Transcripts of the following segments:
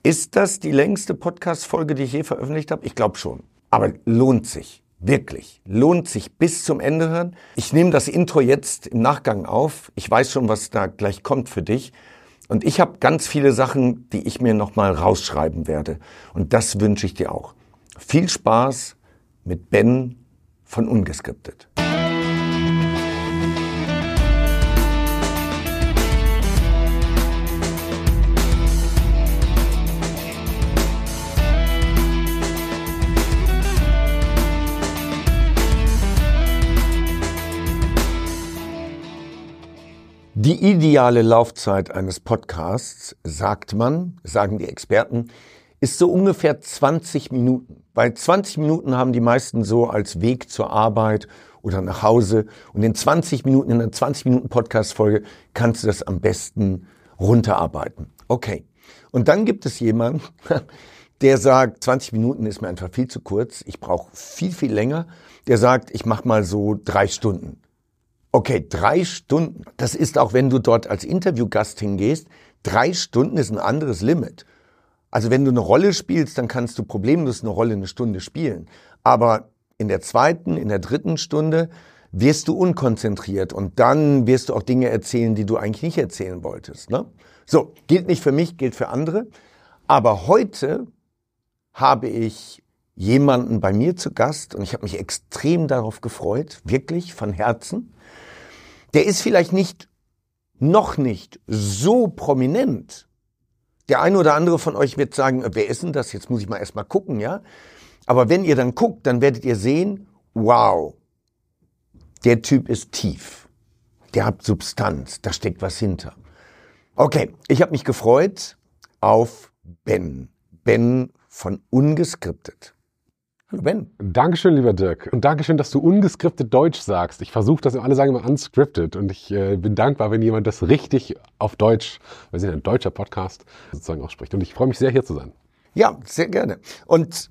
Ist das die längste Podcast-Folge, die ich je veröffentlicht habe? Ich glaube schon. Aber lohnt sich. Wirklich. Lohnt sich bis zum Ende hören. Ich nehme das Intro jetzt im Nachgang auf. Ich weiß schon, was da gleich kommt für dich. Und ich habe ganz viele Sachen, die ich mir nochmal rausschreiben werde. Und das wünsche ich dir auch. Viel Spaß mit Ben von Ungeskriptet. Die ideale Laufzeit eines Podcasts, sagen die Experten, ist so ungefähr 20 Minuten. Weil 20 Minuten haben die meisten so als Weg zur Arbeit oder nach Hause. Und in 20 Minuten, in einer 20-Minuten-Podcast-Folge kannst du das am besten runterarbeiten. Okay. Und dann gibt es jemanden, der sagt, 20 Minuten ist mir einfach viel zu kurz. Ich brauche viel, viel länger. Der sagt, ich mache mal so 3 Stunden. Okay, 3 Stunden, das ist auch, wenn du dort als Interviewgast hingehst, 3 Stunden ist ein anderes Limit. Also wenn du eine Rolle spielst, dann kannst du problemlos eine Rolle 1 Stunde spielen. Aber in der 2., in der 3. Stunde wirst du unkonzentriert und dann wirst du auch Dinge erzählen, die du eigentlich nicht erzählen wolltest, ne? So, gilt nicht für mich, gilt für andere. Aber heute habe ich jemanden bei mir zu Gast und ich habe mich extrem darauf gefreut, wirklich von Herzen. Der ist vielleicht noch nicht so prominent. Der eine oder andere von euch wird sagen, wer ist denn das? Jetzt muss ich mal erst mal gucken, ja? Aber wenn ihr dann guckt, dann werdet ihr sehen, wow, der Typ ist tief. Der hat Substanz, da steckt was hinter. Okay, ich habe mich gefreut auf Ben. Ben von Ungeskriptet. Hallo Ben. Dankeschön, lieber Dirk. Und Dankeschön, dass du ungeskriptet Deutsch sagst. Ich versuche das, alle sagen immer unscripted. Und ich bin dankbar, wenn jemand das richtig auf Deutsch, wir sind ein deutscher Podcast, sozusagen ausspricht. Und ich freue mich sehr, hier zu sein. Ja, sehr gerne. Und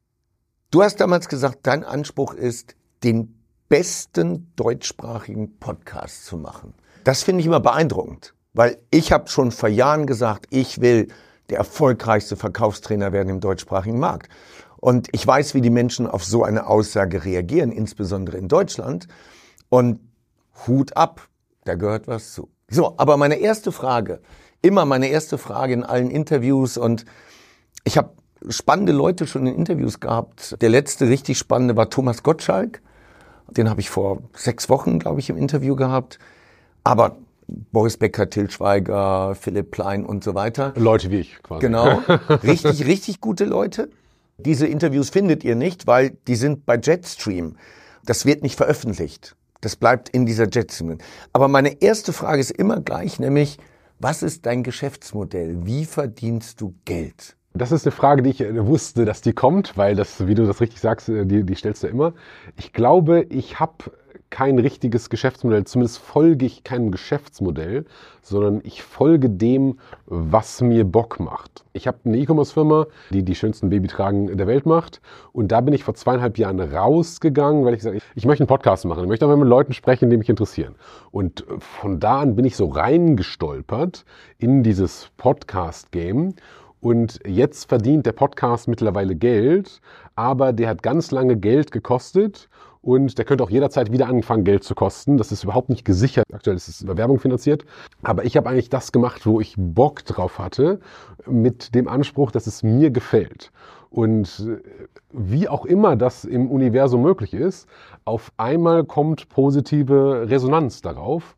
du hast damals gesagt, dein Anspruch ist, den besten deutschsprachigen Podcast zu machen. Das finde ich immer beeindruckend. Weil ich habe schon vor Jahren gesagt, ich will der erfolgreichste Verkaufstrainer werden im deutschsprachigen Markt. Und ich weiß, wie die Menschen auf so eine Aussage reagieren, insbesondere in Deutschland. Und Hut ab, da gehört was zu. So, aber meine erste Frage in allen Interviews, und ich habe spannende Leute schon in Interviews gehabt. Der letzte richtig spannende war Thomas Gottschalk. Den habe ich vor 6 Wochen, glaube ich, im Interview gehabt. Aber Boris Becker, Til Schweiger, Philipp Plein und so weiter. Leute wie ich quasi. Genau, richtig gute Leute. Diese Interviews findet ihr nicht, weil die sind bei Jetstream. Das wird nicht veröffentlicht. Das bleibt in dieser Jetstream. Aber meine erste Frage ist immer gleich, nämlich, was ist dein Geschäftsmodell? Wie verdienst du Geld? Das ist eine Frage, die ich wusste, dass die kommt, weil das, wie du das richtig sagst, die stellst du immer. Ich glaube, ich habe kein richtiges Geschäftsmodell, zumindest folge ich keinem Geschäftsmodell, sondern ich folge dem, was mir Bock macht. Ich habe eine E-Commerce-Firma, die die schönsten Babytragen der Welt macht, und da bin ich vor 2,5 Jahren rausgegangen, weil ich sage, ich möchte einen Podcast machen, ich möchte auch mit Leuten sprechen, die mich interessieren. Und von da an bin ich so reingestolpert in dieses Podcast-Game. Und jetzt verdient der Podcast mittlerweile Geld, aber der hat ganz lange Geld gekostet und der könnte auch jederzeit wieder anfangen, Geld zu kosten. Das ist überhaupt nicht gesichert. Aktuell ist es über Werbung finanziert. Aber ich habe eigentlich das gemacht, wo ich Bock drauf hatte, mit dem Anspruch, dass es mir gefällt. Und wie auch immer das im Universum möglich ist, auf einmal kommt positive Resonanz darauf.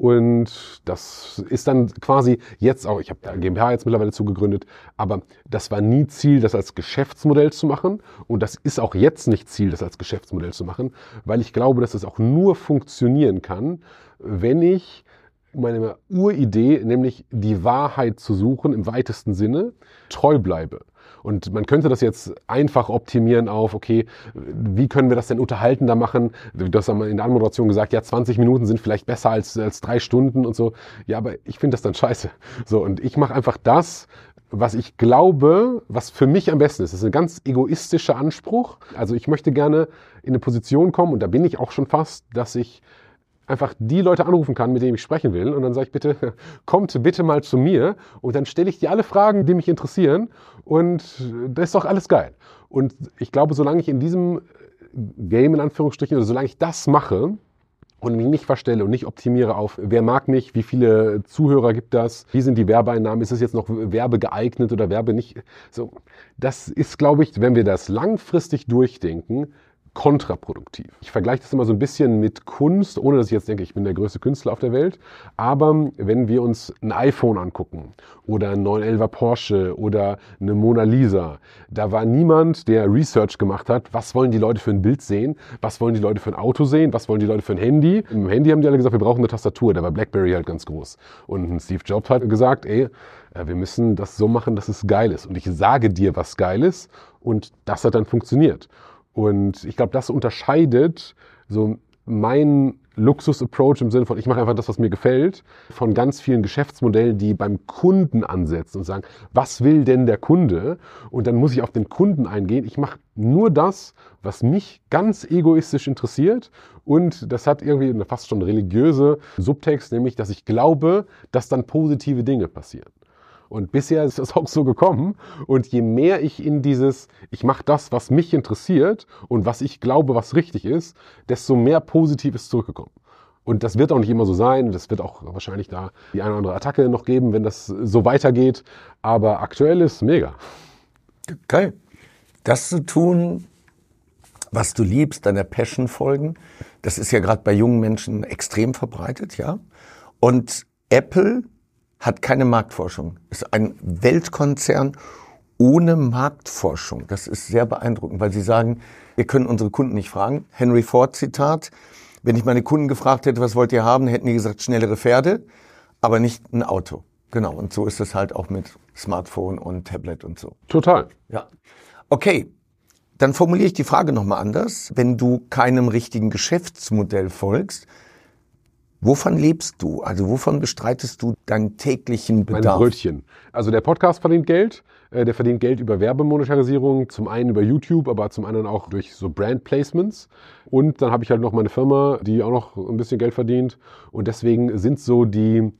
Und das ist dann quasi jetzt auch, ich habe da GmbH jetzt mittlerweile zugegründet, aber das war nie Ziel, das als Geschäftsmodell zu machen. Und das ist auch jetzt nicht Ziel, das als Geschäftsmodell zu machen, weil ich glaube, dass es auch nur funktionieren kann, wenn ich meiner Uridee, nämlich die Wahrheit zu suchen im weitesten Sinne, treu bleibe. Und man könnte das jetzt einfach optimieren auf, okay, wie können wir das denn unterhaltender machen? Du hast in der Anmoderation gesagt, ja, 20 Minuten sind vielleicht besser als 3 Stunden und so. Ja, aber ich finde das dann scheiße. So, und ich mache einfach das, was ich glaube, was für mich am besten ist. Das ist ein ganz egoistischer Anspruch. Also ich möchte gerne in eine Position kommen, und da bin ich auch schon fast, dass ich einfach die Leute anrufen kann, mit denen ich sprechen will. Und dann sage ich bitte, kommt bitte mal zu mir. Und dann stelle ich dir alle Fragen, die mich interessieren. Und das ist doch alles geil. Und ich glaube, solange ich in diesem Game, in Anführungsstrichen, oder solange ich das mache und mich nicht verstelle und nicht optimiere auf, wer mag mich, wie viele Zuhörer gibt das, wie sind die Werbeeinnahmen, ist es jetzt noch werbegeeignet oder Werbe nicht. So, das ist, glaube ich, wenn wir das langfristig durchdenken, kontraproduktiv. Ich vergleiche das immer so ein bisschen mit Kunst, ohne dass ich jetzt denke, ich bin der größte Künstler auf der Welt. Aber wenn wir uns ein iPhone angucken oder einen 911er Porsche oder eine Mona Lisa, da war niemand, der Research gemacht hat, was wollen die Leute für ein Bild sehen, was wollen die Leute für ein Auto sehen, was wollen die Leute für ein Handy. Im Handy haben die alle gesagt, wir brauchen eine Tastatur, da war BlackBerry halt ganz groß. Und Steve Jobs hat gesagt, wir müssen das so machen, dass es geil ist. Und ich sage dir, was geil ist, und das hat dann funktioniert. Und ich glaube, das unterscheidet so meinen Luxus-Approach im Sinne von, ich mache einfach das, was mir gefällt, von ganz vielen Geschäftsmodellen, die beim Kunden ansetzen und sagen, was will denn der Kunde? Und dann muss ich auf den Kunden eingehen. Ich mache nur das, was mich ganz egoistisch interessiert. Und das hat irgendwie eine fast schon religiöse Subtext, nämlich, dass ich glaube, dass dann positive Dinge passieren. Und bisher ist das auch so gekommen. Und je mehr ich in ich mache das, was mich interessiert und was ich glaube, was richtig ist, desto mehr Positives zurückgekommen. Und das wird auch nicht immer so sein. Das wird auch wahrscheinlich da die eine oder andere Attacke noch geben, wenn das so weitergeht. Aber aktuell ist mega. Geil. Das zu tun, was du liebst, deiner Passion folgen, das ist ja gerade bei jungen Menschen extrem verbreitet, ja. Und Apple hat keine Marktforschung. Ist ein Weltkonzern ohne Marktforschung. Das ist sehr beeindruckend, weil sie sagen, wir können unsere Kunden nicht fragen. Henry Ford Zitat: Wenn ich meine Kunden gefragt hätte, was wollt ihr haben, hätten die gesagt, schnellere Pferde, aber nicht ein Auto. Genau, und so ist es halt auch mit Smartphone und Tablet und so. Total. Ja. Okay, dann formuliere ich die Frage nochmal anders. Wenn du keinem richtigen Geschäftsmodell folgst, wovon lebst du? Also wovon bestreitest du deinen täglichen Bedarf? Mein Brötchen. Also der Podcast verdient Geld. Der verdient Geld über Werbemonetarisierung. Zum einen über YouTube, aber zum anderen auch durch so Brand-Placements. Und dann habe ich halt noch meine Firma, die auch noch ein bisschen Geld verdient. Und deswegen sind so die,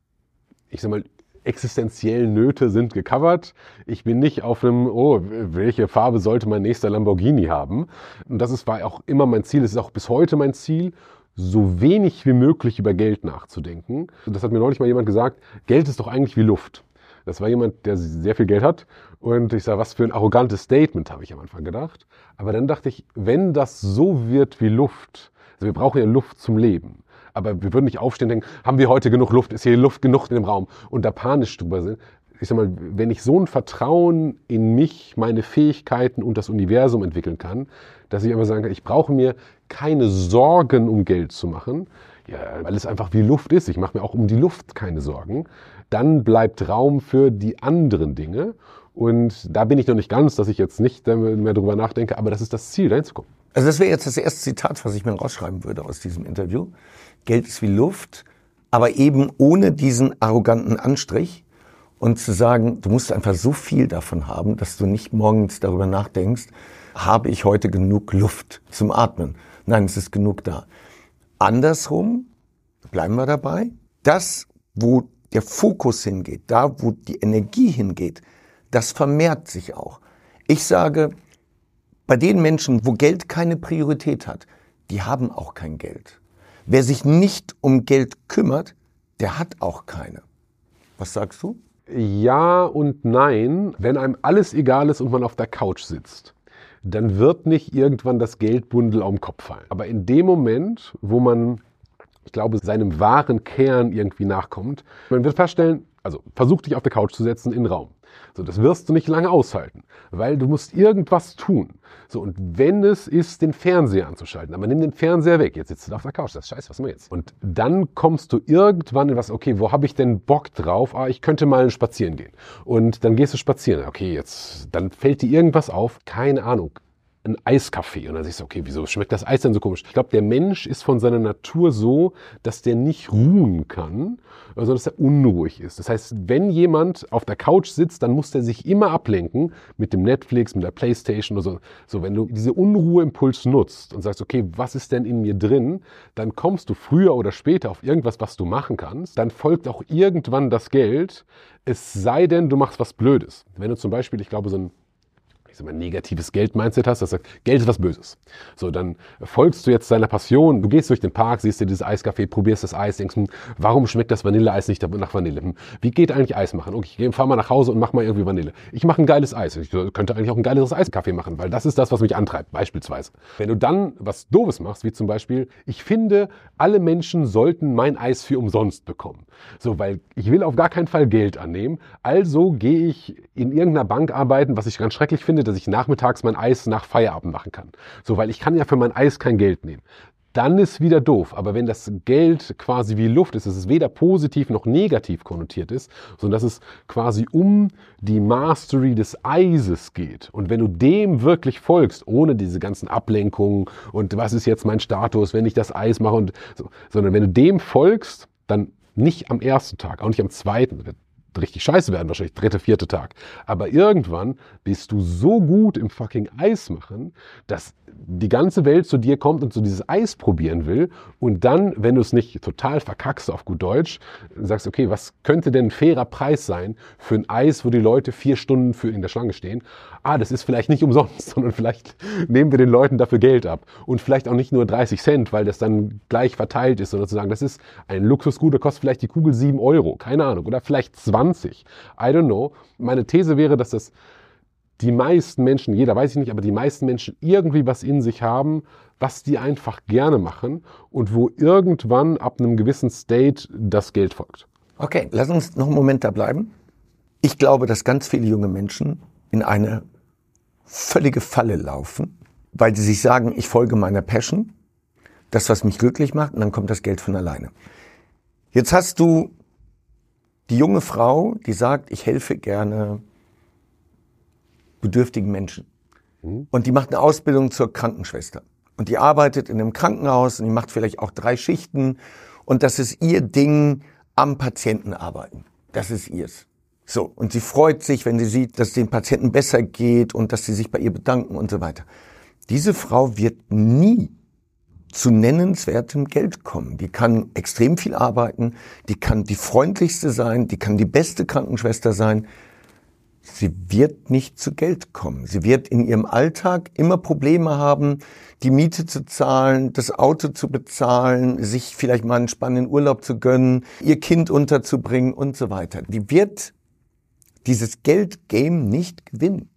ich sag mal, existenziellen Nöte sind gecovert. Ich bin nicht auf einem, welche Farbe sollte mein nächster Lamborghini haben? Und war auch immer mein Ziel. Es ist auch bis heute mein Ziel, so wenig wie möglich über Geld nachzudenken. Das hat mir neulich mal jemand gesagt, Geld ist doch eigentlich wie Luft. Das war jemand, der sehr viel Geld hat. Und ich sage, was für ein arrogantes Statement, habe ich am Anfang gedacht. Aber dann dachte ich, wenn das so wird wie Luft, also wir brauchen ja Luft zum Leben, aber wir würden nicht aufstehen und denken, haben wir heute genug Luft, ist hier Luft genug in dem Raum, und da panisch drüber sind. Ich sag mal, wenn ich so ein Vertrauen in mich, meine Fähigkeiten und das Universum entwickeln kann, dass ich einfach sagen kann, ich brauche mir keine Sorgen um Geld zu machen, ja, weil es einfach wie Luft ist. Ich mache mir auch um die Luft keine Sorgen. Dann bleibt Raum für die anderen Dinge. Und da bin ich noch nicht ganz, dass ich jetzt nicht mehr drüber nachdenke, aber das ist das Ziel, dahin zu kommen. Also das wäre jetzt das erste Zitat, was ich mir rausschreiben würde aus diesem Interview. Geld ist wie Luft, aber eben ohne diesen arroganten Anstrich. Und zu sagen, du musst einfach so viel davon haben, dass du nicht morgens darüber nachdenkst, habe ich heute genug Luft zum Atmen? Nein, es ist genug da. Andersrum, bleiben wir dabei, das, wo der Fokus hingeht, da, wo die Energie hingeht, das vermehrt sich auch. Ich sage, bei den Menschen, wo Geld keine Priorität hat, die haben auch kein Geld. Wer sich nicht um Geld kümmert, der hat auch keine. Was sagst du? Ja und nein. Wenn einem alles egal ist und man auf der Couch sitzt, dann wird nicht irgendwann das Geldbündel auf den Kopf fallen. Aber in dem Moment, wo man, ich glaube, seinem wahren Kern irgendwie nachkommt, man wird feststellen, also versuch dich auf der Couch zu setzen in den Raum. So, das wirst du nicht lange aushalten, weil du musst irgendwas tun. So, und wenn es ist, den Fernseher anzuschalten, aber nimm den Fernseher weg, jetzt sitzt du auf der Couch, das ist scheiße, was machen wir jetzt? Und dann kommst du irgendwann in was, okay, wo habe ich denn Bock drauf? Ich könnte mal spazieren gehen. Und dann gehst du spazieren, okay, dann fällt dir irgendwas auf, keine Ahnung. ein Eiskaffee. Und dann siehst du, okay, wieso schmeckt das Eis denn so komisch? Ich glaube, der Mensch ist von seiner Natur so, dass der nicht ruhen kann, sondern dass er unruhig ist. Das heißt, wenn jemand auf der Couch sitzt, dann muss der sich immer ablenken mit dem Netflix, mit der Playstation oder so. So, wenn du diese Unruheimpuls nutzt und sagst, okay, was ist denn in mir drin, dann kommst du früher oder später auf irgendwas, was du machen kannst. Dann folgt auch irgendwann das Geld, es sei denn, du machst was Blödes. Wenn du zum Beispiel, ich glaube, so ein negatives Geld-Mindset hast, das sagt, Geld ist was Böses. So, dann folgst du jetzt deiner Passion, du gehst durch den Park, siehst dir dieses Eiscafé, probierst das Eis, denkst, warum schmeckt das Vanilleeis nicht nach Vanille? Wie geht eigentlich Eis machen? Okay, ich fahr mal nach Hause und mach mal irgendwie Vanille. Ich mache ein geiles Eis. Ich könnte eigentlich auch ein geileres Eiskaffee machen, weil das ist das, was mich antreibt, beispielsweise. Wenn du dann was Doofes machst, wie zum Beispiel, ich finde, alle Menschen sollten mein Eis für umsonst bekommen. So, weil ich will auf gar keinen Fall Geld annehmen, also gehe ich in irgendeiner Bank arbeiten, was ich ganz schrecklich finde, dass ich nachmittags mein Eis nach Feierabend machen kann. So, weil ich kann ja für mein Eis kein Geld nehmen. Dann ist wieder doof. Aber wenn das Geld quasi wie Luft ist, dass es weder positiv noch negativ konnotiert ist, sondern dass es quasi um die Mastery des Eises geht. Und wenn du dem wirklich folgst, ohne diese ganzen Ablenkungen und was ist jetzt mein Status, wenn ich das Eis mache und so, sondern wenn du dem folgst, dann nicht am ersten Tag, auch nicht am zweiten, richtig scheiße werden, wahrscheinlich dritte, vierte Tag. Aber irgendwann bist du so gut im fucking Eis machen, dass die ganze Welt zu dir kommt und so dieses Eis probieren will. Und dann, wenn du es nicht total verkackst auf gut Deutsch, sagst, okay, was könnte denn ein fairer Preis sein für ein Eis, wo die Leute 4 Stunden für in der Schlange stehen? Ah, das ist vielleicht nicht umsonst, sondern vielleicht nehmen wir den Leuten dafür Geld ab. Und vielleicht auch nicht nur 30 Cent, weil das dann gleich verteilt ist, sondern zu sagen, das ist ein Luxusgut, der kostet vielleicht die Kugel 7 Euro, keine Ahnung, oder vielleicht 20. I don't know. Meine These wäre, dass das die meisten Menschen, jeder weiß ich nicht, aber die meisten Menschen irgendwie was in sich haben, was die einfach gerne machen und wo irgendwann ab einem gewissen State das Geld folgt. Okay, lass uns noch einen Moment da bleiben. Ich glaube, dass ganz viele junge Menschen in eine völlige Falle laufen, weil sie sich sagen, ich folge meiner Passion, das, was mich glücklich macht, und dann kommt das Geld von alleine. Jetzt hast du die junge Frau, die sagt, ich helfe gerne bedürftigen Menschen. Und die macht eine Ausbildung zur Krankenschwester. Und die arbeitet in einem Krankenhaus und die macht vielleicht auch 3 Schichten. Und das ist ihr Ding, am Patienten arbeiten. Das ist ihrs. So. Und sie freut sich, wenn sie sieht, dass es den Patienten besser geht und dass sie sich bei ihr bedanken und so weiter. Diese Frau wird nie zu nennenswertem Geld kommen. Die kann extrem viel arbeiten, die kann die freundlichste sein, die kann die beste Krankenschwester sein. Sie wird nicht zu Geld kommen. Sie wird in ihrem Alltag immer Probleme haben, die Miete zu zahlen, das Auto zu bezahlen, sich vielleicht mal einen spannenden Urlaub zu gönnen, ihr Kind unterzubringen und so weiter. Die wird dieses Geldgame nicht gewinnen.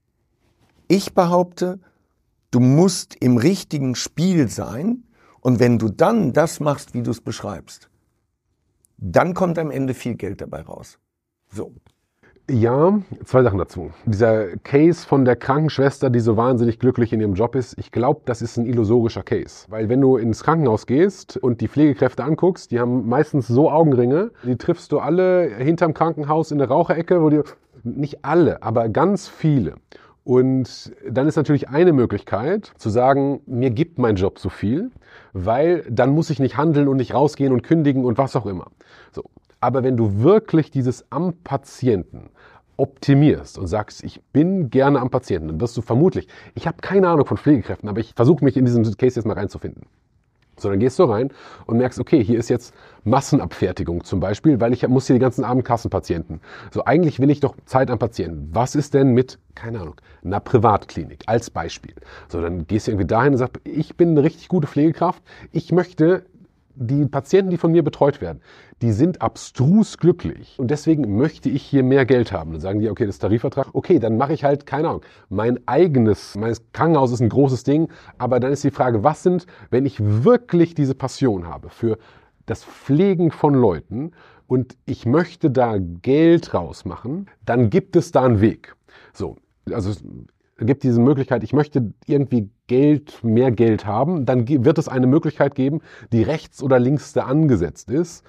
Ich behaupte, du musst im richtigen Spiel sein und wenn du dann das machst, wie du es beschreibst, dann kommt am Ende viel Geld dabei raus. So. Ja, 2 Sachen dazu. Dieser Case von der Krankenschwester, die so wahnsinnig glücklich in ihrem Job ist, ich glaube, das ist ein illusorischer Case. Weil wenn du ins Krankenhaus gehst und die Pflegekräfte anguckst, die haben meistens so Augenringe, die triffst du alle hinterm Krankenhaus in der Raucherecke, wo die, nicht alle, aber ganz viele. Und dann ist natürlich eine Möglichkeit zu sagen, mir gibt mein Job so viel, weil dann muss ich nicht handeln und nicht rausgehen und kündigen und was auch immer. So. Aber wenn du wirklich dieses am Patienten optimierst und sagst, ich bin gerne am Patienten, dann wirst du vermutlich, ich habe keine Ahnung von Pflegekräften, aber ich versuche mich in diesem Case jetzt mal reinzufinden. So, dann gehst du rein und merkst, okay, hier ist jetzt Massenabfertigung zum Beispiel, weil ich muss hier die ganzen armen Kassenpatienten. So, eigentlich will ich doch Zeit am Patienten. Was ist denn mit, keine Ahnung, einer Privatklinik als Beispiel? So, dann gehst du irgendwie dahin und sagst, ich bin eine richtig gute Pflegekraft, ich möchte die Patienten, die von mir betreut werden, die sind abstrus glücklich und deswegen möchte ich hier mehr Geld haben. Dann sagen die, okay, das ist Tarifvertrag, okay, dann mache ich halt, keine Ahnung, mein Krankenhaus ist ein großes Ding, aber dann ist die Frage, was sind, wenn ich wirklich diese Passion habe für das Pflegen von Leuten und ich möchte da Geld rausmachen, dann gibt es da einen Weg. So, also es gibt diese Möglichkeit, ich möchte irgendwie mehr Geld haben, dann wird es eine Möglichkeit geben, die rechts oder links da angesetzt ist.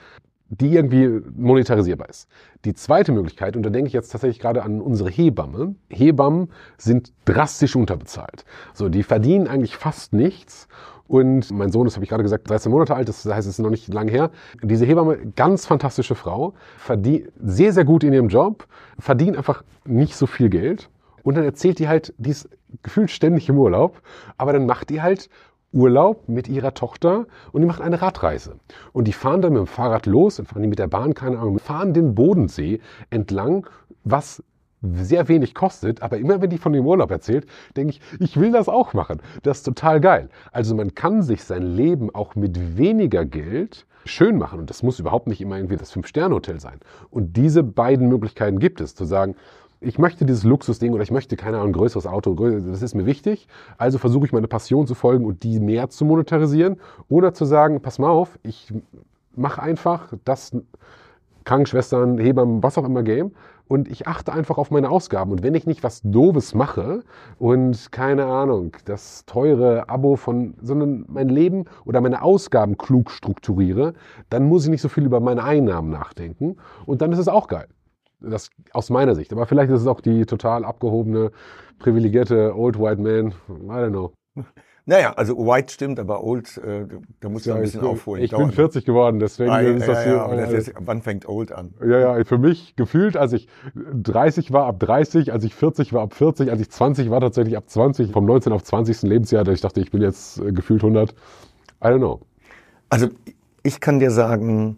die irgendwie monetarisierbar ist. Die zweite Möglichkeit, und da denke ich jetzt tatsächlich gerade an unsere Hebamme. Hebammen sind drastisch unterbezahlt. So, die verdienen eigentlich fast nichts. Und mein Sohn, das habe ich gerade gesagt, 13 Monate alt, das heißt, es ist noch nicht lang her. Diese Hebamme, ganz fantastische Frau, verdient sehr, sehr gut in ihrem Job, verdient einfach nicht so viel Geld. Und dann erzählt die halt, die ist gefühlt ständig im Urlaub, aber dann macht die halt Urlaub mit ihrer Tochter und die machen eine Radreise. Und die fahren dann mit dem Fahrrad los und fahren die mit der Bahn, keine Ahnung, fahren den Bodensee entlang, was sehr wenig kostet, aber immer wenn die von dem Urlaub erzählt, denke ich will das auch machen. Das ist total geil. Also man kann sich sein Leben auch mit weniger Geld schön machen und das muss überhaupt nicht immer irgendwie das 5-Sterne-Hotel sein. Und diese beiden Möglichkeiten gibt es, zu sagen, ich möchte dieses Luxusding oder ich möchte, keine Ahnung, ein größeres Auto, das ist mir wichtig, also versuche ich meine Passion zu folgen und die mehr zu monetarisieren oder zu sagen, pass mal auf, ich mache einfach das Krankenschwestern, Hebammen, was auch immer Game und ich achte einfach auf meine Ausgaben und wenn ich nicht was Doofes mache und keine Ahnung, das teure Abo sondern mein Leben oder meine Ausgaben klug strukturiere, dann muss ich nicht so viel über meine Einnahmen nachdenken und dann ist es auch geil. Das aus meiner Sicht. Aber vielleicht ist es auch die total abgehobene, privilegierte Old White Man. I don't know. Naja, also White stimmt, aber Old, da muss ich ein bisschen aufholen. Ich bin 40 geworden, deswegen ist das hier... Wann fängt Old an? Ja, für mich gefühlt, als ich 30 war, ab 30, als ich 40 war, ab 40, als ich 20 war, tatsächlich ab 20, vom 19. auf 20. Lebensjahr, ich dachte, ich bin jetzt gefühlt 100. I don't know. Also ich kann dir sagen,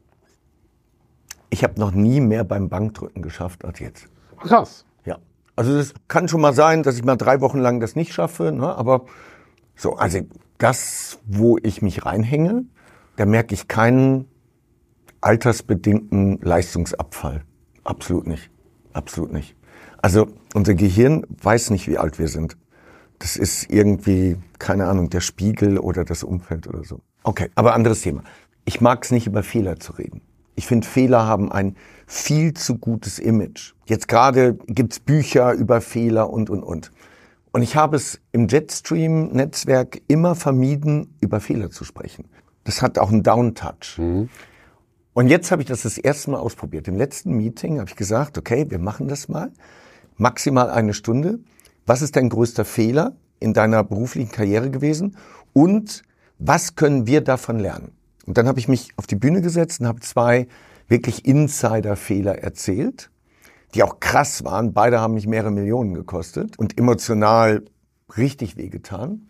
ich habe noch nie mehr beim Bankdrücken geschafft als jetzt. Krass. Ja. Also das kann schon mal sein, dass ich mal 3 Wochen lang das nicht schaffe, ne? Aber so, also das, wo ich mich reinhänge, da merke ich keinen altersbedingten Leistungsabfall. Absolut nicht. Absolut nicht. Also unser Gehirn weiß nicht, wie alt wir sind. Das ist irgendwie, keine Ahnung, der Spiegel oder das Umfeld oder so. Okay, aber anderes Thema. Ich mag es nicht, über Fehler zu reden. Ich finde, Fehler haben ein viel zu gutes Image. Jetzt gerade gibt's Bücher über Fehler und. Und ich habe es im Jetstream-Netzwerk immer vermieden, über Fehler zu sprechen. Das hat auch einen Downtouch. Mhm. Und jetzt habe ich das erste Mal ausprobiert. Im letzten Meeting habe ich gesagt, okay, wir machen das mal. Maximal 1 Stunde. Was ist dein größter Fehler in deiner beruflichen Karriere gewesen? Und was können wir davon lernen? Und dann habe ich mich auf die Bühne gesetzt und habe 2 wirklich Insider-Fehler erzählt, die auch krass waren. Beide haben mich mehrere Millionen gekostet und emotional richtig wehgetan.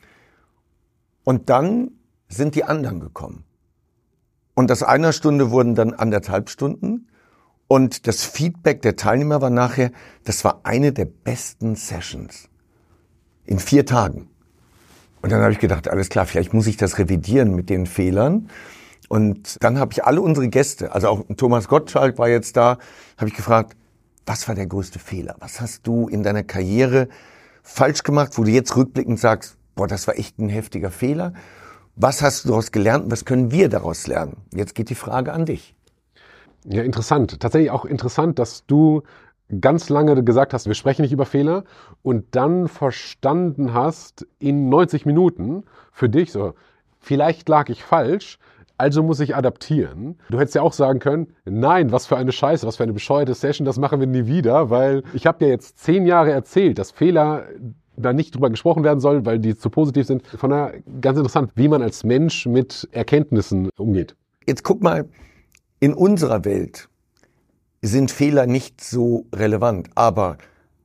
Und dann sind die anderen gekommen. Und aus 1 Stunde wurden dann 1,5 Stunden. Und das Feedback der Teilnehmer war nachher, das war eine der besten Sessions in 4 Tagen. Und dann habe ich gedacht, alles klar, vielleicht muss ich das revidieren mit den Fehlern. Und dann habe ich alle unsere Gäste, also auch Thomas Gottschalk war jetzt da, habe ich gefragt, was war der größte Fehler? Was hast du in deiner Karriere falsch gemacht, wo du jetzt rückblickend sagst, boah, das war echt ein heftiger Fehler? Was hast du daraus gelernt und was können wir daraus lernen? Jetzt geht die Frage an dich. Ja, interessant. Tatsächlich auch interessant, dass du ganz lange gesagt hast, wir sprechen nicht über Fehler und dann verstanden hast in 90 Minuten für dich so, vielleicht lag ich falsch, also muss ich adaptieren. Du hättest ja auch sagen können, nein, was für eine Scheiße, was für eine bescheuerte Session, das machen wir nie wieder, weil ich habe ja jetzt 10 Jahre erzählt, dass Fehler da nicht drüber gesprochen werden soll, weil die zu positiv sind. Von daher ganz interessant, wie man als Mensch mit Erkenntnissen umgeht. Jetzt guck mal, in unserer Welt sind Fehler nicht so relevant, aber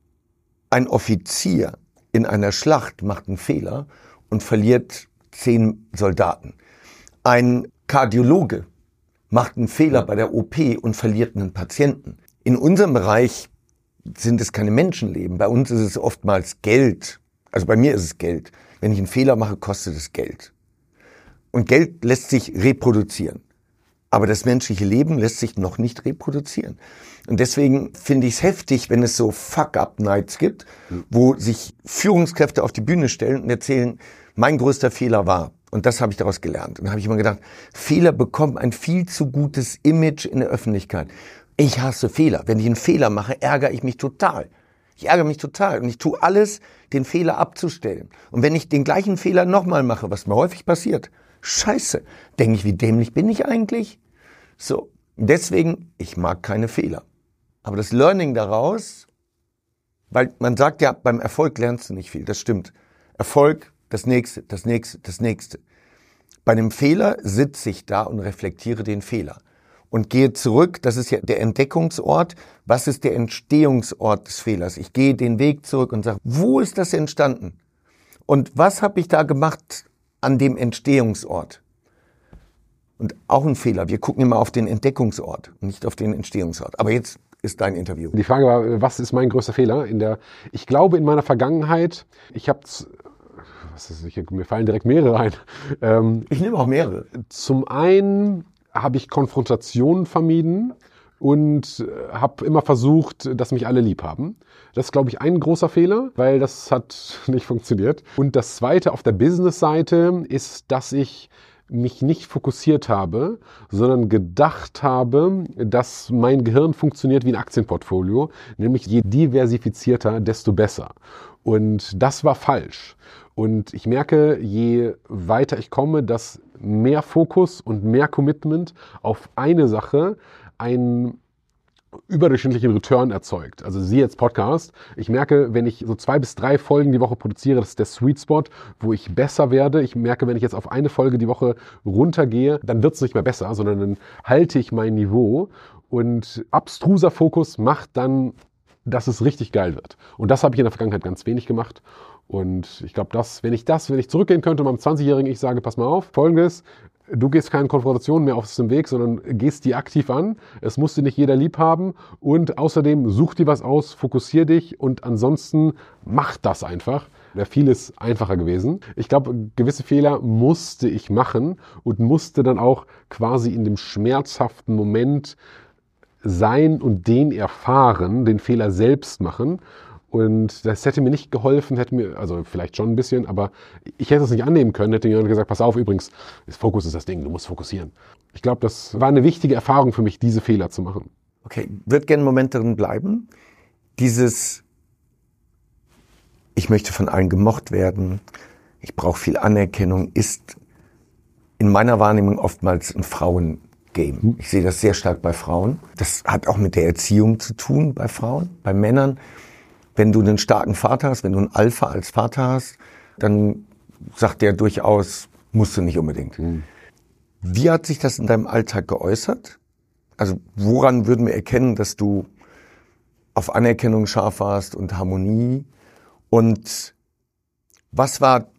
ein Offizier in einer Schlacht macht einen Fehler und verliert 10 Soldaten. Ein Kardiologe macht einen Fehler bei der OP und verliert einen Patienten. In unserem Bereich sind es keine Menschenleben. Bei uns ist es oftmals Geld. Also bei mir ist es Geld. Wenn ich einen Fehler mache, kostet es Geld. Und Geld lässt sich reproduzieren. Aber das menschliche Leben lässt sich noch nicht reproduzieren. Und deswegen finde ich es heftig, wenn es so Fuck-Up-Nights gibt, wo sich Führungskräfte auf die Bühne stellen und erzählen, mein größter Fehler war. Und das habe ich daraus gelernt. Und da habe ich immer gedacht, Fehler bekommen ein viel zu gutes Image in der Öffentlichkeit. Ich hasse Fehler. Wenn ich einen Fehler mache, ärgere ich mich total. Ich ärgere mich total. Und ich tue alles, den Fehler abzustellen. Und wenn ich den gleichen Fehler nochmal mache, was mir häufig passiert, scheiße, denke ich, wie dämlich bin ich eigentlich? So. Deswegen, ich mag keine Fehler. Aber das Learning daraus, weil man sagt ja, beim Erfolg lernst du nicht viel, das stimmt. Erfolg, das nächste, das nächste, das nächste. Bei einem Fehler sitze ich da und reflektiere den Fehler und gehe zurück, das ist ja der Entdeckungsort, was ist der Entstehungsort des Fehlers? Ich gehe den Weg zurück und sage, wo ist das entstanden? Und was habe ich da gemacht an dem Entstehungsort? Und auch ein Fehler, wir gucken immer auf den Entdeckungsort und nicht auf den Entstehungsort. Aber jetzt ist dein Interview. Die Frage war, was ist mein größter Fehler? Ich glaube, in meiner Vergangenheit, mir fallen direkt mehrere ein. Ich nehme auch mehrere. Zum einen habe ich Konfrontationen vermieden und habe immer versucht, dass mich alle lieb haben. Das ist, glaube ich, ein großer Fehler, weil das hat nicht funktioniert. Und das Zweite auf der Business-Seite ist, dass ich mich nicht fokussiert habe, sondern gedacht habe, dass mein Gehirn funktioniert wie ein Aktienportfolio, nämlich je diversifizierter, desto besser. Und das war falsch. Und ich merke, je weiter ich komme, dass mehr Fokus und mehr Commitment auf eine Sache einen überdurchschnittlichen Return erzeugt. Also Sie jetzt Podcast. Ich merke, wenn ich so 2 bis 3 Folgen die Woche produziere, das ist der Sweet Spot, wo ich besser werde. Ich merke, wenn ich jetzt auf eine Folge die Woche runtergehe, dann wird es nicht mehr besser, sondern dann halte ich mein Niveau. Und abstruser Fokus macht dann, dass es richtig geil wird. Und das habe ich in der Vergangenheit ganz wenig gemacht. Und ich glaube, wenn ich zurückgehen könnte meinem 20-jährigen Ich sage, pass mal auf, Folgendes: Du gehst keine Konfrontation mehr auf dem Weg, sondern gehst die aktiv an. Es muss dir nicht jeder lieb haben. Und außerdem such dir was aus, fokussier dich und ansonsten mach das einfach. Wäre vieles einfacher gewesen. Ich glaube, gewisse Fehler musste ich machen und musste dann auch quasi in dem schmerzhaften Moment sein und den erfahren, den Fehler selbst machen. Und das hätte mir nicht geholfen, also vielleicht schon ein bisschen, aber ich hätte es nicht annehmen können, hätte jemand gesagt, pass auf, übrigens, Fokus ist das Ding, du musst fokussieren. Ich glaube, das war eine wichtige Erfahrung für mich, diese Fehler zu machen. Okay, würde gerne einen Moment darin bleiben. Ich möchte von allen gemocht werden, ich brauche viel Anerkennung, ist in meiner Wahrnehmung oftmals ein Frauengame. Ich sehe das sehr stark bei Frauen. Das hat auch mit der Erziehung zu tun bei Frauen, bei Männern. Wenn du einen starken Vater hast, wenn du einen Alpha als Vater hast, dann sagt der durchaus, musst du nicht unbedingt. Wie hat sich das in deinem Alltag geäußert? Also woran würden wir erkennen, dass du auf Anerkennung scharf warst und Harmonie? Und was war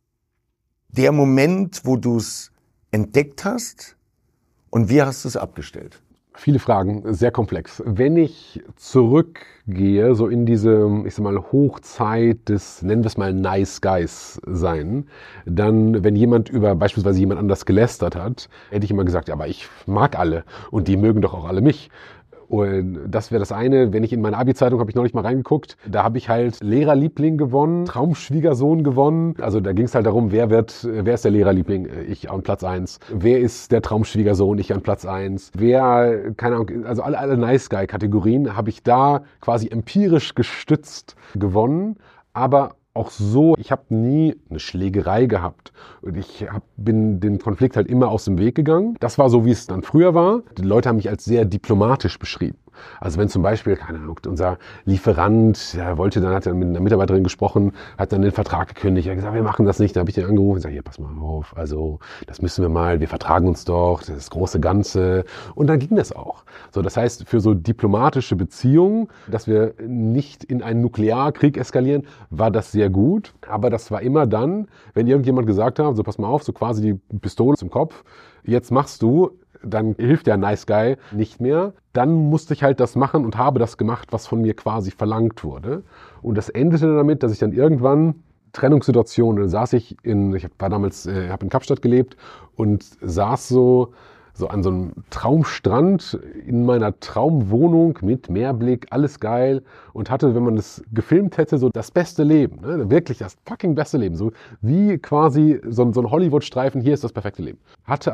der Moment, wo du es entdeckt hast und wie hast du es abgestellt? Viele Fragen, sehr komplex. Wenn ich zurückgehe, so in diese, ich sag mal, Hochzeit des, nennen wir es mal, Nice Guys sein, dann, wenn beispielsweise jemand anders gelästert hat, hätte ich immer gesagt, ja, aber ich mag alle und die mögen doch auch alle mich. Und das wäre das eine. Wenn ich in meine Abi-Zeitung, habe ich neulich mal reingeguckt, da habe ich halt Lehrerliebling gewonnen, Traumschwiegersohn gewonnen. Also da ging es halt darum, wer ist der Lehrerliebling? Ich an Platz 1. Wer ist der Traumschwiegersohn? Ich an Platz 1. Keine Ahnung, also alle Nice-Guy-Kategorien habe ich da quasi empirisch gestützt gewonnen. Aber auch so, ich habe nie eine Schlägerei gehabt und bin den Konflikt halt immer aus dem Weg gegangen. Das war so, wie es dann früher war. Die Leute haben mich als sehr diplomatisch beschrieben. Also wenn zum Beispiel, keine Ahnung, unser Lieferant, hat er mit einer Mitarbeiterin gesprochen, hat dann den Vertrag gekündigt, er hat gesagt, wir machen das nicht. Dann habe ich den angerufen und gesagt, hier, pass mal auf, also das müssen wir vertragen uns doch, das große Ganze. Und dann ging das auch. So, das heißt, für so diplomatische Beziehungen, dass wir nicht in einen Nuklearkrieg eskalieren, war das sehr gut. Aber das war immer dann, wenn irgendjemand gesagt hat, so pass mal auf, so quasi die Pistole zum Kopf, jetzt machst du, dann hilft der Nice Guy nicht mehr. Dann musste ich halt das machen und habe das gemacht, was von mir quasi verlangt wurde. Und das endete damit, dass ich dann irgendwann Trennungssituationen, saß ich habe in Kapstadt gelebt und saß so an so einem Traumstrand in meiner Traumwohnung mit Meerblick, alles geil und hatte, wenn man das gefilmt hätte, so das beste Leben, ne? Wirklich das fucking beste Leben, so wie quasi so ein Hollywood-Streifen, hier ist das perfekte Leben.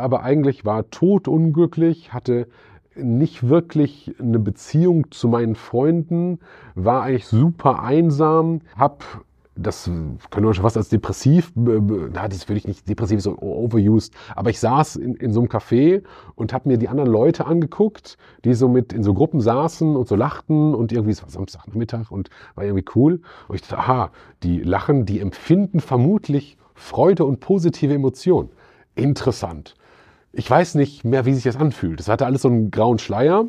War todunglücklich, hatte nicht wirklich eine Beziehung zu meinen Freunden, war eigentlich super einsam, habe das können wir schon fast als depressiv, das würde ich nicht, depressiv so overused, aber ich saß in so einem Café und habe mir die anderen Leute angeguckt, die so mit in so Gruppen saßen und so lachten und irgendwie, es war Samstagnachmittag und war irgendwie cool. Und ich dachte, aha, die lachen, die empfinden vermutlich Freude und positive Emotionen. Interessant. Ich weiß nicht mehr, wie sich das anfühlt. Das hatte alles so einen grauen Schleier.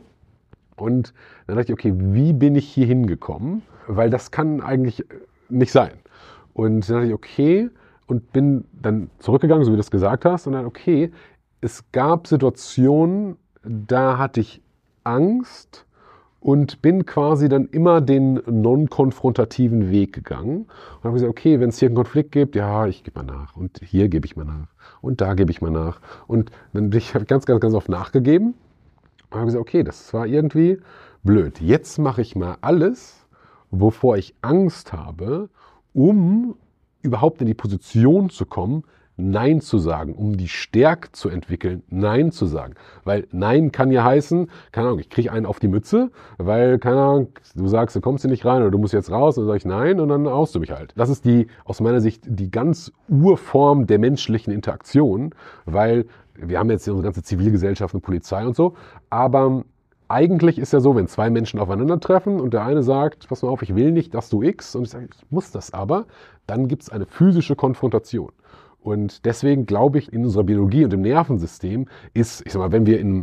Und dann dachte ich, okay, wie bin ich hier hingekommen? Weil das kann eigentlich nicht sein. Und dann dachte ich, okay, und bin dann zurückgegangen, so wie du das gesagt hast, und dann, okay, es gab Situationen, da hatte ich Angst und bin quasi dann immer den non-konfrontativen Weg gegangen. Und habe gesagt, okay, wenn es hier einen Konflikt gibt, ja, ich gebe mal nach. Und hier gebe ich mal nach. Und da gebe ich mal nach. Und dann habe ich ganz, ganz, ganz oft nachgegeben. Und habe gesagt, okay, das war irgendwie blöd. Jetzt mache ich mal alles, wovor ich Angst habe, um überhaupt in die Position zu kommen, Nein zu sagen, um die Stärke zu entwickeln, Nein zu sagen. Weil Nein kann ja heißen, keine Ahnung, ich kriege einen auf die Mütze, weil, keine Ahnung, du sagst, du kommst hier nicht rein oder du musst jetzt raus, und dann sage ich Nein und dann haust du mich halt. Das ist aus meiner Sicht, die ganz Urform der menschlichen Interaktion, weil wir haben jetzt unsere ganze Zivilgesellschaft und Polizei und so, aber eigentlich ist ja so, wenn zwei Menschen aufeinandertreffen und der eine sagt, pass mal auf, ich will nicht, dass du X, und ich sage, ich muss das aber, dann gibt es eine physische Konfrontation. Und deswegen glaube ich, in unserer Biologie und im Nervensystem ist, ich sag mal, wenn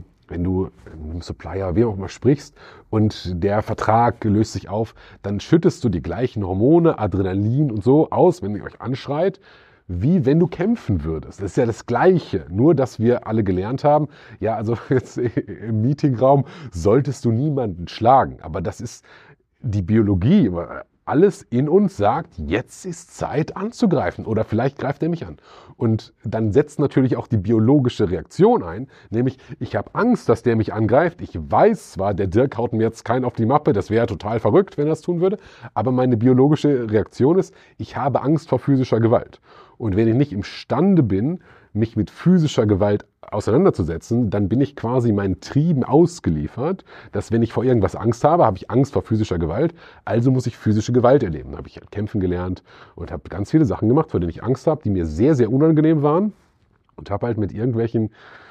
du mit einem Supplier, wie auch immer sprichst und der Vertrag löst sich auf, dann schüttest du die gleichen Hormone, Adrenalin und so aus, wenn ihr euch anschreit, wie wenn du kämpfen würdest. Das ist ja das Gleiche, nur dass wir alle gelernt haben, ja, also jetzt im Meetingraum solltest du niemanden schlagen, aber das ist die Biologie, alles in uns sagt, jetzt ist Zeit anzugreifen oder vielleicht greift er mich an. Und dann setzt natürlich auch die biologische Reaktion ein, nämlich ich habe Angst, dass der mich angreift. Ich weiß zwar, der Dirk haut mir jetzt keinen auf die Mappe, das wäre total verrückt, wenn er das tun würde, aber meine biologische Reaktion ist, ich habe Angst vor physischer Gewalt. Und wenn ich nicht imstande bin, mich mit physischer Gewalt auseinanderzusetzen, dann bin ich quasi meinen Trieben ausgeliefert, dass wenn ich vor irgendwas Angst habe, habe ich Angst vor physischer Gewalt, also muss ich physische Gewalt erleben. Da habe ich halt kämpfen gelernt und habe ganz viele Sachen gemacht, vor denen ich Angst habe, die mir sehr, sehr unangenehm waren und habe halt mit irgendwelchen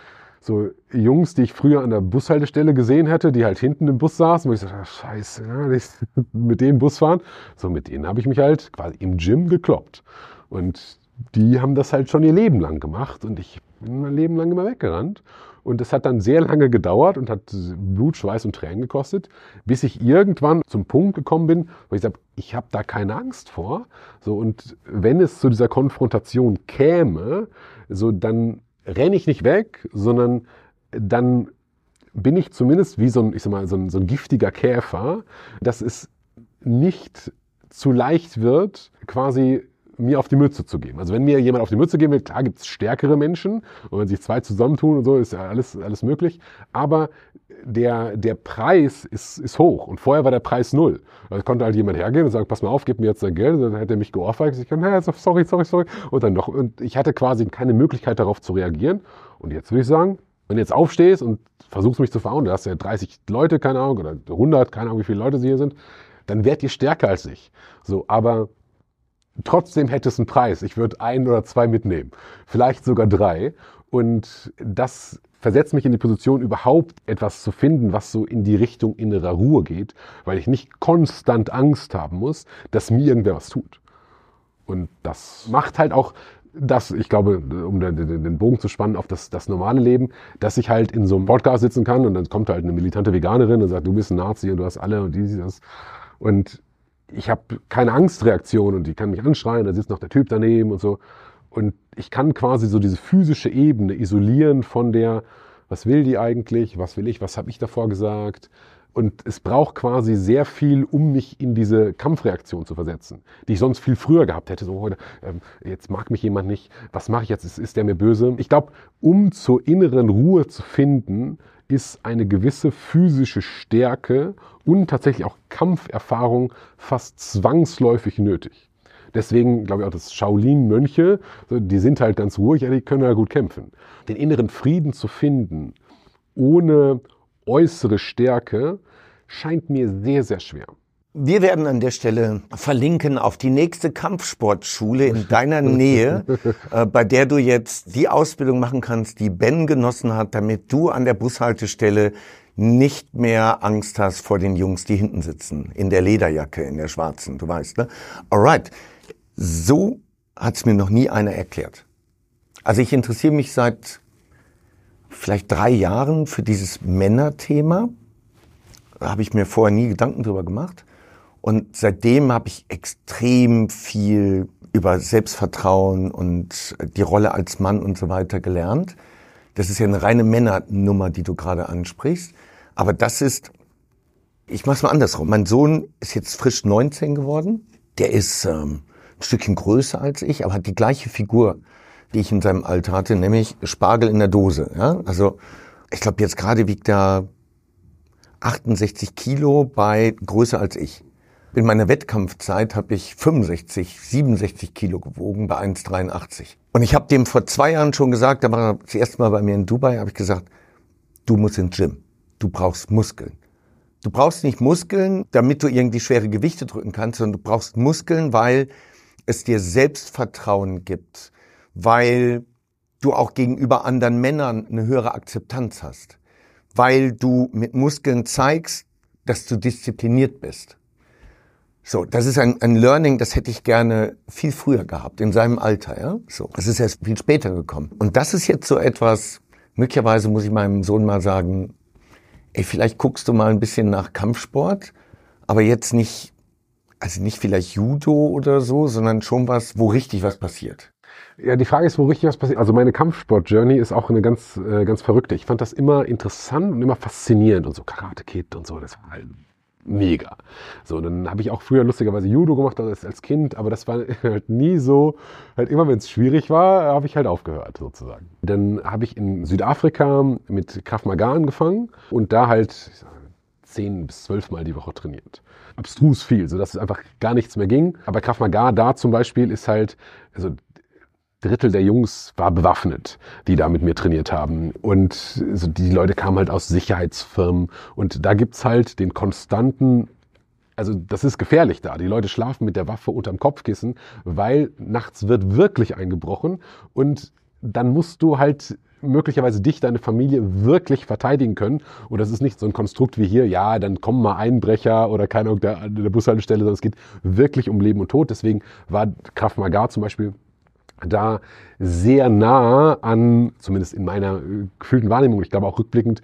so Jungs, die ich früher an der Bushaltestelle gesehen hätte, die halt hinten im Bus saßen, wo ich so, scheiße, ja, mit denen Bus fahren, so mit denen habe ich mich halt quasi im Gym gekloppt. Und die haben das halt schon ihr Leben lang gemacht und ich bin mein Leben lang immer weggerannt. Und das hat dann sehr lange gedauert und hat Blut, Schweiß und Tränen gekostet, bis ich irgendwann zum Punkt gekommen bin, wo ich sage, ich habe da keine Angst vor. So, und wenn es zu dieser Konfrontation käme, so, dann renne ich nicht weg, sondern dann bin ich zumindest wie so ein giftiger Käfer, dass es nicht zu leicht wird, quasi mir auf die Mütze zu geben. Also wenn mir jemand auf die Mütze geben will, klar gibt es stärkere Menschen und wenn sich zwei zusammentun und so, ist ja alles möglich. Aber der Preis ist hoch und vorher war der Preis 0. Also konnte halt jemand hergehen und sagen, pass mal auf, gib mir jetzt dein Geld. Und dann hätte er mich geohrfeigt. Ich kann, sorry. Und dann noch. Und ich hatte quasi keine Möglichkeit darauf zu reagieren. Und jetzt würde ich sagen, wenn du jetzt aufstehst und versuchst mich zu verhauen, du hast ja 30 Leute, keine Ahnung, oder 100, keine Ahnung, wie viele Leute sie hier sind, dann werdet ihr stärker als ich. So, aber trotzdem hätte es einen Preis. Ich würde 1 oder 2 mitnehmen. Vielleicht sogar 3. Und das versetzt mich in die Position, überhaupt etwas zu finden, was so in die Richtung innerer Ruhe geht, weil ich nicht konstant Angst haben muss, dass mir irgendwer was tut. Und das macht halt auch das, ich glaube, um den Bogen zu spannen auf das normale Leben, dass ich halt in so einem Podcast sitzen kann und dann kommt halt eine militante Veganerin und sagt, du bist ein Nazi und du hast alle und dies, das. Und ich habe keine Angstreaktion und die kann mich anschreien, da sitzt noch der Typ daneben und so. Und ich kann quasi so diese physische Ebene isolieren von der, was will die eigentlich, was will ich, was habe ich davor gesagt. Und es braucht quasi sehr viel, um mich in diese Kampfreaktion zu versetzen, die ich sonst viel früher gehabt hätte. So, jetzt mag mich jemand nicht, was mache ich jetzt, ist der mir böse? Ich glaube, um zur inneren Ruhe zu finden, ist eine gewisse physische Stärke und tatsächlich auch Kampferfahrung fast zwangsläufig nötig. Deswegen glaube ich auch, dass Shaolin-Mönche, die sind halt ganz ruhig, ja, die können ja gut kämpfen. Den inneren Frieden zu finden, ohne äußere Stärke, scheint mir sehr, sehr schwer. Wir werden an der Stelle verlinken auf die nächste Kampfsportschule in deiner Nähe, bei der du jetzt die Ausbildung machen kannst, die Ben genossen hat, damit du an der Bushaltestelle nicht mehr Angst hast vor den Jungs, die hinten sitzen, in der Lederjacke, in der schwarzen, du weißt, ne? Alright, so hat's mir noch nie einer erklärt. Also ich interessiere mich seit vielleicht 3 Jahren für dieses Männerthema. Da habe ich mir vorher nie Gedanken drüber gemacht. Und seitdem habe ich extrem viel über Selbstvertrauen und die Rolle als Mann und so weiter gelernt. Das ist ja eine reine Männernummer, die du gerade ansprichst. Aber das ist, ich mach's mal andersrum. Mein Sohn ist jetzt frisch 19 geworden. Der ist ein Stückchen größer als ich, aber hat die gleiche Figur, die ich in seinem Alter hatte, nämlich Spargel in der Dose. Ja? Also ich glaube, jetzt gerade wiegt er 68 Kilo bei größer als ich. In meiner Wettkampfzeit habe ich 65, 67 Kilo gewogen bei 1,83. Und ich habe dem vor 2 Jahren schon gesagt, da war er das erste Mal bei mir in Dubai, habe ich gesagt, du musst ins Gym, du brauchst Muskeln. Du brauchst nicht Muskeln, damit du irgendwie schwere Gewichte drücken kannst, sondern du brauchst Muskeln, weil es dir Selbstvertrauen gibt, weil du auch gegenüber anderen Männern eine höhere Akzeptanz hast, weil du mit Muskeln zeigst, dass du diszipliniert bist. So, das ist ein Learning, das hätte ich gerne viel früher gehabt, in seinem Alter, ja. So, das ist erst viel später gekommen. Und das ist jetzt so etwas, möglicherweise muss ich meinem Sohn mal sagen, ey, vielleicht guckst du mal ein bisschen nach Kampfsport, aber jetzt nicht, also nicht vielleicht Judo oder so, sondern schon was, wo richtig was passiert. Ja, die Frage ist, wo richtig was passiert. Also meine Kampfsport-Journey ist auch eine ganz verrückte. Ich fand das immer interessant und immer faszinierend und so Karate Kid und so, das war halt mega. So, dann habe ich auch früher lustigerweise Judo gemacht als Kind, aber das war halt nie so, halt immer wenn es schwierig war, habe ich halt aufgehört sozusagen. Dann habe ich in Südafrika mit Krav Maga angefangen und da halt 10 bis 12 Mal die Woche trainiert. Abstrus viel, sodass es einfach gar nichts mehr ging. Aber Krav Maga da zum Beispiel ist halt, also Drittel der Jungs war bewaffnet, die da mit mir trainiert haben. Und so die Leute kamen halt aus Sicherheitsfirmen. Und da gibt's halt den konstanten, also das ist gefährlich da. Die Leute schlafen mit der Waffe unterm Kopfkissen, weil nachts wird wirklich eingebrochen. Und dann musst du halt möglicherweise dich, deine Familie wirklich verteidigen können. Und das ist nicht so ein Konstrukt wie hier, ja, dann kommen mal Einbrecher oder keine Ahnung, an der Bushaltestelle, sondern es geht wirklich um Leben und Tod. Deswegen war Krav Maga zum Beispiel da sehr nah an, zumindest in meiner gefühlten Wahrnehmung, ich glaube auch rückblickend,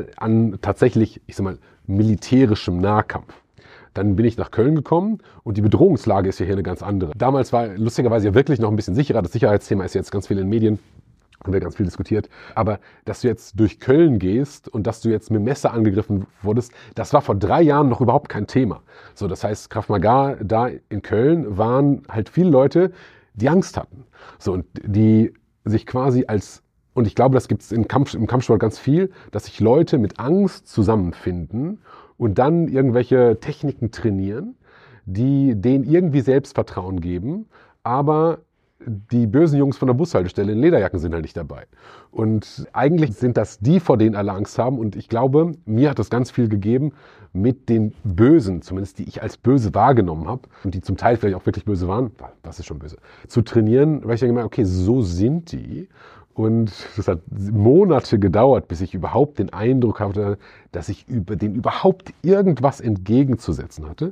an tatsächlich, ich sag mal, militärischem Nahkampf. Dann bin ich nach Köln gekommen und die Bedrohungslage ist ja hier eine ganz andere. Damals war lustigerweise ja wirklich noch ein bisschen sicherer. Das Sicherheitsthema ist jetzt ganz viel in den Medien und wird ganz viel diskutiert. Aber dass du jetzt durch Köln gehst und dass du jetzt mit Messer angegriffen wurdest, das war vor 3 Jahren noch überhaupt kein Thema. So, das heißt, Krav Maga da in Köln waren halt viele Leute, die Angst hatten. So, und die sich quasi als, und ich glaube, das gibt es im Kampfsport ganz viel, dass sich Leute mit Angst zusammenfinden und dann irgendwelche Techniken trainieren, die denen irgendwie Selbstvertrauen geben, aber die bösen Jungs von der Bushaltestelle in Lederjacken sind halt nicht dabei. Und eigentlich sind das die, vor denen alle Angst haben. Und ich glaube, mir hat das ganz viel gegeben, mit den Bösen, zumindest die ich als böse wahrgenommen habe und die zum Teil vielleicht auch wirklich böse waren, was ist schon böse, zu trainieren, weil ich dann gemerkt, okay, so sind die. Und das hat Monate gedauert, bis ich überhaupt den Eindruck hatte, dass ich denen überhaupt irgendwas entgegenzusetzen hatte.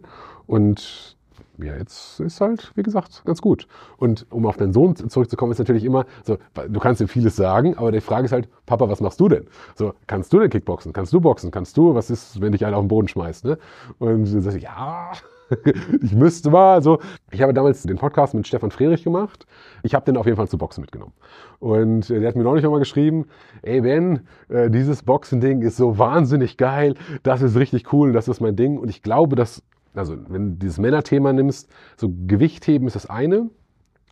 Und ja, jetzt ist halt, wie gesagt, ganz gut. Und um auf deinen Sohn zurückzukommen, ist natürlich immer so, du kannst ihm vieles sagen, aber die Frage ist halt, Papa, was machst du denn? So, kannst du denn Kickboxen? Kannst du boxen? Kannst du, was ist, wenn dich einer auf den Boden schmeißt, ne? Und dann sag ich, ja, ich müsste mal, so. Ich habe damals den Podcast mit Stefan Frerich gemacht. Ich habe den auf jeden Fall zu Boxen mitgenommen. Und der hat mir neulich nochmal geschrieben, ey Ben, dieses Boxen-Ding ist so wahnsinnig geil, das ist richtig cool, das ist mein Ding. Und ich glaube, dass, also wenn du dieses Männerthema nimmst, so Gewichtheben ist das eine,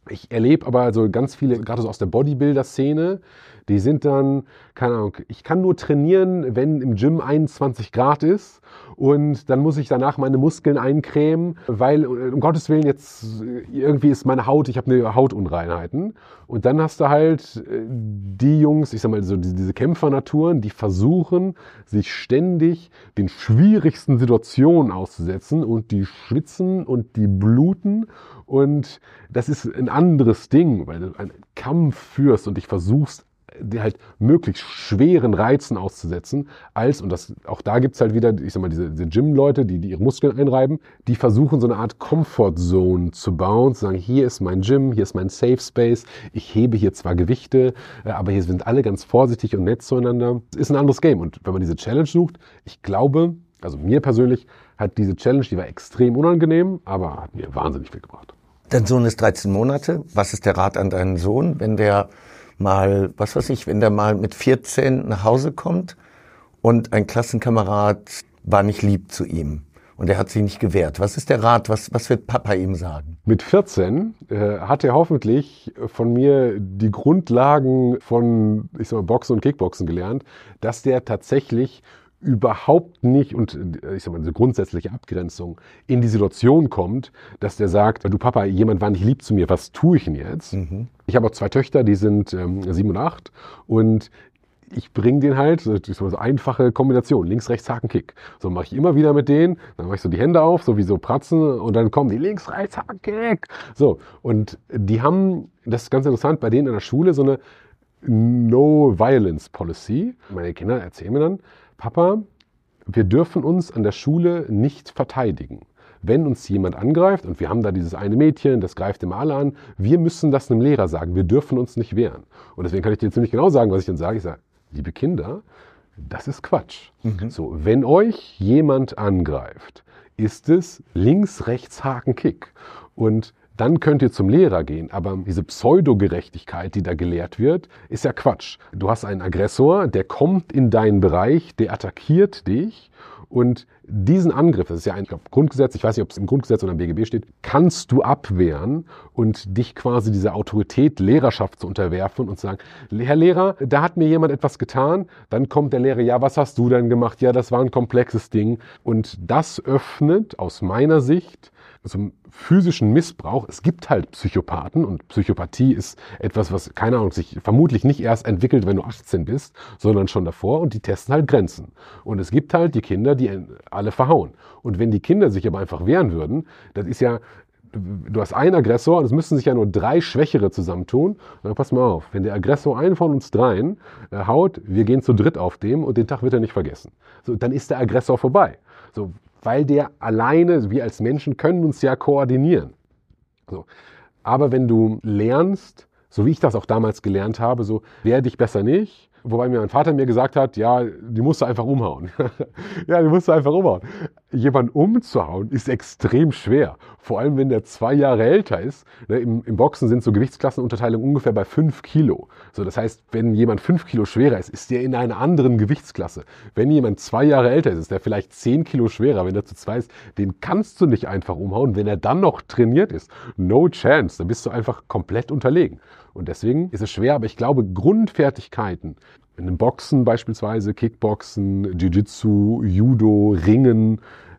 Ich erlebe aber also ganz viele, gerade so aus der Bodybuilder-Szene, die sind dann, keine Ahnung, ich kann nur trainieren, wenn im Gym 21 Grad ist und dann muss ich danach meine Muskeln eincremen, weil um Gottes Willen jetzt irgendwie ist meine Haut, ich habe eine Hautunreinheiten. Und dann hast du halt die Jungs, ich sag mal so diese Kämpfernaturen, die versuchen, sich ständig den schwierigsten Situationen auszusetzen und die schwitzen und die bluten. Und das ist ein anderes Ding, weil du einen Kampf führst und dich versuchst, dir halt möglichst schweren Reizen auszusetzen, und das, auch da gibt's halt wieder, ich sag mal, diese Gym-Leute, die ihre Muskeln einreiben, die versuchen so eine Art Comfort-Zone zu bauen, zu sagen, hier ist mein Gym, hier ist mein Safe Space, ich hebe hier zwar Gewichte, aber hier sind alle ganz vorsichtig und nett zueinander. Es ist ein anderes Game und wenn man diese Challenge sucht, ich glaube, also mir persönlich hat diese Challenge, die war extrem unangenehm, aber hat mir wahnsinnig viel gebracht. Dein Sohn ist 13 Monate. Was ist der Rat an deinen Sohn, wenn der mal, wenn der mal mit 14 nach Hause kommt und ein Klassenkamerad war nicht lieb zu ihm und er hat sich nicht gewehrt? Was ist der Rat? Was wird Papa ihm sagen? Mit 14 hat er hoffentlich von mir die Grundlagen von, ich sag mal, Boxen und Kickboxen gelernt, dass der tatsächlich überhaupt nicht, und ich sag mal, diese grundsätzliche Abgrenzung in die Situation kommt, dass der sagt, du Papa, jemand war nicht lieb zu mir, was tue ich denn jetzt? Mhm. Ich habe auch 2 Töchter, die sind 7 und 8 und ich bringe denen halt, das ist so einfache Kombination, links, rechts, Haken, Kick. So mache ich immer wieder mit denen, dann mache ich so die Hände auf, so wie so Pratzen und dann kommen die links, rechts, Haken, Kick. So, und die haben, das ist ganz interessant, bei denen in der Schule so eine No-Violence-Policy. Meine Kinder erzählen mir dann, Papa, wir dürfen uns an der Schule nicht verteidigen. Wenn uns jemand angreift, und wir haben da dieses eine Mädchen, das greift immer alle an, wir müssen das einem Lehrer sagen, wir dürfen uns nicht wehren. Und deswegen kann ich dir ziemlich genau sagen, was ich dann sage. Ich sage, liebe Kinder, das ist Quatsch. Mhm. So, wenn euch jemand angreift, ist es links, rechts, Haken, Kick. Und dann könnt ihr zum Lehrer gehen. Aber diese Pseudogerechtigkeit, die da gelehrt wird, ist ja Quatsch. Du hast einen Aggressor, der kommt in deinen Bereich, der attackiert dich. Und diesen Angriff, das ist ja ein Grundgesetz, ich weiß nicht, ob es im Grundgesetz oder im BGB steht, kannst du abwehren und dich quasi dieser Autorität Lehrerschaft zu unterwerfen und sagen, Herr Lehrer, da hat mir jemand etwas getan. Dann kommt der Lehrer, ja, was hast du denn gemacht? Ja, das war ein komplexes Ding. Und das öffnet aus meiner Sicht zum physischen Missbrauch. Es gibt halt Psychopathen und Psychopathie ist etwas, was, keine Ahnung, sich vermutlich nicht erst entwickelt, wenn du 18 bist, sondern schon davor und die testen halt Grenzen. Und es gibt halt die Kinder, die alle verhauen. Und wenn die Kinder sich aber einfach wehren würden, das ist ja, du hast einen Aggressor und es müssten sich ja nur 3 Schwächere zusammentun. Dann pass mal auf, wenn der Aggressor einen von uns 3 haut, wir gehen zu dritt auf dem und den Tag wird er nicht vergessen. So, dann ist der Aggressor vorbei. So, weil der alleine, wir als Menschen können uns ja koordinieren. So. Aber wenn du lernst, so wie ich das auch damals gelernt habe, so wehr dich besser nicht, wobei mir mein Vater mir gesagt hat, ja, die musst du einfach umhauen. Ja, die musst du einfach umhauen. Jemanden umzuhauen ist extrem schwer. Vor allem, wenn der 2 Jahre älter ist. Im Boxen sind so Gewichtsklassenunterteilungen ungefähr bei 5 Kilo. So, das heißt, wenn jemand 5 Kilo schwerer ist, ist der in einer anderen Gewichtsklasse. Wenn jemand 2 Jahre älter ist, ist der vielleicht 10 Kilo schwerer. Wenn der zu 2 ist, den kannst du nicht einfach umhauen. Wenn er dann noch trainiert ist, no chance. Dann bist du einfach komplett unterlegen. Und deswegen ist es schwer, aber ich glaube, Grundfertigkeiten, in dem Boxen beispielsweise, Kickboxen, Jiu-Jitsu, Judo, Ringen,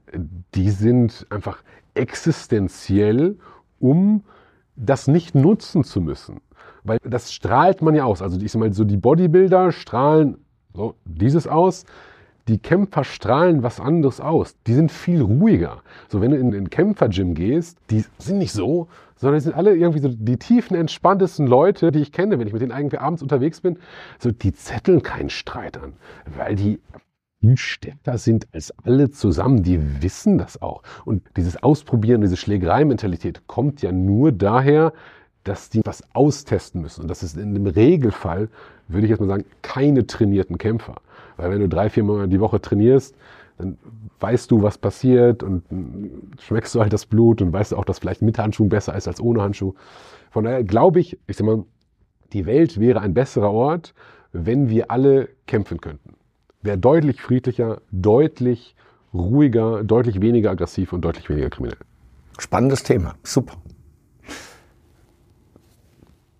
die sind einfach existenziell, um das nicht nutzen zu müssen. Weil das strahlt man ja aus. Also ich sag mal, so die Bodybuilder strahlen so dieses aus. Die Kämpfer strahlen was anderes aus. Die sind viel ruhiger. So, wenn du in den Kämpfer-Gym gehst, die sind nicht so, sondern die sind alle irgendwie so die tiefen, entspanntesten Leute, die ich kenne, wenn ich mit denen irgendwie abends unterwegs bin. So, die zetteln keinen Streit an, weil die viel stärker sind als alle zusammen. Die wissen das auch. Und dieses Ausprobieren, diese Schlägerei-Mentalität kommt ja nur daher, dass die was austesten müssen. Und das ist in dem Regelfall, würde ich jetzt mal sagen, keine trainierten Kämpfer. Weil wenn du 3-4 Mal die Woche trainierst, dann weißt du, was passiert und schmeckst du halt das Blut und weißt auch, dass vielleicht mit Handschuhen besser ist als ohne Handschuh. Von daher glaube ich sag mal, die Welt wäre ein besserer Ort, wenn wir alle kämpfen könnten. Wäre deutlich friedlicher, deutlich ruhiger, deutlich weniger aggressiv und deutlich weniger kriminell. Spannendes Thema. Super.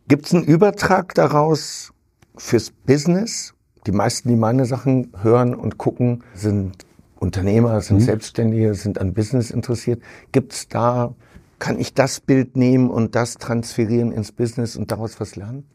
Gibt es einen Übertrag daraus fürs Business? Die meisten, die meine Sachen hören und gucken, sind Unternehmer, sind Selbstständige, sind an Business interessiert. Gibt's da, kann ich das Bild nehmen und das transferieren ins Business und daraus was lernen?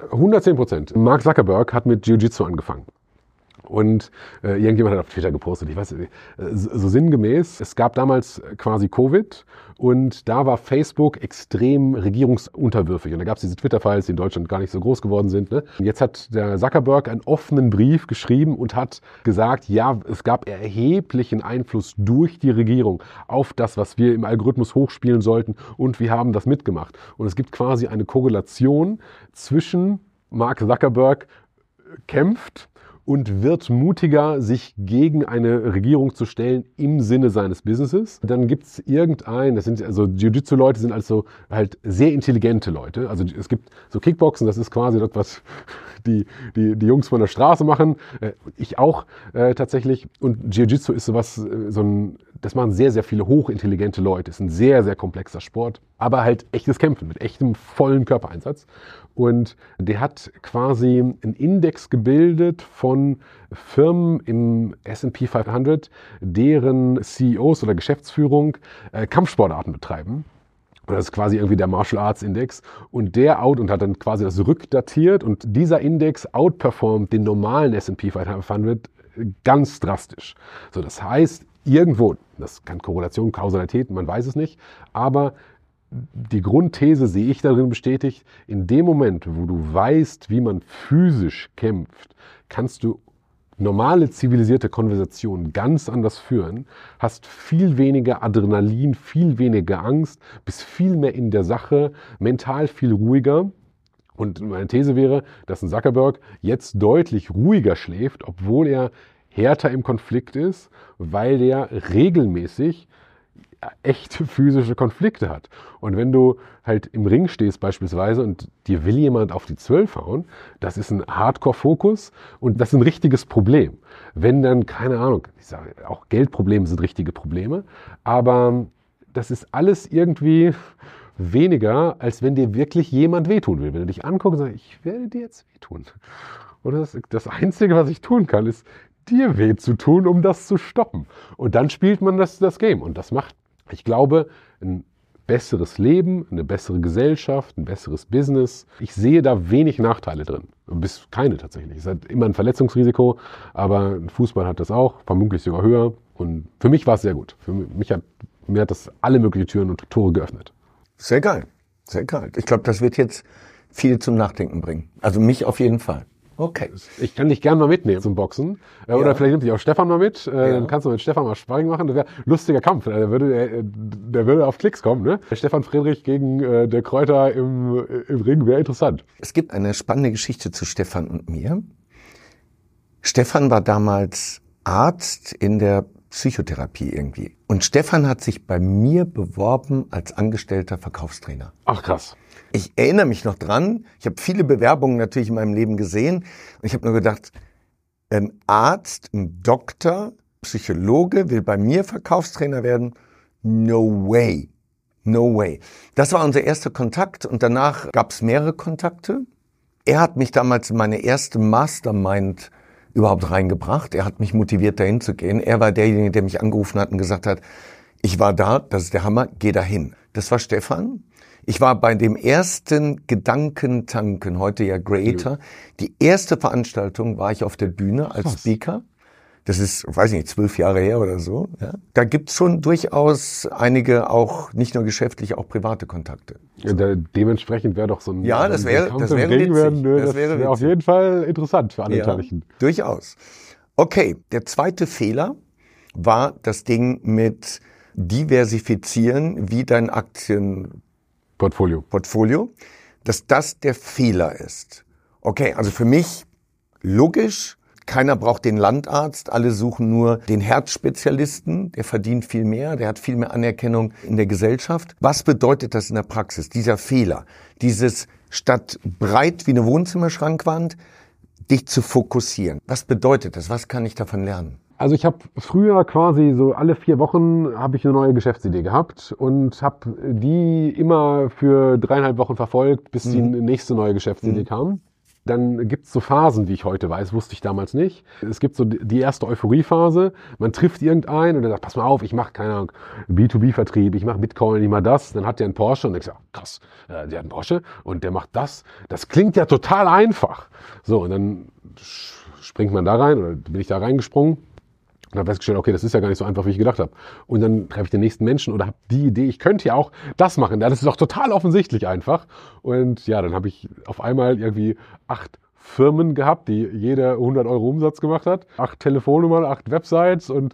110%. Mark Zuckerberg hat mit Jiu-Jitsu angefangen. Und irgendjemand hat auf Twitter gepostet, ich weiß nicht, so sinngemäß, es gab damals quasi Covid und da war Facebook extrem regierungsunterwürfig. Und da gab es diese Twitter-Files, die in Deutschland gar nicht so groß geworden sind. Ne? Und jetzt hat der Zuckerberg einen offenen Brief geschrieben und hat gesagt, ja, es gab erheblichen Einfluss durch die Regierung auf das, was wir im Algorithmus hochspielen sollten und wir haben das mitgemacht. Und es gibt quasi eine Korrelation zwischen Mark Zuckerberg kämpft und wird mutiger, sich gegen eine Regierung zu stellen im Sinne seines Businesses. Dann gibt's also Jiu-Jitsu-Leute sind also halt sehr intelligente Leute. Also es gibt so Kickboxen, das ist quasi das, was die Jungs von der Straße machen. Ich auch tatsächlich. Und Jiu-Jitsu ist sowas, das machen sehr, sehr viele hochintelligente Leute. Es ist ein sehr, sehr komplexer Sport, aber halt echtes Kämpfen mit echtem vollen Körpereinsatz. Und der hat quasi einen Index gebildet von Firmen im S&P 500, deren CEOs oder Geschäftsführung Kampfsportarten betreiben. Und das ist quasi irgendwie der Martial Arts Index. Und und hat dann quasi das rückdatiert. Und dieser Index outperformt den normalen S&P 500 ganz drastisch. So, das heißt, irgendwo, das kann Korrelation, Kausalität, man weiß es nicht, aber die Grundthese sehe ich darin bestätigt, in dem Moment, wo du weißt, wie man physisch kämpft, kannst du normale zivilisierte Konversationen ganz anders führen, hast viel weniger Adrenalin, viel weniger Angst, bist viel mehr in der Sache, mental viel ruhiger. Und meine These wäre, dass ein Zuckerberg jetzt deutlich ruhiger schläft, obwohl er härter im Konflikt ist, weil der regelmäßig echte physische Konflikte hat. Und wenn du halt im Ring stehst beispielsweise und dir will jemand auf die 12 hauen, das ist ein Hardcore-Fokus und das ist ein richtiges Problem. Wenn dann, keine Ahnung, ich sage, auch Geldprobleme sind richtige Probleme, aber das ist alles irgendwie weniger, als wenn dir wirklich jemand wehtun will. Wenn du dich anguckst und sagst, ich werde dir jetzt wehtun. Oder das Einzige, was ich tun kann, ist, dir weh zu tun, um das zu stoppen. Und dann spielt man das Game. Und das macht, ich glaube, ein besseres Leben, eine bessere Gesellschaft, ein besseres Business. Ich sehe da wenig Nachteile drin. Bis keine tatsächlich. Es hat immer ein Verletzungsrisiko, aber Fußball hat das auch, vermutlich sogar höher. Und für mich war es sehr gut. Mir hat das alle möglichen Türen und Tore geöffnet. Sehr geil, sehr geil. Ich glaube, das wird jetzt viel zum Nachdenken bringen. Also mich auf jeden Fall. Okay. Ich kann dich gerne mal mitnehmen zum Boxen. Oder vielleicht nimmt dich auch Stefan mal mit. Dann kannst du mit Stefan mal Sparring machen. Das wäre ein lustiger Kampf. Der würde auf Klicks kommen. Ne? Stefan Friedrich gegen der Kräuter im Ring wäre interessant. Es gibt eine spannende Geschichte zu Stefan und mir. Stefan war damals Arzt in der Psychotherapie irgendwie. Und Stefan hat sich bei mir beworben als angestellter Verkaufstrainer. Ach krass. Ich erinnere mich noch dran, ich habe viele Bewerbungen natürlich in meinem Leben gesehen und ich habe nur gedacht, ein Arzt, ein Doktor, Psychologe will bei mir Verkaufstrainer werden? No way, no way. Das war unser erster Kontakt und danach gab es mehrere Kontakte. Er hat mich damals in meine erste Mastermind überhaupt reingebracht. Er hat mich motiviert, dahin zu gehen. Er war derjenige, der mich angerufen hat und gesagt hat, ich war da, das ist der Hammer, geh dahin. Das war Stefan. Ich war bei dem ersten Gedankentanken, heute ja Creator. Die erste Veranstaltung war ich auf der Bühne als Speaker. Das ist, weiß ich nicht, 12 Jahre her oder so. Ja. Da gibt's schon durchaus einige auch, nicht nur geschäftlich, auch private Kontakte. Ja, dementsprechend wäre doch so ein das wäre witzig. Auf jeden Fall interessant für alle Beteiligten. Durchaus. Okay, der zweite Fehler war das Ding mit diversifizieren, wie dein Portfolio, dass das der Fehler ist. Okay, also für mich logisch, keiner braucht den Landarzt, alle suchen nur den Herzspezialisten, der verdient viel mehr, der hat viel mehr Anerkennung in der Gesellschaft. Was bedeutet das in der Praxis, dieser Fehler? Dieses statt breit wie eine Wohnzimmerschrankwand, dich zu fokussieren. Was bedeutet das? Was kann ich davon lernen? Also ich habe früher quasi so alle 4 Wochen habe ich eine neue Geschäftsidee gehabt und habe die immer für 3,5 Wochen verfolgt, bis die nächste neue Geschäftsidee kam. Dann gibt es so Phasen, wie ich heute weiß, wusste ich damals nicht. Es gibt so die erste Euphoriephase. Man trifft irgendeinen und der sagt, pass mal auf, ich mache, keine Ahnung, B2B-Vertrieb, ich mache Bitcoin, ich mache das. Dann hat der einen Porsche und denkst, ja, krass, der hat einen Porsche und der macht das. Das klingt ja total einfach. So, und dann springt man da rein oder bin ich da reingesprungen. Und habe festgestellt, okay, das ist ja gar nicht so einfach, wie ich gedacht habe. Und dann treffe ich den nächsten Menschen oder habe die Idee, ich könnte ja auch das machen. Das ist doch total offensichtlich einfach. Und ja, dann habe ich auf einmal irgendwie 8 Firmen gehabt, die jeder 100 Euro Umsatz gemacht hat. 8 Telefonnummern, 8 Websites und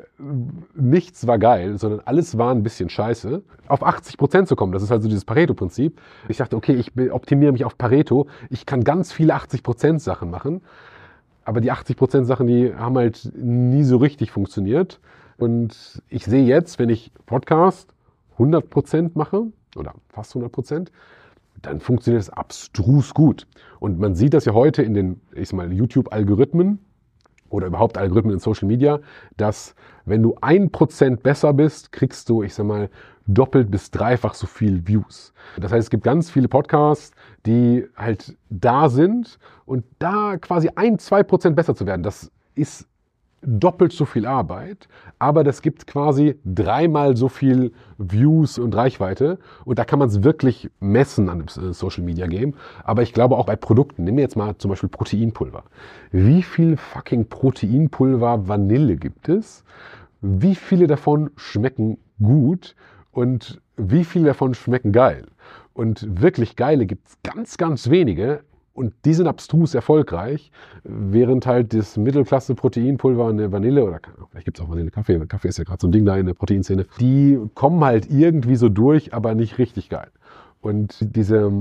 nichts war geil, sondern alles war ein bisschen scheiße. Auf 80% zu kommen, das ist also dieses Pareto-Prinzip. Ich dachte, okay, ich optimiere mich auf Pareto. Ich kann ganz viele 80% Sachen machen. Aber die 80% Sachen, die haben halt nie so richtig funktioniert. Und ich sehe jetzt, wenn ich Podcast 100% mache, oder fast 100%, dann funktioniert es abstrus gut. Und man sieht das ja heute in den, ich sag mal, YouTube-Algorithmen oder überhaupt Algorithmen in Social Media, dass wenn du 1% besser bist, kriegst du, ich sag mal, doppelt bis dreifach so viel Views. Das heißt, es gibt ganz viele Podcasts, die halt da sind und da quasi 1-2% besser zu werden, das ist doppelt so viel Arbeit, aber das gibt quasi 3-mal so viel Views und Reichweite und da kann man es wirklich messen an dem Social Media Game. Aber ich glaube auch bei Produkten, nehmen wir jetzt mal zum Beispiel Proteinpulver. Wie viel fucking Proteinpulver Vanille gibt es? Wie viele davon schmecken gut und wie viele davon schmecken geil? Und wirklich geile gibt es ganz, ganz wenige. Und die sind abstrus erfolgreich, während halt das Mittelklasse-Proteinpulver und eine Vanille, oder vielleicht gibt es auch Vanille-Kaffee, Kaffee ist ja gerade so ein Ding da in der Proteinszene, die kommen halt irgendwie so durch, aber nicht richtig geil. Und diese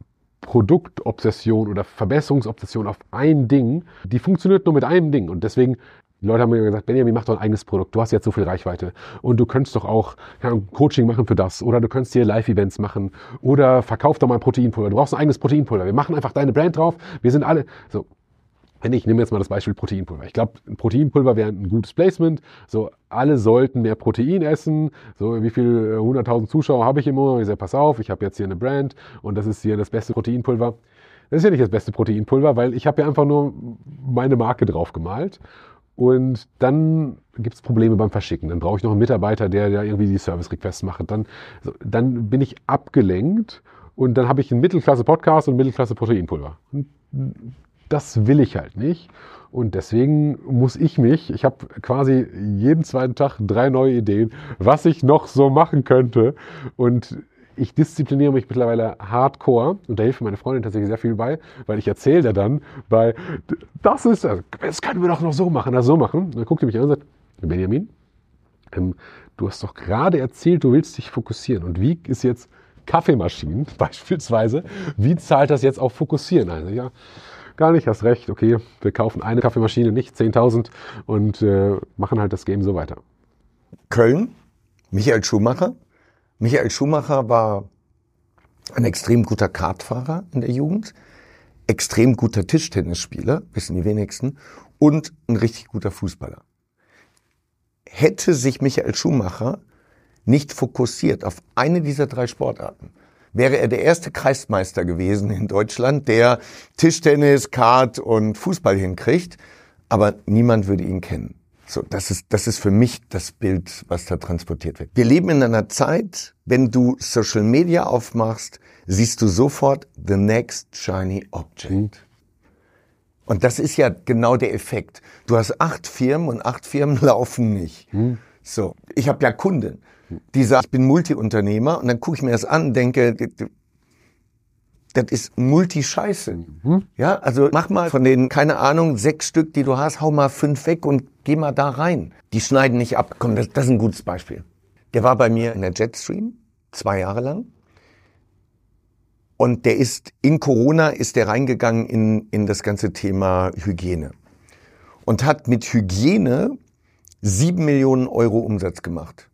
Produktobsession oder Verbesserungsobsession auf ein Ding, die funktioniert nur mit einem Ding. Und deswegen, die Leute haben mir gesagt, Benjamin, mach doch ein eigenes Produkt. Du hast jetzt so viel Reichweite. Und du könntest doch auch Coaching machen für das. Oder du könntest hier Live-Events machen. Oder verkauf doch mal ein Proteinpulver. Du brauchst ein eigenes Proteinpulver. Wir machen einfach deine Brand drauf. Wir sind alle so. Ich nehme jetzt mal das Beispiel Proteinpulver. Ich glaube, ein Proteinpulver wäre ein gutes Placement. So, alle sollten mehr Protein essen. So, wie viel 100.000 Zuschauer habe ich immer? Ich sage, pass auf, ich habe jetzt hier eine Brand und das ist hier das beste Proteinpulver. Das ist ja nicht das beste Proteinpulver, weil ich habe ja einfach nur meine Marke drauf gemalt. Und dann gibt es Probleme beim Verschicken. Dann brauche ich noch einen Mitarbeiter, der irgendwie die Service-Requests macht. Dann bin ich abgelenkt und dann habe ich einen Mittelklasse-Podcast und Mittelklasse-Proteinpulver. Und das will ich halt nicht. Und deswegen muss ich habe quasi jeden zweiten Tag 3 neue Ideen, was ich noch so machen könnte. Und ich diszipliniere mich mittlerweile hardcore und da hilft meine Freundin tatsächlich sehr viel bei, weil ich erzähle der dann das können wir doch noch so machen, das so machen. Und dann guckt sie mich an und sagt, Benjamin, du hast doch gerade erzählt, du willst dich fokussieren. Und wie ist jetzt Kaffeemaschinen beispielsweise, wie zahlt das jetzt auf Fokussieren ein? Ja, gar nicht, hast recht, okay, wir kaufen eine Kaffeemaschine, nicht 10.000 und machen halt das Game so weiter. Köln, Michael Schumacher. Michael Schumacher war ein extrem guter Kartfahrer in der Jugend, extrem guter Tischtennisspieler, wissen die wenigsten, und ein richtig guter Fußballer. Hätte sich Michael Schumacher nicht fokussiert auf eine dieser 3 Sportarten, wäre er der erste Kreismeister gewesen in Deutschland, der Tischtennis, Kart und Fußball hinkriegt, aber niemand würde ihn kennen. So, das ist für mich das Bild, was da transportiert wird. Wir leben in einer Zeit, wenn du Social Media aufmachst, siehst du sofort the next shiny object. Und das ist ja genau der Effekt. Du hast 8 Firmen und 8 Firmen laufen nicht. So, ich habe ja Kunden, die sagen, ich bin Multiunternehmer und dann gucke ich mir das an und denke, das ist Multi-Scheiße. Ja, also mach mal von den, keine Ahnung, 6 Stück, die du hast, hau mal 5 weg und geh mal da rein. Die schneiden nicht ab. Komm, das ist ein gutes Beispiel. Der war bei mir in der Jetstream, 2 Jahre lang. Und der ist, in Corona ist der reingegangen in das ganze Thema Hygiene. Und hat mit Hygiene 7 Millionen Euro Umsatz gemacht.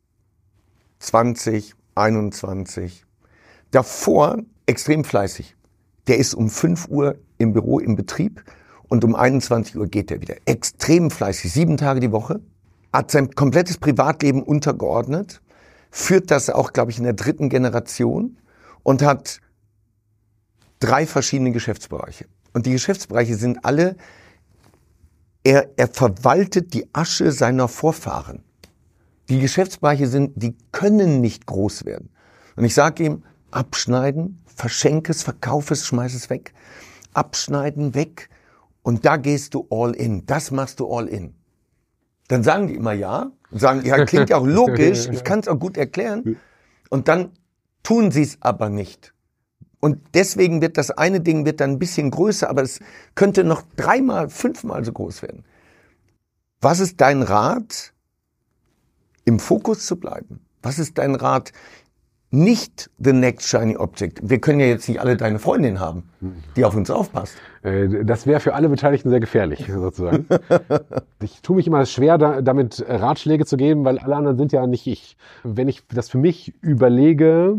20, 21. Davor extrem fleißig. Der ist um 5 Uhr im Büro, im Betrieb und um 21 Uhr geht er wieder. Extrem fleißig, 7 Tage die Woche, hat sein komplettes Privatleben untergeordnet, führt das auch, glaube ich, in der 3. Generation und hat 3 verschiedene Geschäftsbereiche. Und die Geschäftsbereiche sind alle, er verwaltet die Asche seiner Vorfahren. Die Geschäftsbereiche die können nicht groß werden. Und ich sage ihm, abschneiden, verschenke es, verkaufe es, schmeiß es weg. Abschneiden, weg. Und da gehst du all in. Das machst du all in. Dann sagen die immer ja. Und sagen, ja, klingt ja auch logisch. Ich kann es auch gut erklären. Und dann tun sie es aber nicht. Und deswegen wird das eine Ding dann ein bisschen größer, aber es könnte noch 3-mal, 5-mal so groß werden. Was ist dein Rat, im Fokus zu bleiben? Was ist dein Rat, nicht the next shiny object? Wir können ja jetzt nicht alle deine Freundin haben, die auf uns aufpasst. Das wäre für alle Beteiligten sehr gefährlich, sozusagen. Ich tue mich immer schwer, damit Ratschläge zu geben, weil alle anderen sind ja nicht ich. Wenn ich das für mich überlege,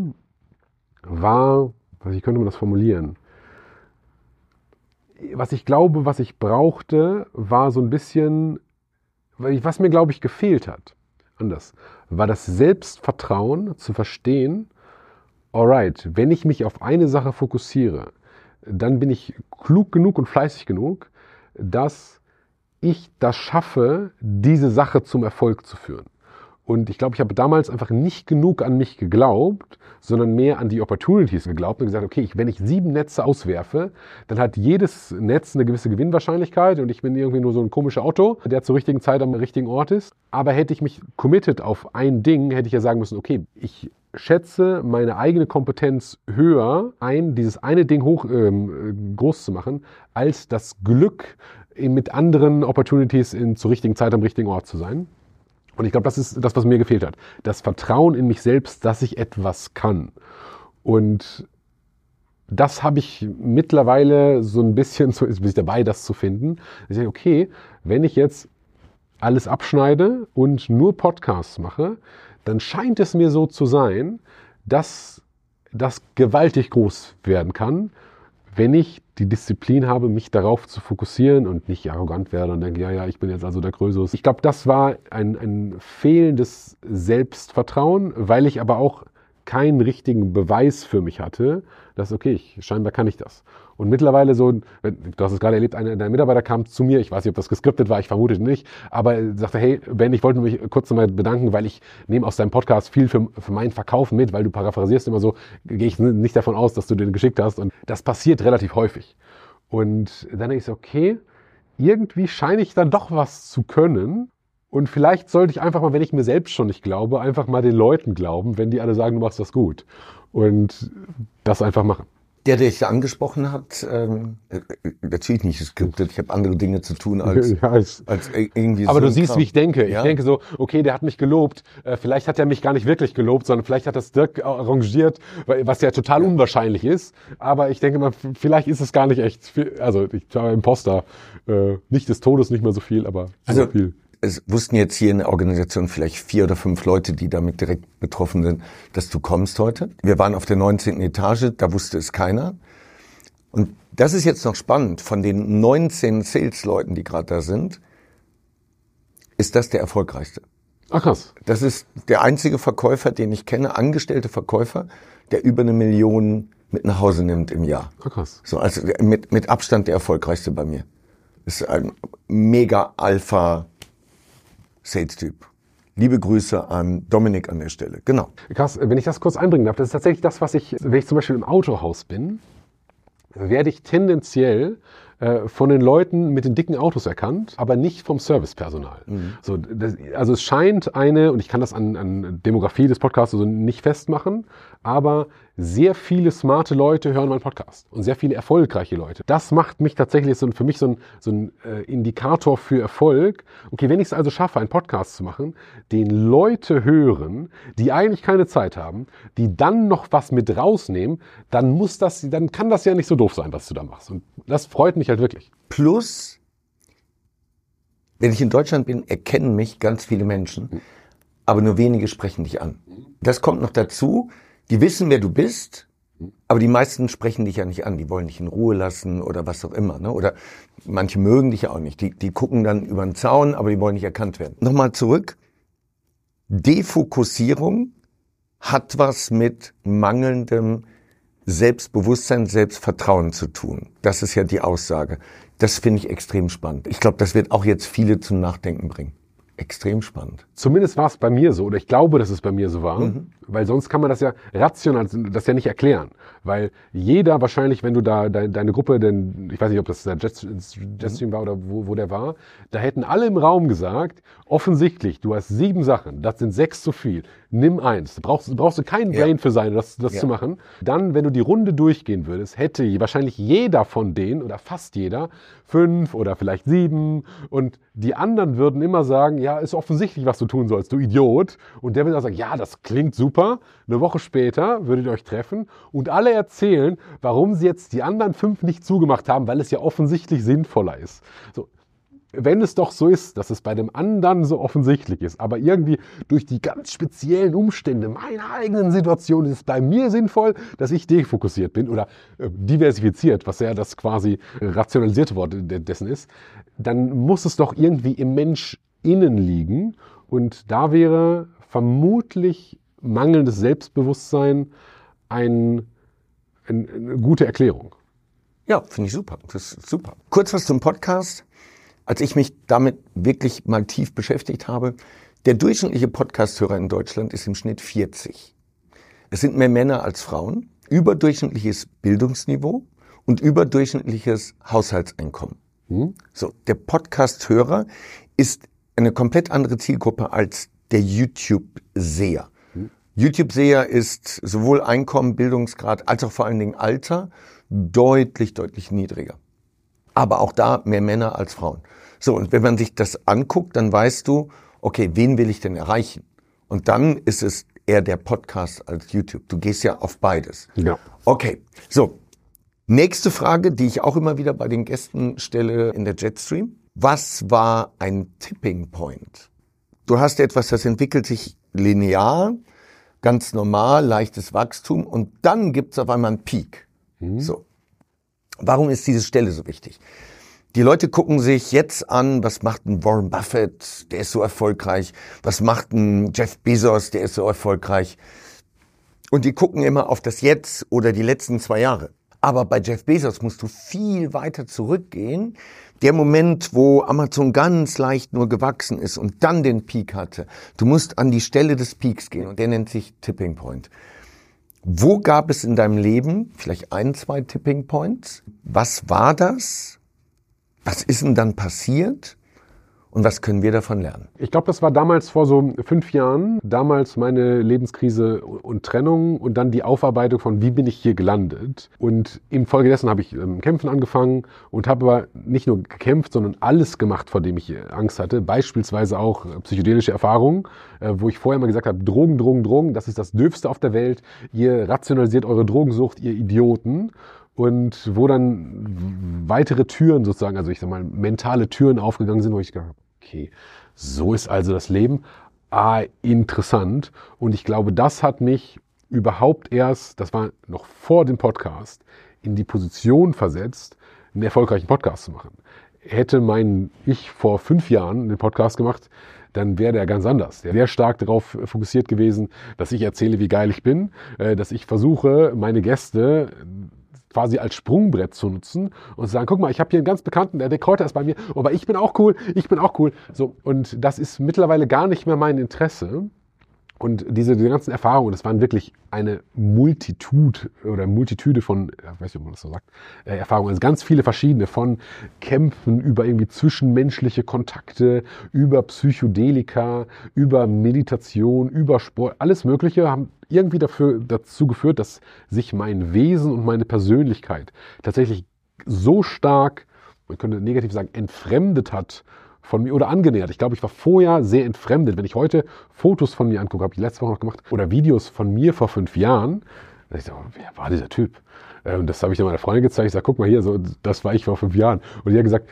wie könnte man das formulieren? Was ich glaube, was ich brauchte, war so ein bisschen, was mir, glaube ich, gefehlt hat. Anders. War das Selbstvertrauen zu verstehen, alright, wenn ich mich auf eine Sache fokussiere, dann bin ich klug genug und fleißig genug, dass ich das schaffe, diese Sache zum Erfolg zu führen. Und ich glaube, ich habe damals einfach nicht genug an mich geglaubt, sondern mehr an die Opportunities geglaubt und gesagt, okay, wenn ich 7 Netze auswerfe, dann hat jedes Netz eine gewisse Gewinnwahrscheinlichkeit und ich bin irgendwie nur so ein komischer Otto, der zur richtigen Zeit am richtigen Ort ist. Aber hätte ich mich committed auf ein Ding, hätte ich ja sagen müssen, okay, ich schätze meine eigene Kompetenz höher ein, dieses eine Ding groß zu machen, als das Glück, mit anderen Opportunities zur richtigen Zeit am richtigen Ort zu sein. Und ich glaube, das ist das, was mir gefehlt hat. Das Vertrauen in mich selbst, dass ich etwas kann. Und das habe ich mittlerweile so ein bisschen, so bin ich dabei, das zu finden. Ich sage, okay, wenn ich jetzt alles abschneide und nur Podcasts mache, dann scheint es mir so zu sein, dass das gewaltig groß werden kann, wenn ich die Disziplin habe, mich darauf zu fokussieren und nicht arrogant werde und denke, ja, ich bin jetzt also der Größere. Ich glaube, das war ein fehlendes Selbstvertrauen, weil ich aber auch keinen richtigen Beweis für mich hatte, dass, okay, scheinbar kann ich das. Und mittlerweile du hast es gerade erlebt, einer der Mitarbeiter kam zu mir, ich weiß nicht, ob das geskriptet war, ich vermute nicht, aber er sagte, hey Ben, ich wollte mich kurz nochmal bedanken, weil ich nehme aus deinem Podcast viel für mein Verkaufen mit, weil du paraphrasierst immer so, gehe ich nicht davon aus, dass du den geschickt hast und das passiert relativ häufig. Und dann denke ich so, okay, irgendwie scheine ich dann doch was zu können. Und vielleicht sollte ich einfach mal, wenn ich mir selbst schon nicht glaube, einfach mal den Leuten glauben, wenn die alle sagen, du machst das gut. Und das einfach machen. Der dich da angesprochen hat, natürlich nicht geskriptet, ich habe andere Dinge zu tun als irgendwie so. Aber du siehst, wie ich denke. Ja? Ich denke so, okay, der hat mich gelobt, vielleicht hat er mich gar nicht wirklich gelobt, sondern vielleicht hat das Dirk arrangiert, was ja total unwahrscheinlich ist. Aber ich denke mal, vielleicht ist es gar nicht echt. Also ich war Imposter, nicht des Todes nicht mehr so viel, aber so viel. Es wussten jetzt hier in der Organisation vielleicht 4 oder 5 Leute, die damit direkt betroffen sind, dass du kommst heute. Wir waren auf der 19. Etage, da wusste es keiner. Und das ist jetzt noch spannend. Von den 19 Sales-Leuten, die gerade da sind, ist das der erfolgreichste. Ach krass. Das ist der einzige Verkäufer, den ich kenne, angestellte Verkäufer, der über 1 Million mit nach Hause nimmt im Jahr. Ach krass. So, also mit Abstand der erfolgreichste bei mir. Ist ein mega Alpha Sales-Typ. Liebe Grüße an Dominik an der Stelle. Genau. Krass, wenn ich das kurz einbringen darf, das ist tatsächlich das, wenn ich zum Beispiel im Autohaus bin, werde ich tendenziell von den Leuten mit den dicken Autos erkannt, aber nicht vom Servicepersonal. So, also es scheint und ich kann das an Demografie des Podcasts also nicht festmachen, aber sehr viele smarte Leute hören meinen Podcast und sehr viele erfolgreiche Leute. Das macht mich tatsächlich für mich so ein Indikator für Erfolg. Okay, wenn ich es also schaffe, einen Podcast zu machen, den Leute hören, die eigentlich keine Zeit haben, die dann noch was mit rausnehmen, dann kann das ja nicht so doof sein, was du da machst. Und das freut mich halt wirklich. Plus, wenn ich in Deutschland bin, erkennen mich ganz viele Menschen, aber nur wenige sprechen dich an. Das kommt noch dazu. Die wissen, wer du bist, Aber die meisten sprechen dich ja nicht an, die wollen dich in Ruhe lassen oder was auch immer. Ne? Oder manche mögen dich ja auch nicht, die gucken dann über den Zaun, aber die wollen nicht erkannt werden. Nochmal zurück, Defokussierung hat was mit mangelndem Selbstbewusstsein, Selbstvertrauen zu tun. Das ist ja die Aussage. Das finde ich extrem spannend. Ich glaube, das wird auch jetzt viele zum Nachdenken bringen. Extrem spannend. Zumindest war es bei mir so, oder ich glaube, dass es bei mir so war, weil sonst kann man das ja rational, das ja nicht erklären. Weil jeder wahrscheinlich, wenn du da deine Gruppe, denn ich weiß nicht, ob das der Jetstream war oder wo der war, da hätten alle im Raum gesagt, offensichtlich, du hast 7 Sachen, das sind 6 zu viel, nimm 1. Brauchst du kein Brain für sein, das zu machen. Dann, wenn du die Runde durchgehen würdest, hätte wahrscheinlich jeder von denen oder fast jeder 5 oder vielleicht 7 und die anderen würden immer sagen, ja, ist offensichtlich, was du tun sollst, du Idiot. Und der würde auch sagen, ja, das klingt super. Eine Woche später würdet ihr euch treffen und alle erzählen, warum sie jetzt die anderen 5 nicht zugemacht haben, weil es ja offensichtlich sinnvoller ist. So. Wenn es doch so ist, dass es bei dem anderen so offensichtlich ist, aber irgendwie durch die ganz speziellen Umstände meiner eigenen Situation ist es bei mir sinnvoll, dass ich defokussiert bin oder diversifiziert, was ja das quasi rationalisierte Wort dessen ist, dann muss es doch irgendwie im Mensch innen liegen und da wäre vermutlich mangelndes Selbstbewusstsein eine gute Erklärung. Ja, finde ich super. Das ist super. Kurz was zum Podcast. Als ich mich damit wirklich mal tief beschäftigt habe, der durchschnittliche Podcast-Hörer in Deutschland ist im Schnitt 40. Es sind mehr Männer als Frauen, überdurchschnittliches Bildungsniveau und überdurchschnittliches Haushaltseinkommen. So, der Podcast-Hörer ist eine komplett andere Zielgruppe als der YouTube-Seher. YouTube-Seher ist sowohl Einkommen, Bildungsgrad als auch vor allen Dingen Alter deutlich niedriger. Aber auch da mehr Männer als Frauen. So, und wenn man sich das anguckt, dann weißt du, okay, wen will ich denn erreichen? Und dann ist es eher der Podcast als YouTube. Du gehst ja auf beides. Ja. Okay, so. Nächste Frage, die ich auch immer wieder bei den Gästen stelle in der Jetstream. Was war ein Tipping Point? Du hast etwas, das entwickelt sich linear, ganz normal, leichtes Wachstum und dann gibt's auf einmal einen Peak. So. Warum ist diese Stelle so wichtig? Die Leute gucken sich jetzt an, was macht ein Warren Buffett, der ist so erfolgreich, was macht ein Jeff Bezos, der ist so erfolgreich. Und die gucken immer auf das Jetzt oder die letzten 2 Jahre. Aber bei Jeff Bezos musst du viel weiter zurückgehen. Der Moment, wo Amazon ganz leicht nur gewachsen ist und dann den Peak hatte. Du musst an die Stelle des Peaks gehen und der nennt sich Tipping Point. Wo gab es in deinem Leben vielleicht 1, 2 Tipping Points? Was war das? Was ist denn dann passiert? Und was können wir davon lernen? Ich glaube, das war damals vor so 5 Jahren, damals meine Lebenskrise und Trennung und dann die Aufarbeitung von, wie bin ich hier gelandet. Und infolgedessen habe ich Kämpfen angefangen und habe aber nicht nur gekämpft, sondern alles gemacht, vor dem ich Angst hatte. Beispielsweise auch psychedelische Erfahrungen, wo ich vorher mal gesagt habe, Drogen, das ist das Dürfste auf der Welt. Ihr rationalisiert eure Drogensucht, ihr Idioten. Und wo dann weitere Türen sozusagen, also ich sag mal, mentale Türen aufgegangen sind, wo ich gedacht habe, okay, so ist also das Leben. Interessant. Und ich glaube, das hat mich überhaupt erst, das war noch vor dem Podcast, in die Position versetzt, einen erfolgreichen Podcast zu machen. Hätte mein Ich vor 5 Jahren den Podcast gemacht, dann wäre der ganz anders. Der wäre stark darauf fokussiert gewesen, dass ich erzähle, wie geil ich bin, dass ich versuche, meine Gäste quasi als Sprungbrett zu nutzen und zu sagen, guck mal, ich habe hier einen ganz Bekannten, der Kräuter ist bei mir, aber ich bin auch cool. So, und das ist mittlerweile gar nicht mehr mein Interesse. Und diese ganzen Erfahrungen, das waren wirklich eine Multitude von, ich weiß nicht, ob man das so sagt, Erfahrungen, also ganz viele verschiedene, von Kämpfen über irgendwie zwischenmenschliche Kontakte, über Psychedelika, über Meditation, über Sport, alles Mögliche haben irgendwie dazu geführt, dass sich mein Wesen und meine Persönlichkeit tatsächlich so stark, man könnte negativ sagen, entfremdet hat von mir oder angenähert. Ich glaube, ich war vorher sehr entfremdet. Wenn ich heute Fotos von mir angucke, habe ich letzte Woche noch gemacht, oder Videos von mir vor 5 Jahren, dann ich so, wer war dieser Typ? Und das habe ich dann meiner Freundin gezeigt. Ich sage, guck mal hier, so, das war ich vor 5 Jahren. Und die hat gesagt,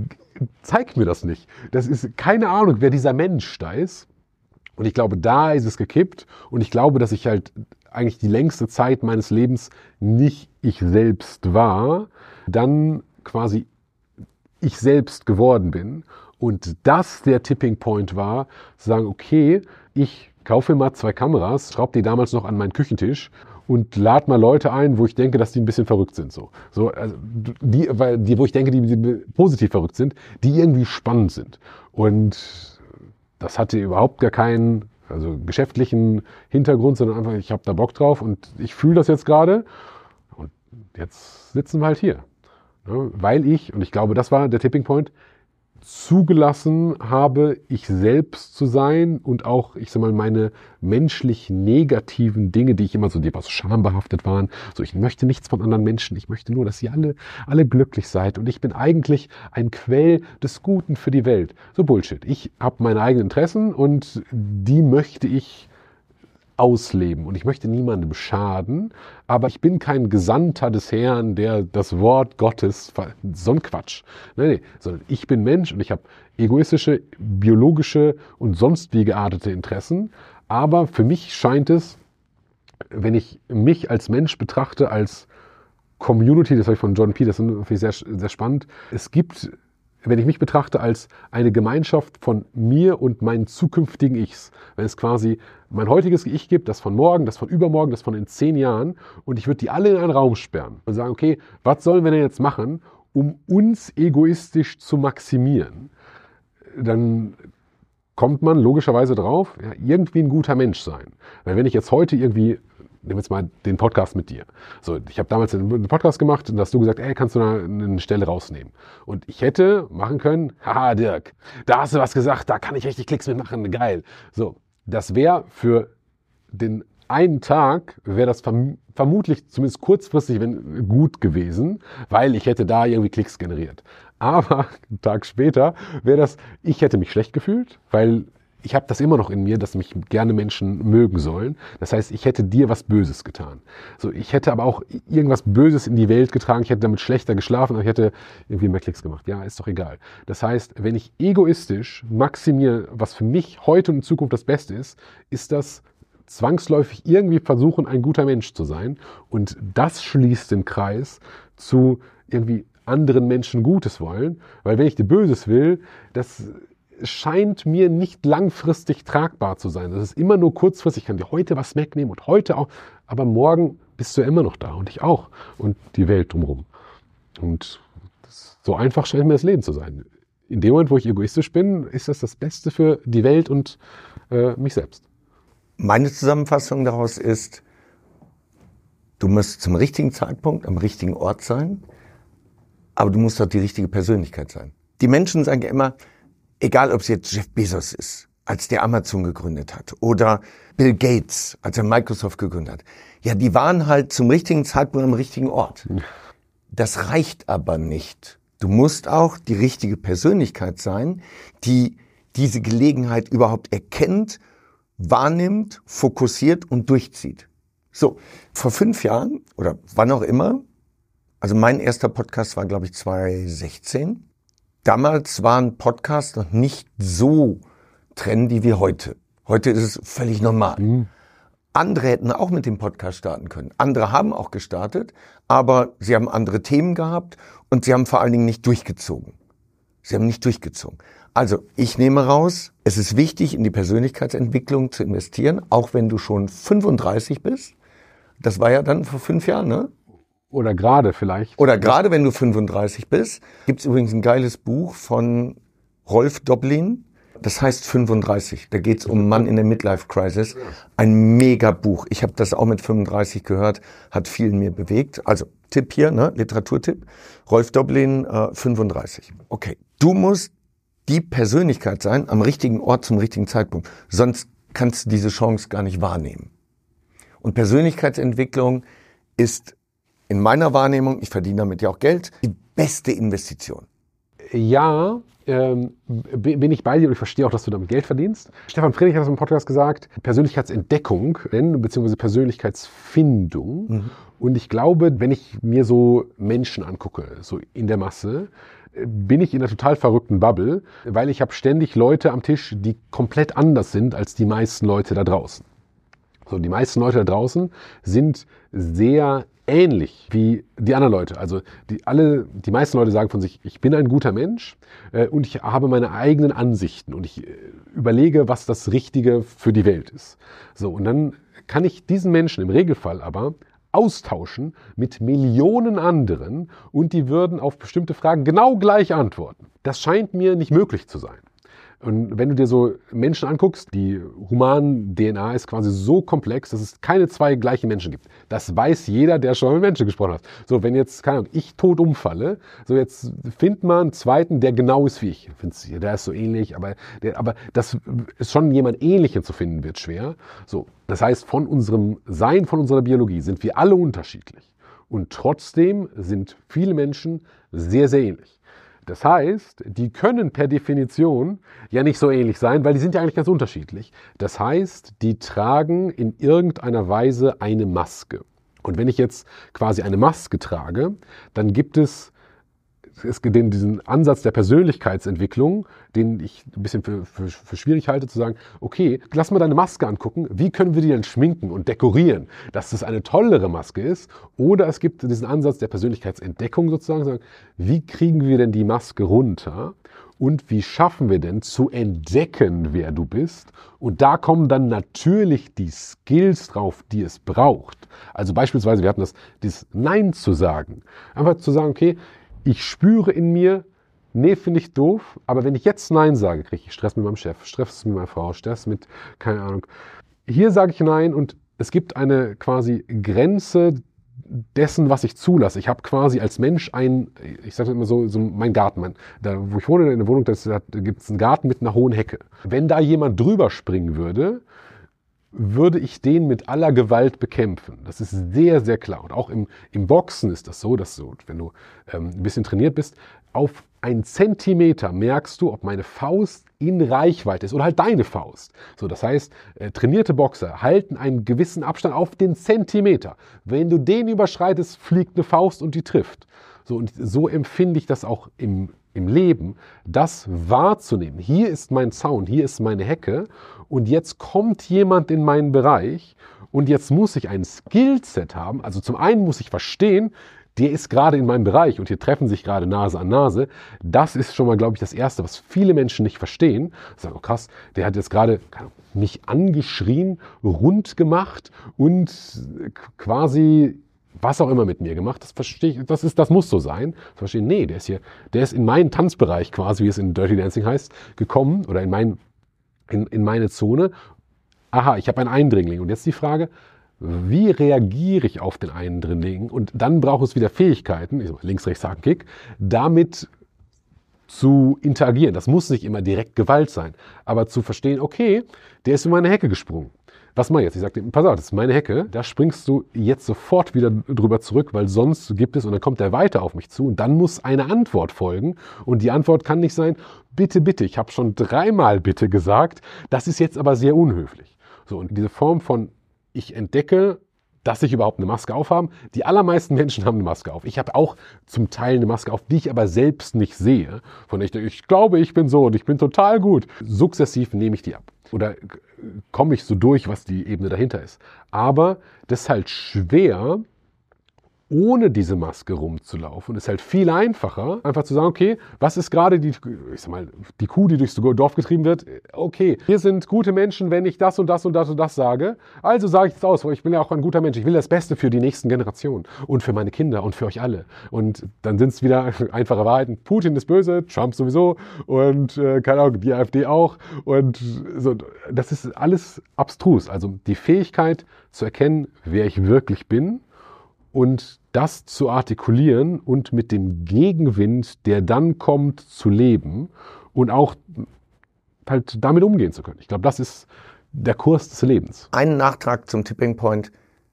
zeig mir das nicht. Das ist keine Ahnung, wer dieser Mensch da ist. Und ich glaube, da ist es gekippt. Und ich glaube, dass ich halt eigentlich die längste Zeit meines Lebens nicht ich selbst war, dann quasi ich selbst geworden bin. Und das der Tipping Point war, zu sagen, okay, ich kaufe mal 2 Kameras, schraube die damals noch an meinen Küchentisch und lade mal Leute ein, wo ich denke, dass die ein bisschen verrückt sind. Also wo ich denke, die positiv verrückt sind, die irgendwie spannend sind. Und das hatte überhaupt gar keinen geschäftlichen Hintergrund, sondern einfach, ich habe da Bock drauf und ich fühle das jetzt gerade. Und jetzt sitzen wir halt hier. Ja, weil und ich glaube, das war der Tipping Point, zugelassen habe, ich selbst zu sein und auch, ich sag mal, meine menschlich negativen Dinge, die ich immer so, die was schambehaftet waren, so, ich möchte nichts von anderen Menschen, ich möchte nur, dass ihr alle glücklich seid und ich bin eigentlich ein Quell des Guten für die Welt. So Bullshit. Ich habe meine eigenen Interessen und die möchte ich ausleben und ich möchte niemandem schaden, aber ich bin kein Gesandter des Herrn, der das Wort Gottes, so ein Quatsch. Nee, sondern ich bin Mensch und ich habe egoistische, biologische und sonst wie geartete Interessen, aber für mich scheint es, wenn ich mich als Mensch betrachte, als Community, das habe ich von Jordan Peterson, finde ich sehr, sehr spannend, es gibt, wenn ich mich betrachte als eine Gemeinschaft von mir und meinen zukünftigen Ichs, wenn es quasi mein heutiges Ich gibt, das von morgen, das von übermorgen, das von in 10 Jahren und ich würde die alle in einen Raum sperren und sagen, okay, was sollen wir denn jetzt machen, um uns egoistisch zu maximieren? Dann kommt man logischerweise drauf, ja, irgendwie ein guter Mensch sein. Weil wenn ich jetzt heute irgendwie, nehmen wir jetzt mal den Podcast mit dir. So, ich habe damals einen Podcast gemacht und da hast du gesagt, ey, kannst du da eine Stelle rausnehmen? Und ich hätte machen können, haha Dirk, da hast du was gesagt, da kann ich richtig Klicks mitmachen, geil. So, das wäre für den einen Tag, wäre das vermutlich zumindest kurzfristig gut gewesen, weil ich hätte da irgendwie Klicks generiert. Aber einen Tag später wäre das, ich hätte mich schlecht gefühlt, weil ich habe das immer noch in mir, dass mich gerne Menschen mögen sollen. Das heißt, ich hätte dir was Böses getan. So, ich hätte aber auch irgendwas Böses in die Welt getragen. Ich hätte damit schlechter geschlafen, aber ich hätte irgendwie mehr Klicks gemacht. Ja, ist doch egal. Das heißt, wenn ich egoistisch maximiere, was für mich heute und in Zukunft das Beste ist das zwangsläufig irgendwie versuchen, ein guter Mensch zu sein. Und das schließt den Kreis zu irgendwie anderen Menschen Gutes wollen. Weil wenn ich dir Böses will, das scheint mir nicht langfristig tragbar zu sein. Das ist immer nur kurzfristig. Ich kann dir heute was wegnehmen und heute auch. Aber morgen bist du ja immer noch da und ich auch. Und die Welt drumherum. Und so einfach scheint mir das Leben zu sein. In dem Moment, wo ich egoistisch bin, ist das Beste für die Welt und mich selbst. Meine Zusammenfassung daraus ist, du musst zum richtigen Zeitpunkt am richtigen Ort sein, aber du musst auch die richtige Persönlichkeit sein. Die Menschen sagen ja immer, egal ob es jetzt Jeff Bezos ist, als der Amazon gegründet hat, oder Bill Gates, als er Microsoft gegründet hat. Ja, die waren halt zum richtigen Zeitpunkt am richtigen Ort. Das reicht aber nicht. Du musst auch die richtige Persönlichkeit sein, die diese Gelegenheit überhaupt erkennt, wahrnimmt, fokussiert und durchzieht. So, vor 5 Jahren oder wann auch immer, also mein erster Podcast war, glaube ich, 2016. Damals waren Podcasts noch nicht so trendy wie heute. Heute ist es völlig normal. Andere hätten auch mit dem Podcast starten können. Andere haben auch gestartet, aber sie haben andere Themen gehabt und sie haben vor allen Dingen nicht durchgezogen. Also, ich nehme raus, es ist wichtig, in die Persönlichkeitsentwicklung zu investieren, auch wenn du schon 35 bist. Das war ja dann vor 5 Jahren, ne? Oder gerade vielleicht. Oder gerade wenn du 35 bist. Gibt es übrigens ein geiles Buch von Rolf Doblin. Das heißt 35. Da geht es um einen Mann in der Midlife-Crisis. Ein mega Buch. Ich habe das auch mit 35 gehört. Hat viel in mir bewegt. Also Tipp hier, ne? Literaturtipp. Rolf Doblin, 35. Okay. Du musst die Persönlichkeit sein, am richtigen Ort zum richtigen Zeitpunkt. Sonst kannst du diese Chance gar nicht wahrnehmen. Und Persönlichkeitsentwicklung ist in meiner Wahrnehmung, ich verdiene damit ja auch Geld, die beste Investition. Ja, bin ich bei dir und ich verstehe auch, dass du damit Geld verdienst. Stefan Friedrich hat das im Podcast gesagt, Persönlichkeitsentdeckung, beziehungsweise Persönlichkeitsfindung. Und ich glaube, wenn ich mir so Menschen angucke, so in der Masse, bin ich in einer total verrückten Bubble, weil ich habe ständig Leute am Tisch, die komplett anders sind als die meisten Leute da draußen. So, die meisten Leute da draußen sind sehr ähnlich wie die anderen Leute. Also die meisten Leute sagen von sich, ich bin ein guter Mensch und ich habe meine eigenen Ansichten und ich überlege, was das Richtige für die Welt ist. So, und dann kann ich diesen Menschen im Regelfall aber austauschen mit Millionen anderen und die würden auf bestimmte Fragen genau gleich antworten. Das scheint mir nicht möglich zu sein. Und wenn du dir so Menschen anguckst, die humanen DNA ist quasi so komplex, dass es keine zwei gleichen Menschen gibt. Das weiß jeder, der schon mit Menschen gesprochen hat. So, wenn jetzt, keine Ahnung, ich tot umfalle, so jetzt findet man einen zweiten, der genau ist wie ich. Der ist so ähnlich, aber das ist schon jemand Ähnlichen zu finden, wird schwer. So, das heißt, von unserem Sein, von unserer Biologie sind wir alle unterschiedlich. Und trotzdem sind viele Menschen sehr, sehr ähnlich. Das heißt, die können per Definition ja nicht so ähnlich sein, weil die sind ja eigentlich ganz unterschiedlich. Das heißt, die tragen in irgendeiner Weise eine Maske. Und wenn ich jetzt quasi eine Maske trage, dann gibt es diesen Ansatz der Persönlichkeitsentwicklung, den ich ein bisschen für schwierig halte, zu sagen, okay, lass mal deine Maske angucken, wie können wir die denn schminken und dekorieren, dass das eine tollere Maske ist? Oder es gibt diesen Ansatz der Persönlichkeitsentdeckung sozusagen, sagen, wie kriegen wir denn die Maske runter und wie schaffen wir denn zu entdecken, wer du bist? Und da kommen dann natürlich die Skills drauf, die es braucht. Also beispielsweise, wir hatten dieses Nein zu sagen. Einfach zu sagen, okay, ich spüre in mir, nee, finde ich doof, aber wenn ich jetzt Nein sage, kriege ich Stress mit meinem Chef, Stress mit meiner Frau, Stress mit, keine Ahnung. Hier sage ich Nein und es gibt eine quasi Grenze dessen, was ich zulasse. Ich habe quasi als Mensch ich sage immer so mein Garten, wo ich wohne in der Wohnung, da gibt es einen Garten mit einer hohen Hecke. Wenn da jemand drüber springen würde ich den mit aller Gewalt bekämpfen. Das ist sehr, sehr klar. Und auch im Boxen ist das so, dass du, wenn du ein bisschen trainiert bist, auf einen Zentimeter merkst du, ob meine Faust in Reichweite ist oder halt deine Faust. So, das heißt, trainierte Boxer halten einen gewissen Abstand auf den Zentimeter. Wenn du den überschreitest, fliegt eine Faust und die trifft. So, und so empfinde ich das auch im Leben, das wahrzunehmen. Hier ist mein Zaun, hier ist meine Hecke und jetzt kommt jemand in meinen Bereich und jetzt muss ich ein Skillset haben. Also zum einen muss ich verstehen, der ist gerade in meinem Bereich und hier treffen sich gerade Nase an Nase. Das ist schon mal, glaube ich, das Erste, was viele Menschen nicht verstehen. Sagen, oh krass, der hat jetzt gerade mich angeschrien, rund gemacht und quasi was auch immer mit mir gemacht, das verstehe ich, das muss so sein. Das verstehe ich, nee, der ist in meinen Tanzbereich quasi, wie es in Dirty Dancing heißt, gekommen oder in meine Zone. Aha, ich habe einen Eindringling. Und jetzt die Frage, wie reagiere ich auf den Eindringling? Und dann braucht es wieder Fähigkeiten, links, rechts, Haken, Kick, damit zu interagieren. Das muss nicht immer direkt Gewalt sein, aber zu verstehen, okay, der ist in meine Hecke gesprungen. Was mache ich jetzt? Ich sage, pass auf, das ist meine Hecke, da springst du jetzt sofort wieder drüber zurück, weil sonst gibt es, und dann kommt der weiter auf mich zu und dann muss eine Antwort folgen und die Antwort kann nicht sein, bitte, bitte, ich habe schon 3-mal bitte gesagt, das ist jetzt aber sehr unhöflich. So, und diese Form von, ich entdecke, dass ich überhaupt eine Maske aufhabe. Die allermeisten Menschen haben eine Maske auf. Ich habe auch zum Teil eine Maske auf, die ich aber selbst nicht sehe. Von der ich denke, ich glaube, ich bin so und ich bin total gut. Sukzessiv nehme ich die ab. Oder komme ich so durch, was die Ebene dahinter ist. Aber das ist halt schwer, ohne diese Maske rumzulaufen. Und es ist halt viel einfacher, einfach zu sagen, okay, was ist gerade die Kuh, die durchs Dorf getrieben wird? Okay, hier sind gute Menschen, wenn ich das und das und das und das sage. Also sage ich es aus, weil ich bin ja auch ein guter Mensch. Ich will das Beste für die nächsten Generationen und für meine Kinder und für euch alle. Und dann sind es wieder einfache Wahrheiten. Putin ist böse, Trump sowieso und keine Ahnung, die AfD auch. Und so, das ist alles abstrus. Also die Fähigkeit zu erkennen, wer ich wirklich bin, und das zu artikulieren und mit dem Gegenwind, der dann kommt, zu leben und auch halt damit umgehen zu können. Ich glaube, das ist der Kurs des Lebens. Einen Nachtrag zum Tipping Point.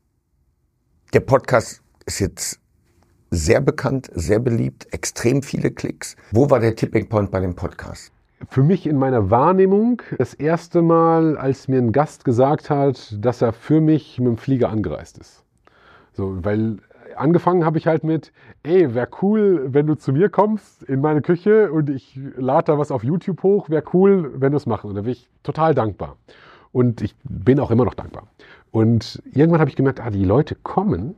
Der Podcast ist jetzt sehr bekannt, sehr beliebt, extrem viele Klicks. Wo war der Tipping Point bei dem Podcast? Für mich in meiner Wahrnehmung das erste Mal, als mir ein Gast gesagt hat, dass er für mich mit dem Flieger angereist ist. So, weil angefangen habe ich halt mit, wäre cool, wenn du zu mir kommst in meine Küche und ich lade da was auf YouTube hoch, wäre cool, wenn du es machst. Und da bin ich total dankbar. Und ich bin auch immer noch dankbar. Und irgendwann habe ich gemerkt, die Leute kommen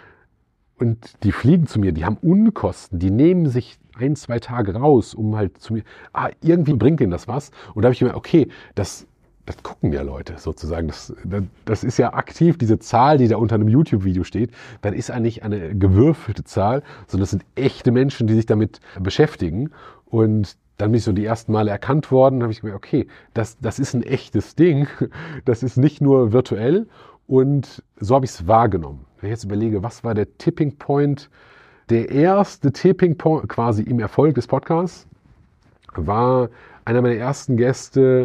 und die fliegen zu mir, die haben Unkosten, die nehmen sich 1-2 Tage raus, um halt zu mir, irgendwie bringt denen das was. Und da habe ich gemerkt, okay, das gucken ja Leute sozusagen. Das ist ja aktiv, diese Zahl, die da unter einem YouTube-Video steht. Das ist eigentlich eine gewürfelte Zahl, sondern das sind echte Menschen, die sich damit beschäftigen. Und dann bin ich so die ersten Male erkannt worden. Dann habe ich gemerkt, okay, das ist ein echtes Ding. Das ist nicht nur virtuell. Und so habe ich es wahrgenommen. Wenn ich jetzt überlege, was war der Tipping Point? Der erste Tipping Point quasi im Erfolg des Podcasts war einer meiner ersten Gäste,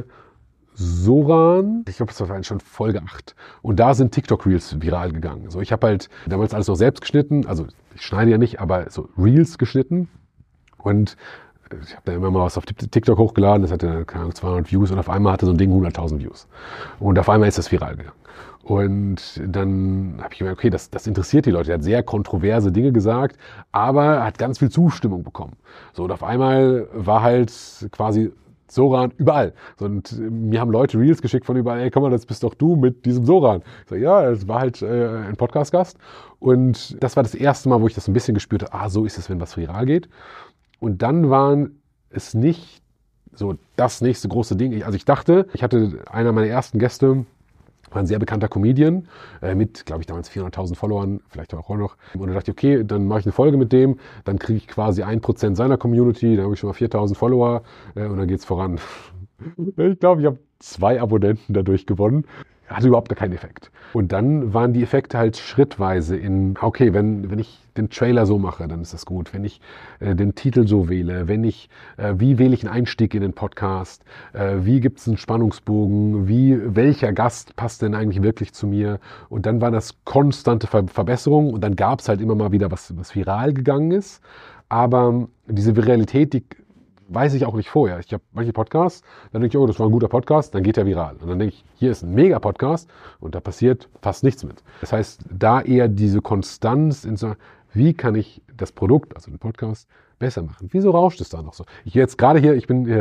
Soran, ich glaube, das war schon Folge 8. Und da sind TikTok-Reels viral gegangen. So, ich habe halt damals alles noch selbst geschnitten, also ich schneide ja nicht, aber so Reels geschnitten. Und ich habe da immer mal was auf TikTok hochgeladen, das hatte, keine Ahnung, 200 Views und auf einmal hatte so ein Ding 100.000 Views. Und auf einmal ist das viral gegangen. Und dann habe ich gemerkt, okay, das interessiert die Leute. Er hat sehr kontroverse Dinge gesagt, aber hat ganz viel Zustimmung bekommen. So, und auf einmal war halt quasi Soran überall. So, und mir haben Leute Reels geschickt von überall, ey, komm mal, das bist doch du mit diesem Soran. Ich so, ja, das war halt ein Podcast-Gast. Und das war das erste Mal, wo ich das ein bisschen gespürt habe, so ist es, wenn was viral geht. Und dann waren es nicht so das nächste große Ding. Also ich dachte, ich hatte einer meiner ersten Gäste, war ein sehr bekannter Comedian mit, glaube ich, damals 400.000 Followern, vielleicht auch noch. Und da dachte ich, okay, dann mache ich eine Folge mit dem, dann kriege ich quasi 1% seiner Community, dann habe ich schon mal 4.000 Follower und dann geht's voran. Ich glaube, ich habe 2 Abonnenten dadurch gewonnen. Hatte überhaupt keinen Effekt. Und dann waren die Effekte halt schrittweise okay, wenn ich den Trailer so mache, dann ist das gut. Wenn ich den Titel so wähle, wie wähle ich einen Einstieg in den Podcast, wie gibt es einen Spannungsbogen, welcher Gast passt denn eigentlich wirklich zu mir? Und dann war das konstante Verbesserung und dann gab es halt immer mal wieder was viral gegangen ist. Aber diese Viralität, die weiß ich auch nicht vorher. Ich habe manche Podcasts, dann denke ich, oh, das war ein guter Podcast, dann geht der viral. Und dann denke ich, hier ist ein Mega-Podcast und da passiert fast nichts mit. Das heißt, da eher diese Konstanz wie kann ich das Produkt, also den Podcast, besser machen? Wieso rauscht es da noch so? Ich jetzt gerade hier, als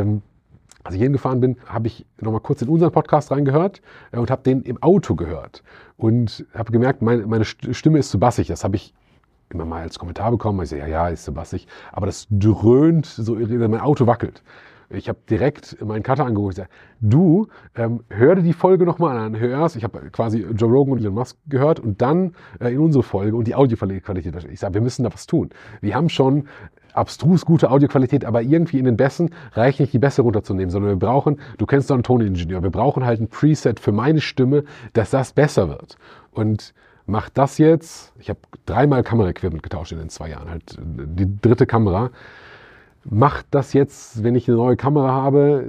ich hingefahren bin, habe ich nochmal kurz in unseren Podcast reingehört und habe den im Auto gehört und habe gemerkt, meine Stimme ist zu bassig. Das habe ich immer mal als Kommentar bekommen. Ich sage, ja, ist so bassig. Aber das dröhnt, so mein Auto wackelt. Ich habe direkt meinen Cutter angerufen und gesagt, du, hör dir die Folge nochmal an. Ich habe quasi Joe Rogan und Elon Musk gehört und dann in unsere Folge und die Audioqualität. Ich sage, wir müssen da was tun. Wir haben schon abstrus gute Audioqualität, aber irgendwie in den Bässen reicht nicht, die Bässe runterzunehmen, sondern wir brauchen, du kennst doch einen Toningenieur, wir brauchen halt ein Preset für meine Stimme, dass das besser wird. Und mach das jetzt, ich habe 3-mal Kameraequipment getauscht in den 2 Jahren, halt die 3. Kamera. Mach das jetzt, wenn ich eine neue Kamera habe,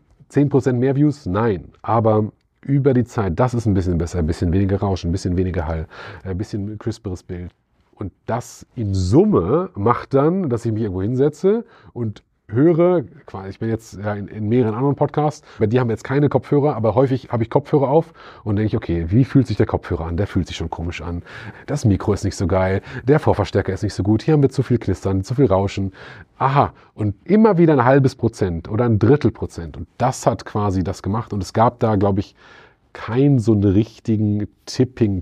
10% mehr Views? Nein, aber über die Zeit, das ist ein bisschen besser, ein bisschen weniger Rauschen, ein bisschen weniger Hall, ein bisschen crisperes Bild. Und das in Summe macht dann, dass ich mich irgendwo hinsetze und höre, ich bin jetzt in mehreren anderen Podcasts, bei dir haben wir jetzt keine Kopfhörer, aber häufig habe ich Kopfhörer auf und denke ich, okay, wie fühlt sich der Kopfhörer an? Der fühlt sich schon komisch an. Das Mikro ist nicht so geil, der Vorverstärker ist nicht so gut, hier haben wir zu viel Knistern, zu viel Rauschen. Aha, und immer wieder 0,5% oder 1/3%. Und das hat quasi das gemacht und es gab da, glaube ich, keinen so einen richtigen Tipping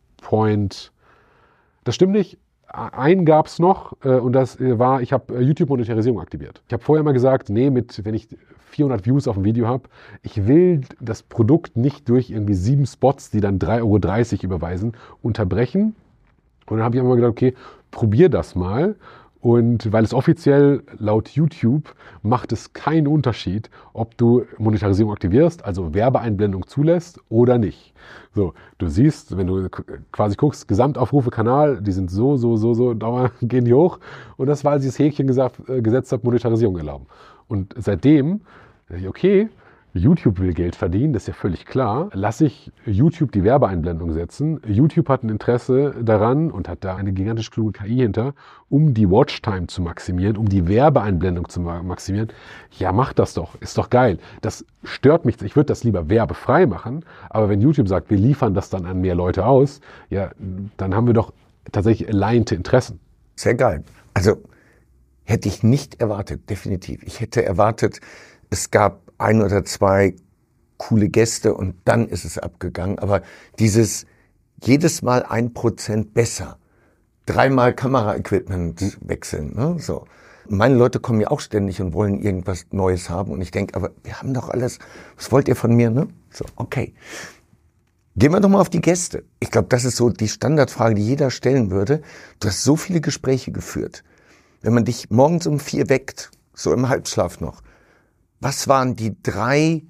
Point. Das stimmt nicht. Einen gab es noch und das war, ich habe YouTube-Monetarisierung aktiviert. Ich habe vorher mal gesagt, nee, wenn ich 400 Views auf dem Video habe, ich will das Produkt nicht durch irgendwie 7 Spots, die dann 3,30 € überweisen, unterbrechen. Und dann habe ich immer gedacht, okay, probier das mal. Und weil es offiziell laut YouTube macht es keinen Unterschied, ob du Monetarisierung aktivierst, also Werbeeinblendung zulässt oder nicht. So, du siehst, wenn du quasi guckst, Gesamtaufrufe Kanal, die sind so, dauernd gehen die hoch. Und das war, als ich das Häkchen gesetzt habe, Monetarisierung erlauben. Und seitdem, okay, YouTube will Geld verdienen, das ist ja völlig klar. Lasse ich YouTube die Werbeeinblendung setzen. YouTube hat ein Interesse daran und hat da eine gigantisch kluge KI hinter, um die Watchtime zu maximieren, um die Werbeeinblendung zu maximieren. Ja, mach das doch, ist doch geil. Das stört mich. Ich würde das lieber werbefrei machen, aber wenn YouTube sagt, wir liefern das dann an mehr Leute aus, ja, dann haben wir doch tatsächlich alignte Interessen. Sehr geil. Also hätte ich nicht erwartet, definitiv. Ich hätte erwartet, es gab 1 oder 2 coole Gäste und dann ist es abgegangen. Aber dieses jedes Mal 1% besser, 3-mal Kameraequipment wechseln, ne? So. Meine Leute kommen ja auch ständig und wollen irgendwas Neues haben und ich denke, aber wir haben doch alles, was wollt ihr von mir, ne? So, okay. Gehen wir doch mal auf die Gäste. Ich glaube, das ist so die Standardfrage, die jeder stellen würde. Du hast so viele Gespräche geführt. Wenn man dich morgens um 4 weckt, so im Halbschlaf noch, was waren die 3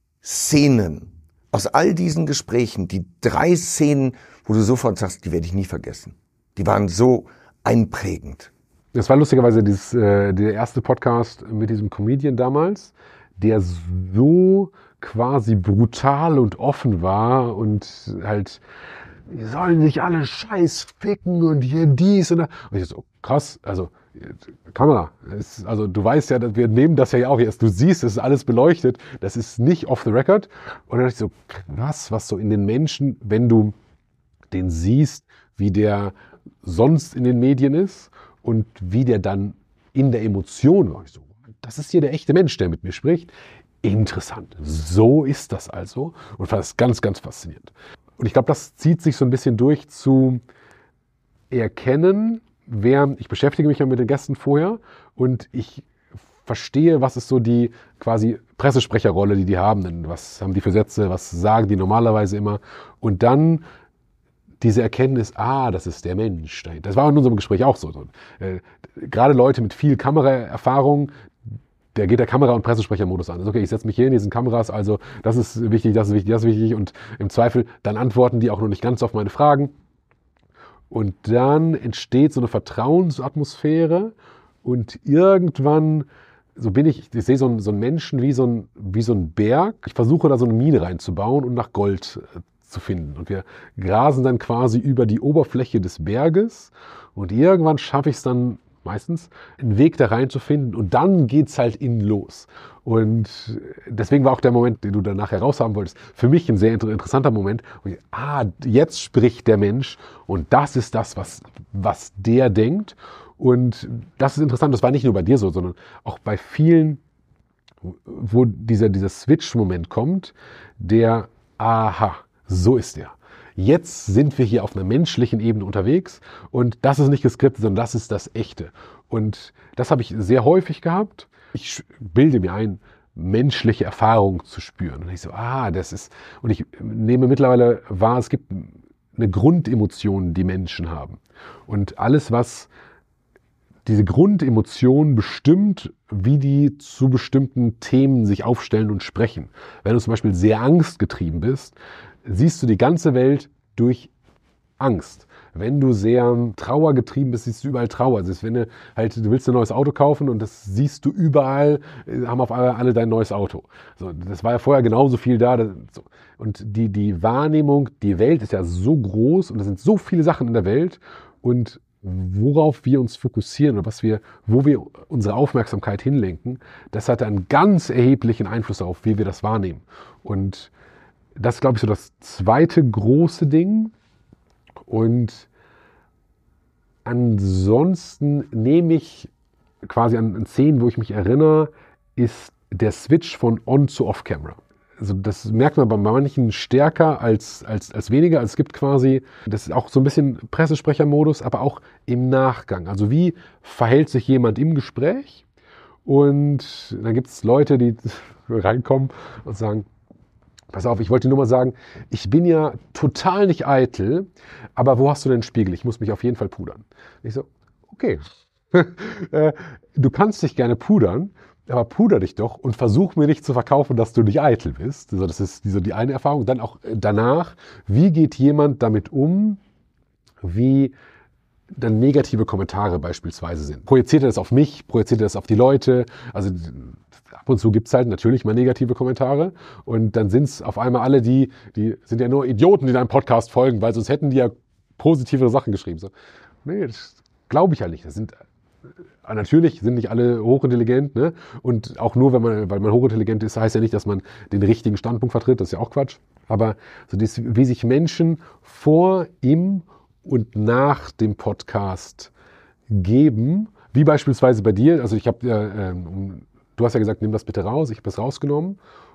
Szenen aus all diesen Gesprächen, die 3 Szenen, wo du sofort sagst, die werde ich nie vergessen. Die waren so einprägend. Das war lustigerweise der erste Podcast mit diesem Comedian damals, der so quasi brutal und offen war und halt, die sollen sich alle scheiß ficken und hier dies und da. Und ich so, krass, also Kamera, also du weißt ja, wir nehmen das ja auch erst, du siehst, es ist alles beleuchtet, das ist nicht off the record. Und dann dachte ich so, krass, was so in den Menschen, wenn du den siehst, wie der sonst in den Medien ist und wie der dann in der Emotion war. Ich so, das ist hier der echte Mensch, der mit mir spricht. Interessant. So ist das also. Und fand das ganz, ganz faszinierend. Und ich glaube, das zieht sich so ein bisschen durch zu erkennen, ich beschäftige mich ja mit den Gästen vorher und ich verstehe, was ist so die quasi Pressesprecherrolle, die haben. Denn was haben die für Sätze, was sagen die normalerweise immer. Und dann diese Erkenntnis, das ist der Mensch dahinter. Das war in unserem Gespräch auch so. Gerade Leute mit viel Kameraerfahrung, der geht der Kamera- und Pressesprechermodus an. Also okay, ich setze mich hier in diesen Kameras, also das ist wichtig, das ist wichtig, das ist wichtig. Und im Zweifel, dann antworten die auch noch nicht ganz auf meine Fragen. Und dann entsteht so eine Vertrauensatmosphäre und irgendwann, ich sehe so einen Menschen wie so ein Berg. Ich versuche da so eine Mine reinzubauen und nach Gold zu finden. Und wir grasen dann quasi über die Oberfläche des Berges und irgendwann schaffe ich es dann meistens, einen Weg da rein zu finden und dann geht's halt innen los. Und deswegen war auch der Moment, den du danach heraushaben wolltest, für mich ein sehr interessanter Moment. Und jetzt spricht der Mensch und das ist das, was der denkt. Und das ist interessant, das war nicht nur bei dir so, sondern auch bei vielen, wo dieser Switch-Moment kommt, so ist der. Jetzt sind wir hier auf einer menschlichen Ebene unterwegs und das ist nicht geskriptet, sondern das ist das Echte. Und das habe ich sehr häufig gehabt. Ich bilde mir ein, menschliche Erfahrung zu spüren. Und ich so, und ich nehme mittlerweile wahr, es gibt eine Grundemotion, die Menschen haben. Und alles, was diese Grundemotion bestimmt, wie die zu bestimmten Themen sich aufstellen und sprechen. Wenn du zum Beispiel sehr angstgetrieben bist, siehst du die ganze Welt durch Angst. Wenn du sehr trauergetrieben bist, siehst du überall Trauer. Also wenn du willst ein neues Auto kaufen und das siehst du überall, haben auf einmal alle dein neues Auto. So, das war ja vorher genauso viel da. Und die Wahrnehmung, die Welt ist ja so groß und es sind so viele Sachen in der Welt und worauf wir uns fokussieren oder wo wir unsere Aufmerksamkeit hinlenken, das hat einen ganz erheblichen Einfluss darauf, wie wir das wahrnehmen. Und das ist, glaube ich, so das zweite große Ding. Und ansonsten nehme ich quasi an Szenen, wo ich mich erinnere, ist der Switch von On zu Off-Camera. Also das merkt man bei manchen stärker als weniger. Also es gibt quasi, das ist auch so ein bisschen Pressesprechermodus, aber auch im Nachgang. Also wie verhält sich jemand im Gespräch? Und dann gibt es Leute, die reinkommen und sagen, pass auf, ich wollte dir nur mal sagen, ich bin ja total nicht eitel, aber wo hast du denn einen Spiegel? Ich muss mich auf jeden Fall pudern. Ich so, okay, du kannst dich gerne pudern, aber puder dich doch und versuch mir nicht zu verkaufen, dass du nicht eitel bist. Also das ist die eine Erfahrung. Dann auch danach, wie geht jemand damit um, wie dann negative Kommentare beispielsweise sind. Projiziert er das auf mich? Projiziert er das auf die Leute? Also ab und zu gibt es halt natürlich mal negative Kommentare und dann sind es auf einmal alle die sind ja nur Idioten, die deinem Podcast folgen, weil sonst hätten die ja positivere Sachen geschrieben. So, nee, das glaube ich halt nicht. Natürlich sind nicht alle hochintelligent, ne? Und auch nur, weil man hochintelligent ist, heißt ja nicht, dass man den richtigen Standpunkt vertritt, das ist ja auch Quatsch. Aber so wie sich Menschen vor, im und nach dem Podcast geben, wie beispielsweise bei dir, also ich habe du hast ja gesagt, nimm das bitte raus, ich habe es rausgenommen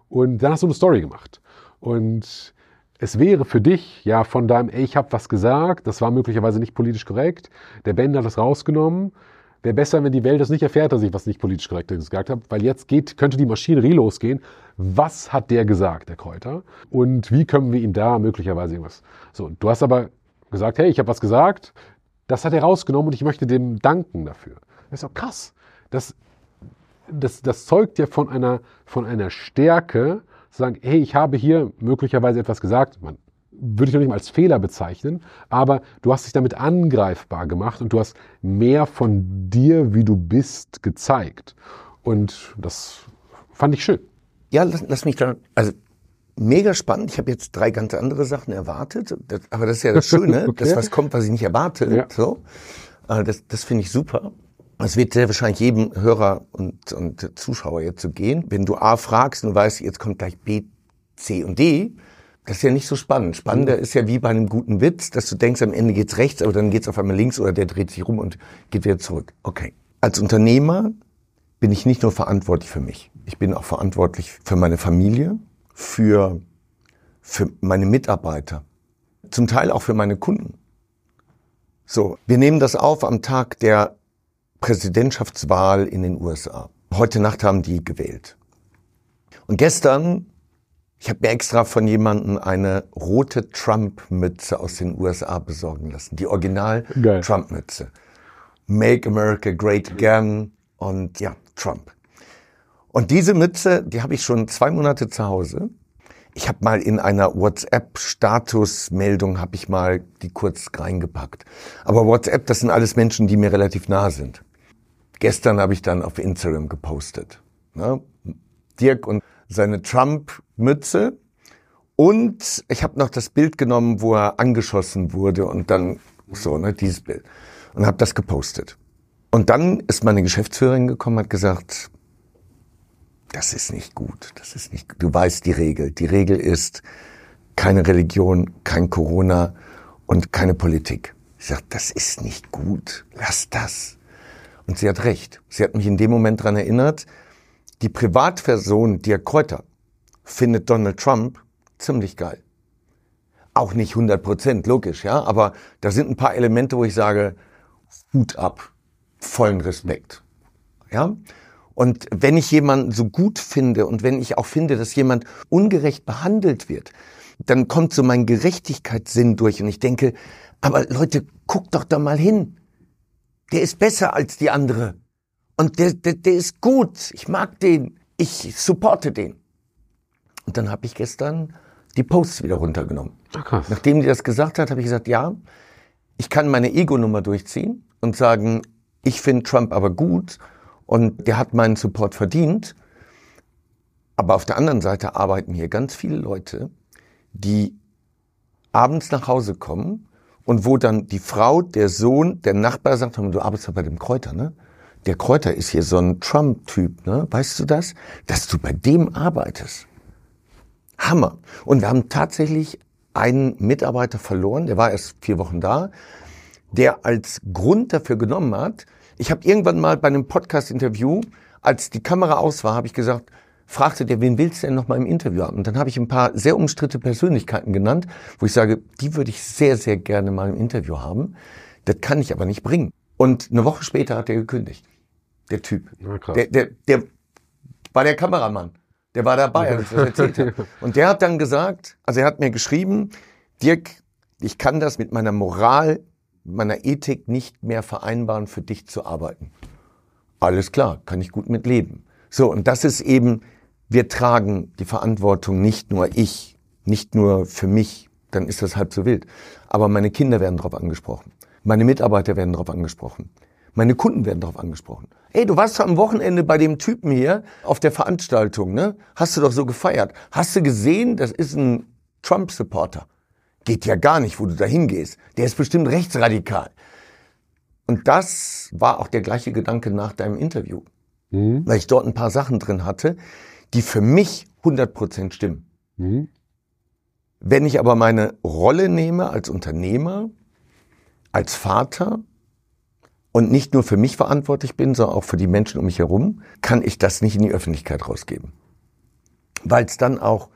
Und dann hast du eine Story gemacht. Und es wäre für dich, ja, von deinem, ey, ich habe was gesagt, das war möglicherweise nicht politisch korrekt, der Ben hat das rausgenommen. Wäre besser, wenn die Welt das nicht erfährt, dass ich was nicht politisch korrekt gesagt habe, weil jetzt könnte die Maschinerie losgehen. Was hat der gesagt, der Kräuter? Und wie können wir ihm da möglicherweise irgendwas... So, du hast aber gesagt, hey, ich habe was gesagt, das hat er rausgenommen und ich möchte dem danken dafür. Das ist doch krass. Das zeugt ja von einer Stärke, zu sagen, hey, ich habe hier möglicherweise etwas gesagt, würde ich noch nicht mal als Fehler bezeichnen, aber du hast dich damit angreifbar gemacht und du hast mehr von dir, wie du bist, gezeigt. Und das fand ich schön. Ja, lass mich da, also mega spannend. Ich habe jetzt 3 ganz andere Sachen erwartet, aber das ist ja das Schöne, okay. Dass was kommt, was ich nicht erwarte. Ja. So. Das finde ich super. Es wird sehr wahrscheinlich jedem Hörer und Zuschauer jetzt so gehen. Wenn du A fragst und du weißt, jetzt kommt gleich B, C und D, das ist ja nicht so spannend. Spannender ist ja wie bei einem guten Witz, dass du denkst, am Ende geht's rechts, aber dann geht's auf einmal links oder der dreht sich rum und geht wieder zurück. Okay. Als Unternehmer bin ich nicht nur verantwortlich für mich. Ich bin auch verantwortlich für meine Familie, für meine Mitarbeiter, zum Teil auch für meine Kunden. So, wir nehmen das auf am Tag der Präsidentschaftswahl in den USA. Heute Nacht haben die gewählt. Und gestern, ich habe mir extra von jemandem eine rote Trump-Mütze aus den USA besorgen lassen. Die Original-Trump-Mütze. Make America Great Again und ja, Trump. Und diese Mütze, die habe ich schon 2 Monate zu Hause. Ich habe mal in einer WhatsApp-Statusmeldung, habe ich mal die kurz reingepackt. Aber WhatsApp, das sind alles Menschen, die mir relativ nah sind. Gestern habe ich dann auf Instagram gepostet. Ne? Dirk und seine Trump-Mütze. Und ich habe noch das Bild genommen, wo er angeschossen wurde und dann so, ne, dieses Bild. Und habe das gepostet. Und dann ist meine Geschäftsführerin gekommen und hat gesagt, das ist nicht gut, du weißt die Regel. Die Regel ist keine Religion, kein Corona und keine Politik. Ich sage, das ist nicht gut, lass das. Und sie hat recht. Sie hat mich in dem Moment daran erinnert, die Privatperson Dirk Kräuter findet Donald Trump ziemlich geil. Auch nicht 100%, logisch, ja, aber da sind ein paar Elemente, wo ich sage, Hut ab, vollen Respekt, ja. Und wenn ich jemanden so gut finde und wenn ich auch finde, dass jemand ungerecht behandelt wird, dann kommt so mein Gerechtigkeitssinn durch und ich denke, aber Leute, guckt doch da mal hin. Der ist besser als die andere. Und der ist gut. Ich mag den. Ich supporte den. Und dann habe ich gestern die Posts wieder runtergenommen. Ach, nachdem die das gesagt hat, habe ich gesagt, ja, ich kann meine Ego-Nummer durchziehen und sagen, ich finde Trump aber gut. Und der hat meinen Support verdient. Aber auf der anderen Seite arbeiten hier ganz viele Leute, die abends nach Hause kommen und wo dann die Frau, der Sohn, der Nachbar sagt, du arbeitest ja bei dem Kräuter, ne? Der Kräuter ist hier so ein Trump-Typ, ne? Weißt du das? Dass du bei dem arbeitest. Hammer. Und wir haben tatsächlich einen Mitarbeiter verloren, der war erst 4 Wochen da, der als Grund dafür genommen hat, ich habe irgendwann mal bei einem Podcast-Interview, als die Kamera aus war, habe ich gesagt, fragte der, wen willst du denn noch mal im Interview haben? Und dann habe ich ein paar sehr umstrittene Persönlichkeiten genannt, wo ich sage, die würde ich sehr, sehr gerne mal im Interview haben. Das kann ich aber nicht bringen. Und eine Woche später hat er gekündigt. Der Typ. Ja, krass. Der war der Kameramann. Der war dabei, als ich das erzählt habe. Und der hat dann gesagt, also er hat mir geschrieben, Dirk, ich kann das mit meiner Moral, meiner Ethik nicht mehr vereinbaren, für dich zu arbeiten. Alles klar, kann ich gut mit leben. So, und das ist eben, wir tragen die Verantwortung, nicht nur ich, nicht nur für mich, dann ist das halb so wild. Aber meine Kinder werden darauf angesprochen. Meine Mitarbeiter werden darauf angesprochen. Meine Kunden werden darauf angesprochen. Ey, du warst am Wochenende bei dem Typen hier auf der Veranstaltung, ne? Hast du doch so gefeiert. Hast du gesehen, das ist ein Trump-Supporter. Geht ja gar nicht, wo du da hingehst. Der ist bestimmt rechtsradikal. Und das war auch der gleiche Gedanke nach deinem Interview. Weil ich dort ein paar Sachen drin hatte, die für mich 100% stimmen. Wenn ich aber meine Rolle nehme als Unternehmer, als Vater und nicht nur für mich verantwortlich bin, sondern auch für die Menschen um mich herum, kann ich das nicht in die Öffentlichkeit rausgeben. weil es dann auch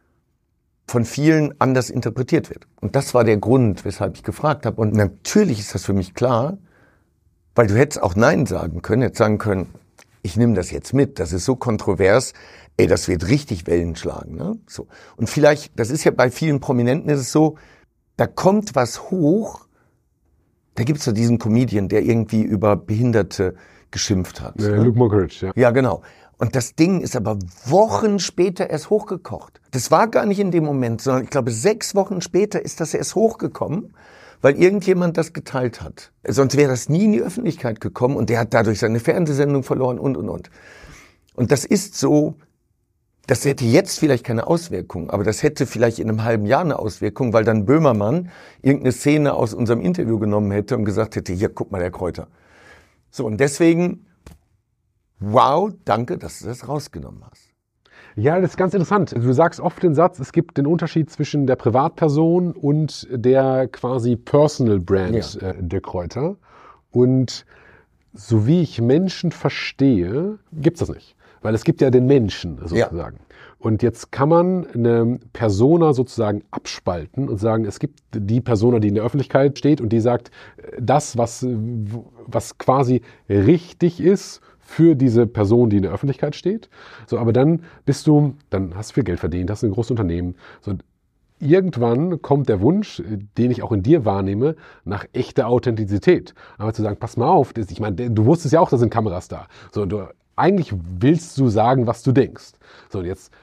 von vielen anders interpretiert wird. Und das war der Grund, weshalb ich gefragt habe. Und natürlich ist das für mich klar, weil du hättest auch Nein sagen können, hättest sagen können, ich nehme das jetzt mit, das ist so kontrovers, das wird richtig Wellen schlagen. Ne? So. Und vielleicht, das ist ja bei vielen Prominenten ist es so, da kommt was hoch, da gibt's so diesen Comedian, der irgendwie über Behinderte geschimpft hat. Luke Mockridge, ja. Ja, genau. Und das Ding ist aber Wochen später erst hochgekocht. Das war gar nicht in dem Moment, sondern ich glaube 6 Wochen später ist das erst hochgekommen, weil irgendjemand das geteilt hat. Sonst wäre das nie in die Öffentlichkeit gekommen und der hat dadurch seine Fernsehsendung verloren und. Und das ist so, das hätte jetzt vielleicht keine Auswirkung, aber das hätte vielleicht in einem halben Jahr eine Auswirkung, weil dann Böhmermann irgendeine Szene aus unserem Interview genommen hätte und gesagt hätte, hier, guck mal, der Kräuter. So, und deswegen, wow, danke, dass du das rausgenommen hast. Ja, das ist ganz interessant. Du sagst oft den Satz, es gibt den Unterschied zwischen der Privatperson und der quasi Personal Brand der Kräuter. Und so wie ich Menschen verstehe, gibt's das nicht. Weil es gibt ja den Menschen sozusagen. Ja. Und jetzt kann man eine Persona sozusagen abspalten und sagen, es gibt die Persona, die in der Öffentlichkeit steht und die sagt, das, was quasi richtig ist für diese Person, die in der Öffentlichkeit steht. So, aber dann hast du viel Geld verdient, hast ein großes Unternehmen. So, irgendwann kommt der Wunsch, den ich auch in dir wahrnehme, nach echter Authentizität. Aber zu sagen, pass mal auf, ich meine, du wusstest ja auch, da sind Kameras da. So, eigentlich willst du sagen, was du denkst. So, und jetzt,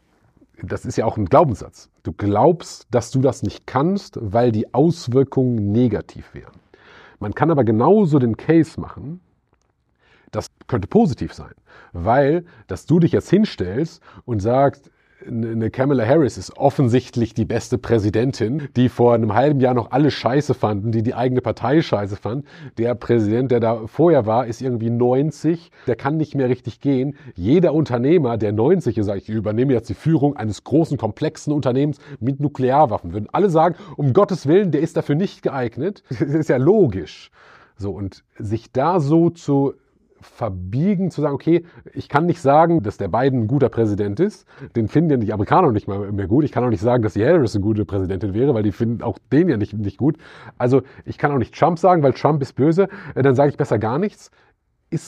das ist ja auch ein Glaubenssatz. Du glaubst, dass du das nicht kannst, weil die Auswirkungen negativ wären. Man kann aber genauso den Case machen, das könnte positiv sein, weil, dass du dich jetzt hinstellst und sagst, eine Kamala Harris ist offensichtlich die beste Präsidentin, die vor einem halben Jahr noch alle scheiße fanden, die eigene Partei scheiße fand. Der Präsident, der da vorher war, ist irgendwie 90, der kann nicht mehr richtig gehen. Jeder Unternehmer, der 90 ist, sagt, ich übernehme jetzt die Führung eines großen, komplexen Unternehmens mit Nuklearwaffen, würden alle sagen, um Gottes Willen, der ist dafür nicht geeignet. Das ist ja logisch. So, und sich da so zu verbiegen, zu sagen, okay, ich kann nicht sagen, dass der Biden ein guter Präsident ist, den finden ja die Amerikaner nicht mal mehr gut, ich kann auch nicht sagen, dass die Harris eine gute Präsidentin wäre, weil die finden auch den ja nicht gut. Also ich kann auch nicht Trump sagen, weil Trump ist böse, dann sage ich besser gar nichts. Ist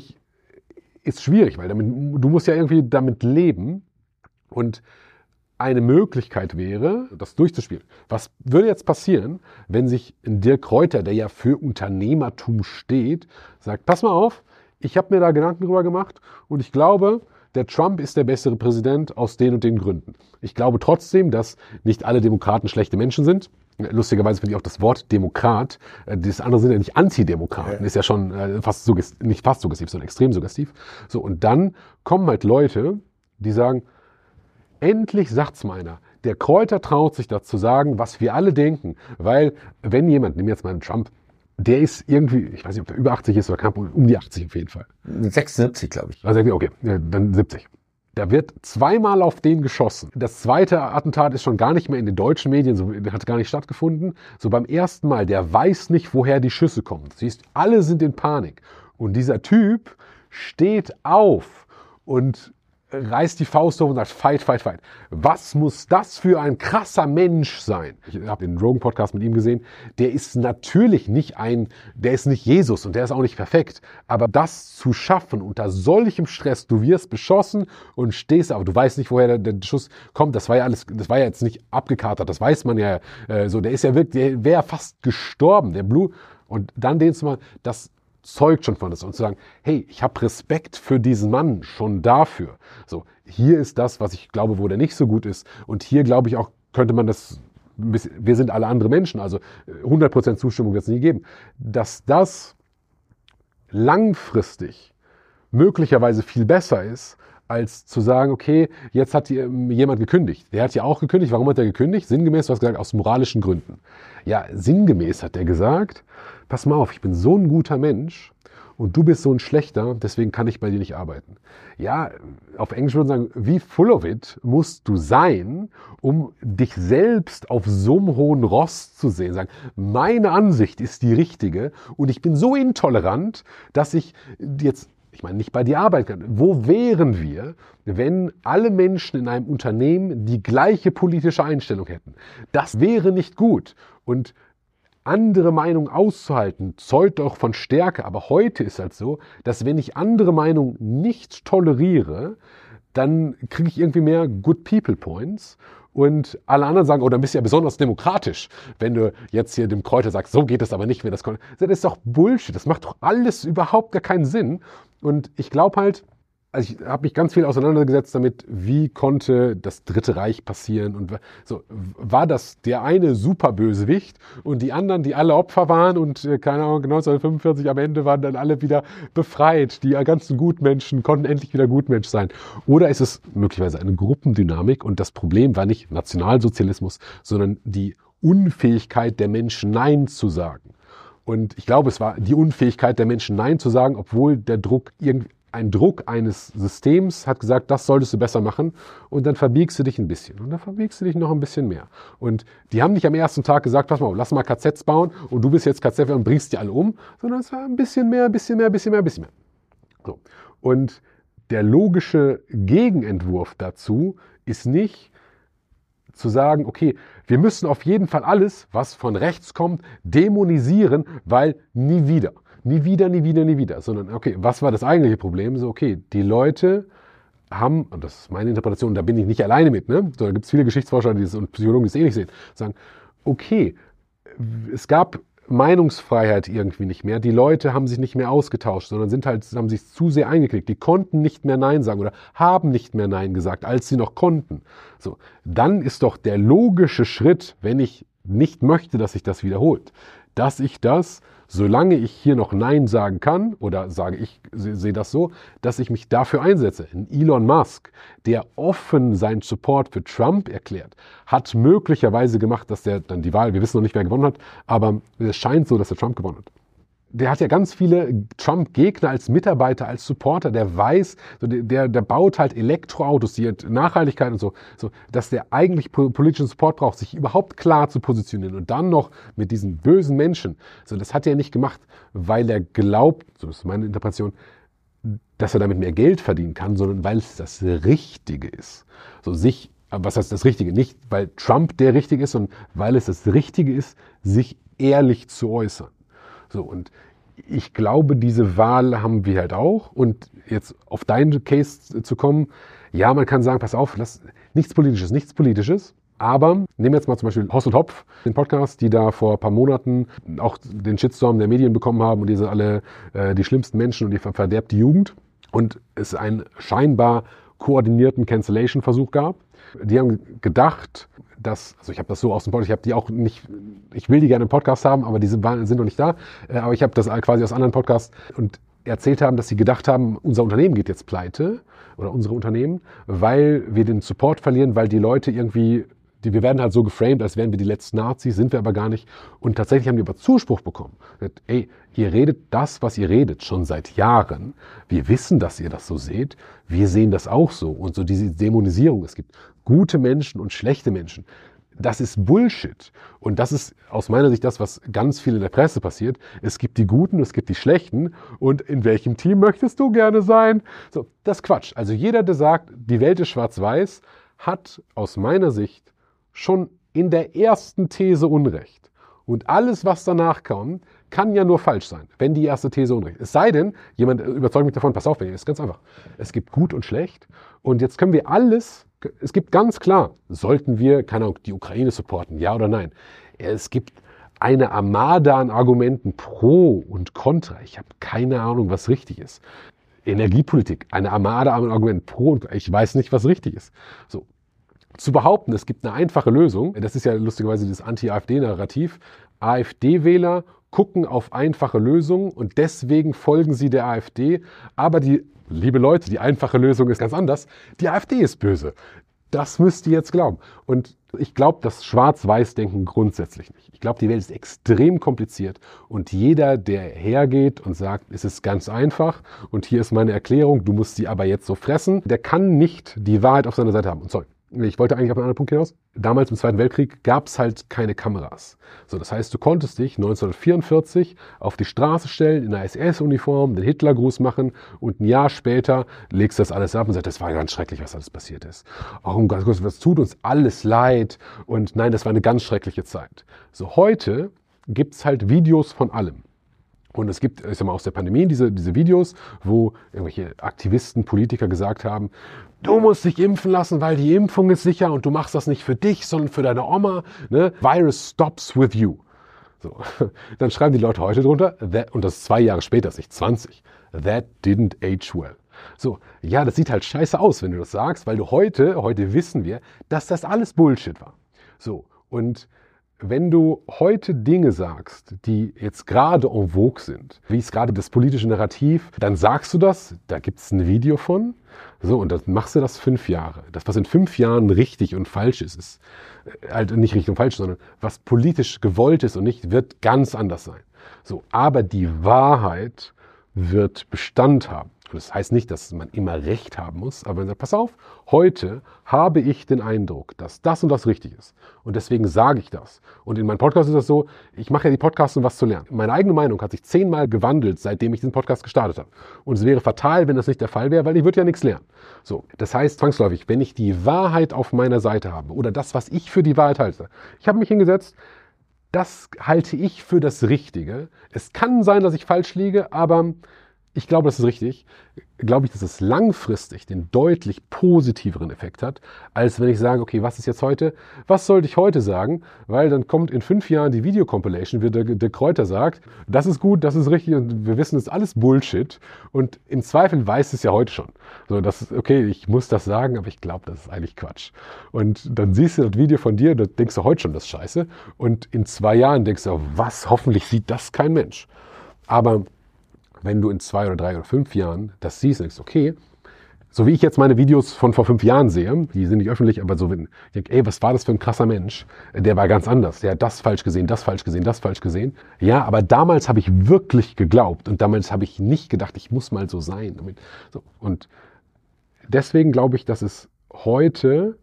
schwierig, weil du musst ja irgendwie damit leben und eine Möglichkeit wäre, das durchzuspielen. Was würde jetzt passieren, wenn sich ein Dirk Kräuter, der ja für Unternehmertum steht, sagt, pass mal auf, ich habe mir da Gedanken drüber gemacht und ich glaube, der Trump ist der bessere Präsident aus den und den Gründen. Ich glaube trotzdem, dass nicht alle Demokraten schlechte Menschen sind. Lustigerweise finde ich auch das Wort Demokrat, das andere sind ja nicht Antidemokraten, ist ja schon nicht fast suggestiv, sondern extrem suggestiv. So, und dann kommen halt Leute, die sagen, endlich sagt's mal einer. Der Kräuter traut sich dazu sagen, was wir alle denken. Weil, wenn jemand, nimm jetzt mal einen Trump, der ist irgendwie, ich weiß nicht, ob der über 80 ist oder knapp um die 80 auf jeden Fall. 76, glaube ich. Also, okay, dann 70. Da wird zweimal auf den geschossen. Das zweite Attentat ist schon gar nicht mehr in den deutschen Medien, hat gar nicht stattgefunden. So beim ersten Mal, der weiß nicht, woher die Schüsse kommen. Siehst, alle sind in Panik. Und dieser Typ steht auf und reißt die Faust hoch und sagt, fight, fight, fight. Was muss das für ein krasser Mensch sein? Ich habe den Rogan-Podcast mit ihm gesehen. Der ist natürlich der ist nicht Jesus und der ist auch nicht perfekt. Aber das zu schaffen unter solchem Stress, du wirst beschossen und stehst, aber du weißt nicht, woher der Schuss kommt. Das war ja jetzt nicht abgekatert, das weiß man ja. So, der ist ja wirklich, der wäre fast gestorben, der Blue. Und dann den zu machen, das zeugt schon von das und zu sagen, hey, ich habe Respekt für diesen Mann schon dafür. So, hier ist das, was ich glaube, wo der nicht so gut ist. Und hier glaube ich auch, könnte man das, wir sind alle andere Menschen, also 100% Zustimmung wird es nie geben, dass das langfristig möglicherweise viel besser ist, als zu sagen, okay, jetzt hat jemand gekündigt. Der hat ja auch gekündigt. Warum hat er gekündigt? Sinngemäß, du hast gesagt, aus moralischen Gründen. Ja, sinngemäß hat er gesagt, pass mal auf, ich bin so ein guter Mensch und du bist so ein schlechter, deswegen kann ich bei dir nicht arbeiten. Ja, auf Englisch würde man sagen, wie full of it musst du sein, um dich selbst auf so einem hohen Ross zu sehen. Sagen, meine Ansicht ist die richtige und ich bin so intolerant, dass ich jetzt ich meine nicht bei dir arbeiten kann. Wo wären wir, wenn alle Menschen in einem Unternehmen die gleiche politische Einstellung hätten? Das wäre nicht gut. Und andere Meinungen auszuhalten, zeugt auch von Stärke. Aber heute ist halt so, dass wenn ich andere Meinungen nicht toleriere, dann kriege ich irgendwie mehr Good People Points. Und alle anderen sagen, oh, dann bist du ja besonders demokratisch, wenn du jetzt hier dem Kräuter sagst, so geht es aber nicht, wenn das kommt. Das ist doch Bullshit, das macht doch alles überhaupt gar keinen Sinn. Und ich glaube halt, also ich habe mich ganz viel auseinandergesetzt damit, wie konnte das Dritte Reich passieren und so, war das der eine Superbösewicht und die anderen, die alle Opfer waren und keine Ahnung, 1945 am Ende waren dann alle wieder befreit, die ganzen Gutmenschen konnten endlich wieder Gutmensch sein. Oder ist es möglicherweise eine Gruppendynamik und das Problem war nicht Nationalsozialismus, sondern die Unfähigkeit der Menschen Nein zu sagen. Und ich glaube, es war die Unfähigkeit der Menschen Nein zu sagen, obwohl der Druck ein Druck eines Systems hat gesagt, das solltest du besser machen und dann verbiegst du dich ein bisschen und dann verbiegst du dich noch ein bisschen mehr. Und die haben nicht am ersten Tag gesagt, pass mal, lass mal KZs bauen und du bist jetzt KZ und bringst die alle um, sondern es war ein bisschen mehr, ein bisschen mehr, ein bisschen mehr, ein bisschen mehr. So. Und der logische Gegenentwurf dazu ist nicht zu sagen, okay, wir müssen auf jeden Fall alles, was von rechts kommt, dämonisieren, weil nie wieder. Nie wieder, nie wieder, nie wieder. Sondern, okay, was war das eigentliche Problem? So, okay, die Leute haben, und das ist meine Interpretation, da bin ich nicht alleine mit, ne? Da gibt es viele Geschichtsforscher und Psychologen, die es ähnlich sehen, sagen, okay, es gab Meinungsfreiheit irgendwie nicht mehr. Die Leute haben sich nicht mehr ausgetauscht, sondern haben sich zu sehr eingeklickt. Die konnten nicht mehr Nein sagen oder haben nicht mehr Nein gesagt, als sie noch konnten. So, dann ist doch der logische Schritt, wenn ich nicht möchte, dass sich das wiederholt, dass ich das, solange ich hier noch Nein sagen kann, oder sage ich, sehe das so, dass ich mich dafür einsetze. Elon Musk, der offen seinen Support für Trump erklärt, hat möglicherweise gemacht, dass der dann die Wahl, wir wissen noch nicht, wer gewonnen hat, aber es scheint so, dass der Trump gewonnen hat. Der hat ja ganz viele Trump-Gegner als Mitarbeiter, als Supporter, der weiß, der baut halt Elektroautos, die hat Nachhaltigkeit und so, dass der eigentlich politischen Support braucht, sich überhaupt klar zu positionieren und dann noch mit diesen bösen Menschen. So, das hat er nicht gemacht, weil er glaubt, so ist meine Interpretation, dass er damit mehr Geld verdienen kann, sondern weil es das Richtige ist. So was heißt das Richtige? Nicht, weil Trump der Richtige ist, sondern weil es das Richtige ist, sich ehrlich zu äußern. So, und ich glaube, diese Wahl haben wir halt auch. Und jetzt auf deinen Case zu kommen, ja, man kann sagen, pass auf, nichts Politisches. Aber nehmen wir jetzt mal zum Beispiel Horst und Hopf, den Podcast, die da vor ein paar Monaten auch den Shitstorm der Medien bekommen haben und die sind alle die schlimmsten Menschen und die verderbt die Jugend. Und es einen scheinbar koordinierten Cancellation-Versuch gab. Die haben gedacht, also ich habe das so aus dem Podcast, ich habe die auch nicht, ich will die gerne im Podcast haben, aber die sind noch nicht da. Aber ich habe das quasi aus anderen Podcasts und erzählt haben, dass sie gedacht haben, unser Unternehmen geht jetzt pleite oder unsere Unternehmen, weil wir den Support verlieren, weil die Leute irgendwie, wir werden halt so geframed, als wären wir die letzten Nazis, sind wir aber gar nicht. Und tatsächlich haben die aber Zuspruch bekommen. Ey, ihr redet das, was ihr redet, schon seit Jahren. Wir wissen, dass ihr das so seht. Wir sehen das auch so. Und so diese Dämonisierung, es gibt gute Menschen und schlechte Menschen. Das ist Bullshit. Und das ist aus meiner Sicht das, was ganz viel in der Presse passiert. Es gibt die Guten, es gibt die Schlechten. Und in welchem Team möchtest du gerne sein? So, das ist Quatsch. Also jeder, der sagt, die Welt ist schwarz-weiß, hat aus meiner Sicht schon in der ersten These Unrecht. Und alles, was danach kommt, kann ja nur falsch sein, wenn die erste These Unrecht ist. Es sei denn, jemand überzeugt mich davon, pass auf, ist ganz einfach. Es gibt gut und schlecht. Und jetzt können wir es gibt ganz klar, sollten wir, keine Ahnung, die Ukraine supporten, ja oder nein. Es gibt eine Armada an Argumenten pro und contra. Ich habe keine Ahnung, was richtig ist. Energiepolitik, eine Armada an Argumenten pro und contra. Ich weiß nicht, was richtig ist. So. Zu behaupten, es gibt eine einfache Lösung, das ist ja lustigerweise das Anti-AfD-Narrativ. AfD-Wähler gucken auf einfache Lösungen und deswegen folgen sie der AfD. Aber liebe Leute, die einfache Lösung ist ganz anders. Die AfD ist böse. Das müsst ihr jetzt glauben. Und ich glaube das Schwarz-Weiß-Denken grundsätzlich nicht. Ich glaube, die Welt ist extrem kompliziert und jeder, der hergeht und sagt, es ist ganz einfach und hier ist meine Erklärung, du musst sie aber jetzt so fressen, der kann nicht die Wahrheit auf seiner Seite haben. Und sorry, Ich wollte eigentlich auf einen anderen Punkt hinaus. Damals im Zweiten Weltkrieg gab es halt keine Kameras. So, das heißt, du konntest dich 1944 auf die Straße stellen, in der SS-Uniform, den Hitlergruß machen und ein Jahr später legst du das alles ab und sagst, das war ganz schrecklich, was alles passiert ist. Auch um ganz kurz, das tut uns alles leid und nein, das war eine ganz schreckliche Zeit. So, heute gibt es halt Videos von allem. Und es gibt, ich sag mal, aus der Pandemie diese Videos, wo irgendwelche Aktivisten, Politiker gesagt haben, du musst dich impfen lassen, weil die Impfung ist sicher und du machst das nicht für dich, sondern für deine Oma. Ne? Virus stops with you. So. Dann schreiben die Leute heute drunter, und das ist 2 Jahre später, ist nicht 20, that didn't age well. So, ja, das sieht halt scheiße aus, wenn du das sagst, weil du heute wissen wir, dass das alles Bullshit war. So, und wenn du heute Dinge sagst, die jetzt gerade en vogue sind, wie es gerade das politische Narrativ, dann sagst du das, da gibt es ein Video von, so, und dann machst du das 5 Jahre. Das, was in 5 Jahren richtig und falsch ist, ist halt nicht richtig und falsch, sondern was politisch gewollt ist und nicht, wird ganz anders sein. So, aber die Wahrheit wird Bestand haben. Das heißt nicht, dass man immer Recht haben muss, aber wenn man sagt, pass auf, heute habe ich den Eindruck, dass das und das richtig ist. Und deswegen sage ich das. Und in meinem Podcast ist das so, ich mache ja die Podcasts, um was zu lernen. Meine eigene Meinung hat sich 10-mal gewandelt, seitdem ich diesen Podcast gestartet habe. Und es wäre fatal, wenn das nicht der Fall wäre, weil ich würde ja nichts lernen. So, das heißt zwangsläufig, wenn ich die Wahrheit auf meiner Seite habe oder das, was ich für die Wahrheit halte. Ich habe mich hingesetzt, das halte ich für das Richtige. Es kann sein, dass ich falsch liege, aber ich glaube, das ist richtig. Glaube ich, dass es langfristig den deutlich positiveren Effekt hat, als wenn ich sage, okay, was ist jetzt heute? Was sollte ich heute sagen? Weil dann kommt in 5 Jahren die Videocompilation, wie der Kräuter sagt, das ist gut, das ist richtig und wir wissen, das ist alles Bullshit. Und im Zweifel weiß es ja heute schon. So, das ist, okay, ich muss das sagen, aber ich glaube, das ist eigentlich Quatsch. Und dann siehst du das Video von dir, da denkst du heute schon, das ist scheiße. Und in 2 Jahren denkst du, was, hoffentlich sieht das kein Mensch. Aber wenn du in 2 oder 3 oder 5 Jahren das siehst und denkst, okay, so wie ich jetzt meine Videos von vor 5 Jahren sehe, die sind nicht öffentlich, aber so, wenn ich denke, ey, was war das für ein krasser Mensch, der war ganz anders, der hat das falsch gesehen, das falsch gesehen, das falsch gesehen. Ja, aber damals habe ich wirklich geglaubt und damals habe ich nicht gedacht, ich muss mal so sein. So, und deswegen glaube ich, dass es heute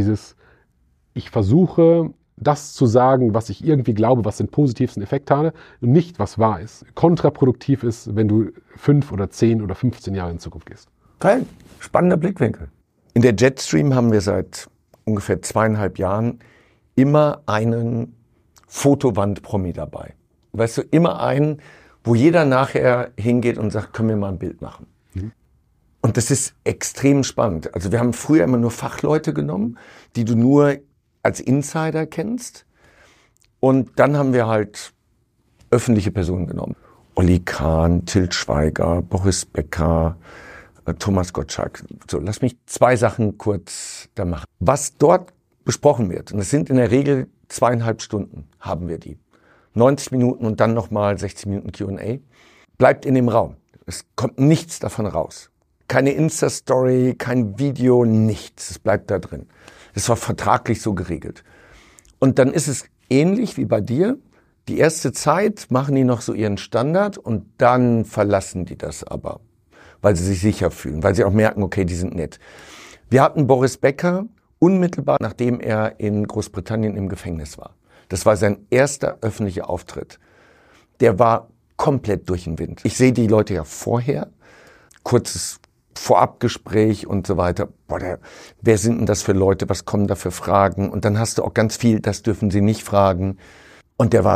ich versuche, das zu sagen, was ich irgendwie glaube, was den positivsten Effekt habe und nicht, was wahr ist, kontraproduktiv ist, wenn du 5 oder 10 oder 15 Jahre in Zukunft gehst. Geil, spannender Blickwinkel. In der Jetstream haben wir seit ungefähr 2,5 Jahren immer einen Fotowand-Promi dabei. Weißt du, immer einen, wo jeder nachher hingeht und sagt, können wir mal ein Bild machen. Und das ist extrem spannend. Also wir haben früher immer nur Fachleute genommen, die du nur als Insider kennst. Und dann haben wir halt öffentliche Personen genommen. Olli Kahn, Til Schweiger, Boris Becker, Thomas Gottschalk. So, lass mich 2 Sachen kurz da machen. Was dort besprochen wird, und es sind in der Regel 2,5 Stunden, haben wir die. 90 Minuten und dann nochmal 60 Minuten Q&A. Bleibt in dem Raum. Es kommt nichts davon raus. Keine Insta-Story, kein Video, nichts. Es bleibt da drin. Das war vertraglich so geregelt. Und dann ist es ähnlich wie bei dir. Die erste Zeit machen die noch so ihren Standard und dann verlassen die das aber, weil sie sich sicher fühlen, weil sie auch merken, okay, die sind nett. Wir hatten Boris Becker unmittelbar, nachdem er in Großbritannien im Gefängnis war. Das war sein erster öffentlicher Auftritt. Der war komplett durch den Wind. Ich sehe die Leute ja vorher, kurzes Vorabgespräch und so weiter. Boah, wer sind denn das für Leute? Was kommen da für Fragen? Und dann hast du auch ganz viel, das dürfen sie nicht fragen. Und der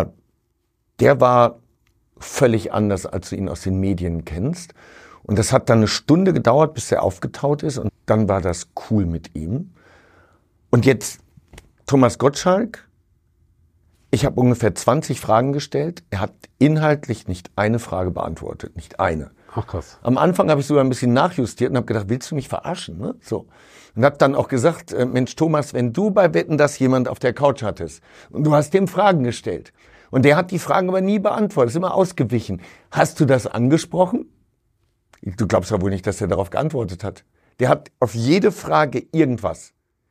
war völlig anders, als du ihn aus den Medien kennst. Und das hat dann 1 Stunde gedauert, bis er aufgetaut ist. Und dann war das cool mit ihm. Und jetzt Thomas Gottschalk. Ich habe ungefähr 20 Fragen gestellt. Er hat inhaltlich nicht eine Frage beantwortet. Nicht eine. Ach krass. Am Anfang habe ich sogar ein bisschen nachjustiert und habe gedacht, willst du mich verarschen? Ne? So. Und habe dann auch gesagt, Mensch Thomas, wenn du bei Wetten, dass jemand auf der Couch hattest und du hast dem Fragen gestellt und der hat die Fragen aber nie beantwortet, ist immer ausgewichen. Hast du das angesprochen? Du glaubst ja wohl nicht, dass er darauf geantwortet hat. Der hat auf jede Frage irgendwas.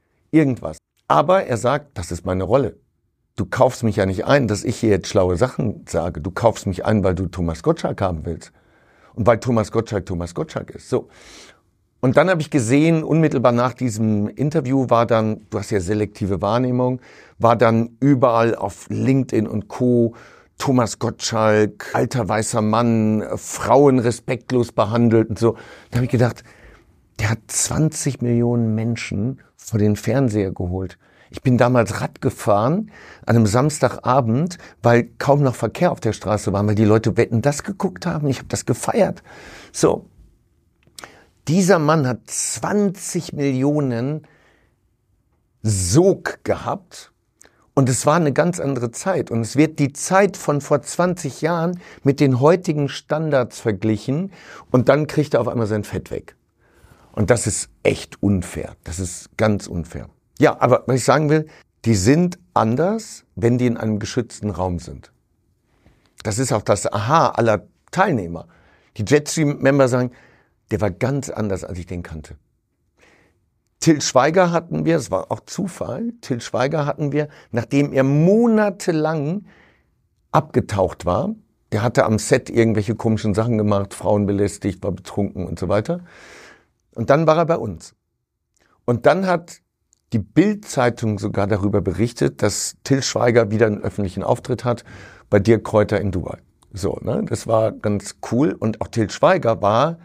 Aber er sagt, das ist meine Rolle. Du kaufst mich ja nicht ein, dass ich hier jetzt schlaue Sachen sage. Du kaufst mich ein, weil du Thomas Gottschalk haben willst. Und weil Thomas Gottschalk ist. So. Und dann habe ich gesehen, unmittelbar nach diesem Interview war dann, du hast ja selektive Wahrnehmung, war dann überall auf LinkedIn und Co. Thomas Gottschalk, alter weißer Mann, Frauen respektlos behandelt und so. Da habe ich gedacht, der hat 20 Millionen Menschen vor den Fernseher geholt. Ich bin damals Rad gefahren an einem Samstagabend, weil kaum noch Verkehr auf der Straße war, weil die Leute Wetten, das geguckt haben. Ich habe das gefeiert. So. Dieser Mann hat 20 Millionen Sog gehabt und es war eine ganz andere Zeit. Und es wird die Zeit von vor 20 Jahren mit den heutigen Standards verglichen und dann kriegt er auf einmal sein Fett weg. Und das ist echt unfair. Das ist ganz unfair. Ja, aber was ich sagen will, die sind anders, wenn die in einem geschützten Raum sind. Das ist auch das Aha aller Teilnehmer. Die Jetstream-Member sagen, der war ganz anders, als ich den kannte. Til Schweiger hatten wir, das war auch Zufall, Til Schweiger hatten wir, nachdem er monatelang abgetaucht war. Der hatte am Set irgendwelche komischen Sachen gemacht, Frauen belästigt, war betrunken und so weiter. Und dann war er bei uns. Und dann hat die Bild-Zeitung sogar darüber berichtet, dass Til Schweiger wieder einen öffentlichen Auftritt hat bei Dirk Kräuter in Dubai. So, ne? Das war ganz cool. Und auch Til Schweiger war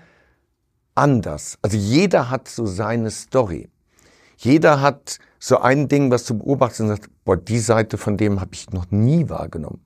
anders. Also jeder hat so seine Story. Jeder hat so ein Ding, was du beobachtest und sagst, boah, die Seite von dem habe ich noch nie wahrgenommen.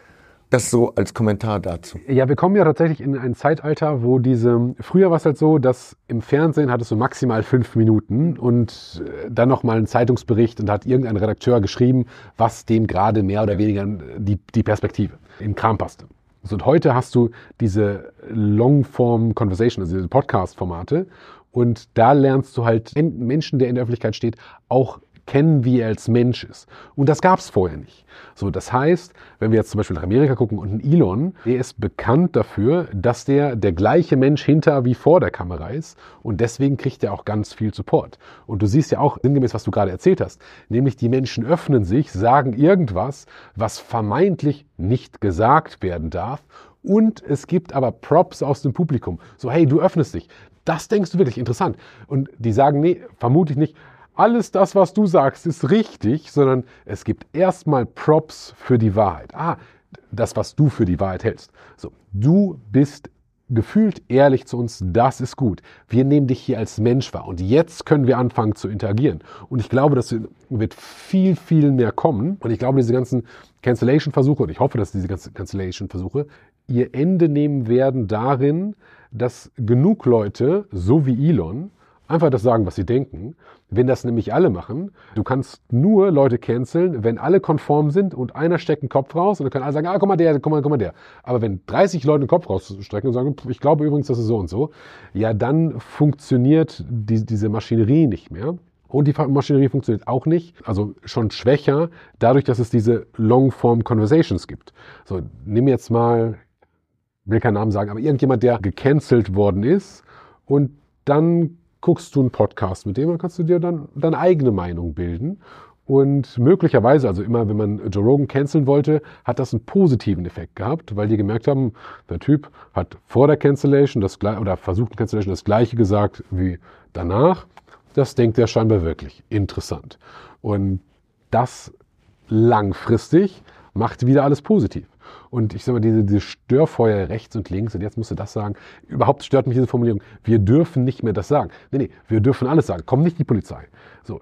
Das so als Kommentar dazu. Ja, wir kommen ja tatsächlich in ein Zeitalter, wo früher war es halt so, dass im Fernsehen hattest du maximal 5 Minuten und dann nochmal einen Zeitungsbericht und hat irgendein Redakteur geschrieben, was dem gerade mehr oder weniger die Perspektive in Kram passte. Und heute hast du diese Long-Form-Conversation, also diese Podcast-Formate und da lernst du halt einen Menschen, der in der Öffentlichkeit steht, auch kennen, wie er als Mensch ist. Und das gab es vorher nicht. So, das heißt, wenn wir jetzt zum Beispiel nach Amerika gucken und ein Elon, der ist bekannt dafür, dass der gleiche Mensch hinter wie vor der Kamera ist und deswegen kriegt er auch ganz viel Support. Und du siehst ja auch sinngemäß, was du gerade erzählt hast, nämlich die Menschen öffnen sich, sagen irgendwas, was vermeintlich nicht gesagt werden darf und es gibt aber Props aus dem Publikum. So, hey, du öffnest dich. Das denkst du wirklich interessant. Und die sagen, nee, vermutlich nicht, alles das, was du sagst, ist richtig, sondern es gibt erstmal Props für die Wahrheit. Das, was du für die Wahrheit hältst. So, du bist gefühlt ehrlich zu uns, das ist gut. Wir nehmen dich hier als Mensch wahr und jetzt können wir anfangen zu interagieren. Und ich glaube, das wird viel, viel mehr kommen. Und ich glaube, diese ganzen Cancellation-Versuche, und ich hoffe, dass diese ganzen Cancellation-Versuche ihr Ende nehmen werden darin, dass genug Leute, so wie Elon, einfach das sagen, was sie denken. Wenn das nämlich alle machen, du kannst nur Leute canceln, wenn alle konform sind und einer steckt den Kopf raus und dann können alle sagen, guck mal der. Aber wenn 30 Leute den Kopf rausstrecken und sagen, ich glaube übrigens, das ist so und so, ja, dann funktioniert diese Maschinerie nicht mehr. Und die Maschinerie funktioniert auch nicht, also schon schwächer, dadurch, dass es diese Long-Form-Conversations gibt. So, nimm jetzt mal, will keinen Namen sagen, aber irgendjemand, der gecancelt worden ist und dann guckst du einen Podcast mit dem und kannst du dir dann deine eigene Meinung bilden. Und möglicherweise, also immer wenn man Joe Rogan canceln wollte, hat das einen positiven Effekt gehabt, weil die gemerkt haben, der Typ hat vor der Cancellation versucht Cancellation das Gleiche gesagt wie danach. Das denkt er scheinbar wirklich interessant. Und das langfristig macht wieder alles positiv. Und ich sage mal, diese Störfeuer rechts und links, und jetzt musst du das sagen, überhaupt stört mich diese Formulierung, wir dürfen nicht mehr das sagen. Nee, wir dürfen alles sagen, kommt nicht die Polizei. So,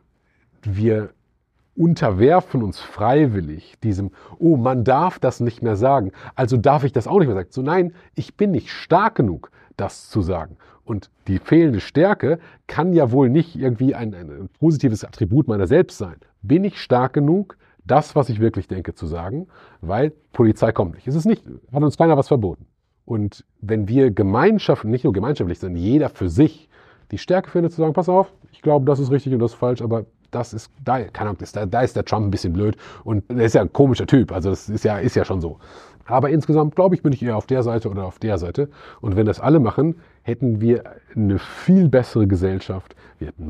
wir unterwerfen uns freiwillig diesem, oh, man darf das nicht mehr sagen, also darf ich das auch nicht mehr sagen. So, nein, ich bin nicht stark genug, das zu sagen. Und die fehlende Stärke kann ja wohl nicht irgendwie ein positives Attribut meiner selbst sein. Bin ich stark genug, das, was ich wirklich denke, zu sagen, weil Polizei kommt nicht. Es ist nicht, hat uns keiner was verboten. Und wenn wir nicht nur gemeinschaftlich, sondern jeder für sich die Stärke findet, zu sagen, pass auf, ich glaube, das ist richtig und das ist falsch, aber das ist, da ist der Trump ein bisschen blöd und er ist ja ein komischer Typ, also das ist ja schon so. Aber insgesamt, glaube ich, bin ich eher auf der Seite oder auf der Seite. Und wenn das alle machen, hätten wir eine viel bessere Gesellschaft, wir hätten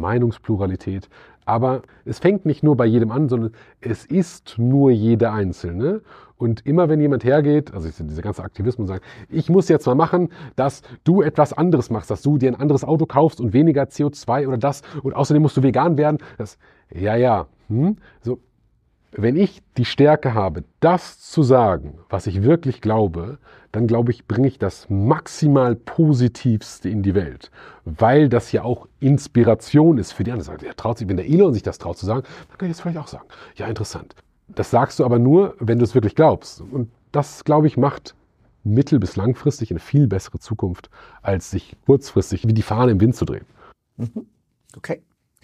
Meinungspluralität. Aber es fängt nicht nur bei jedem an, sondern es ist nur jeder Einzelne. Und immer wenn jemand hergeht, also dieser ganze Aktivismus sagt, ich muss jetzt mal machen, dass du etwas anderes machst, dass du dir ein anderes Auto kaufst und weniger CO2 oder das und außerdem musst du vegan werden. So, wenn ich die Stärke habe, das zu sagen, was ich wirklich glaube, dann glaube ich, bringe ich das maximal Positivste in die Welt. Weil das ja auch Inspiration ist für die anderen. Der traut sich, wenn der Elon sich das traut zu sagen, dann kann ich das vielleicht auch sagen. Ja, interessant. Das sagst du aber nur, wenn du es wirklich glaubst. Und das, glaube ich, macht mittel- bis langfristig eine viel bessere Zukunft, als sich kurzfristig wie die Fahne im Wind zu drehen. Okay.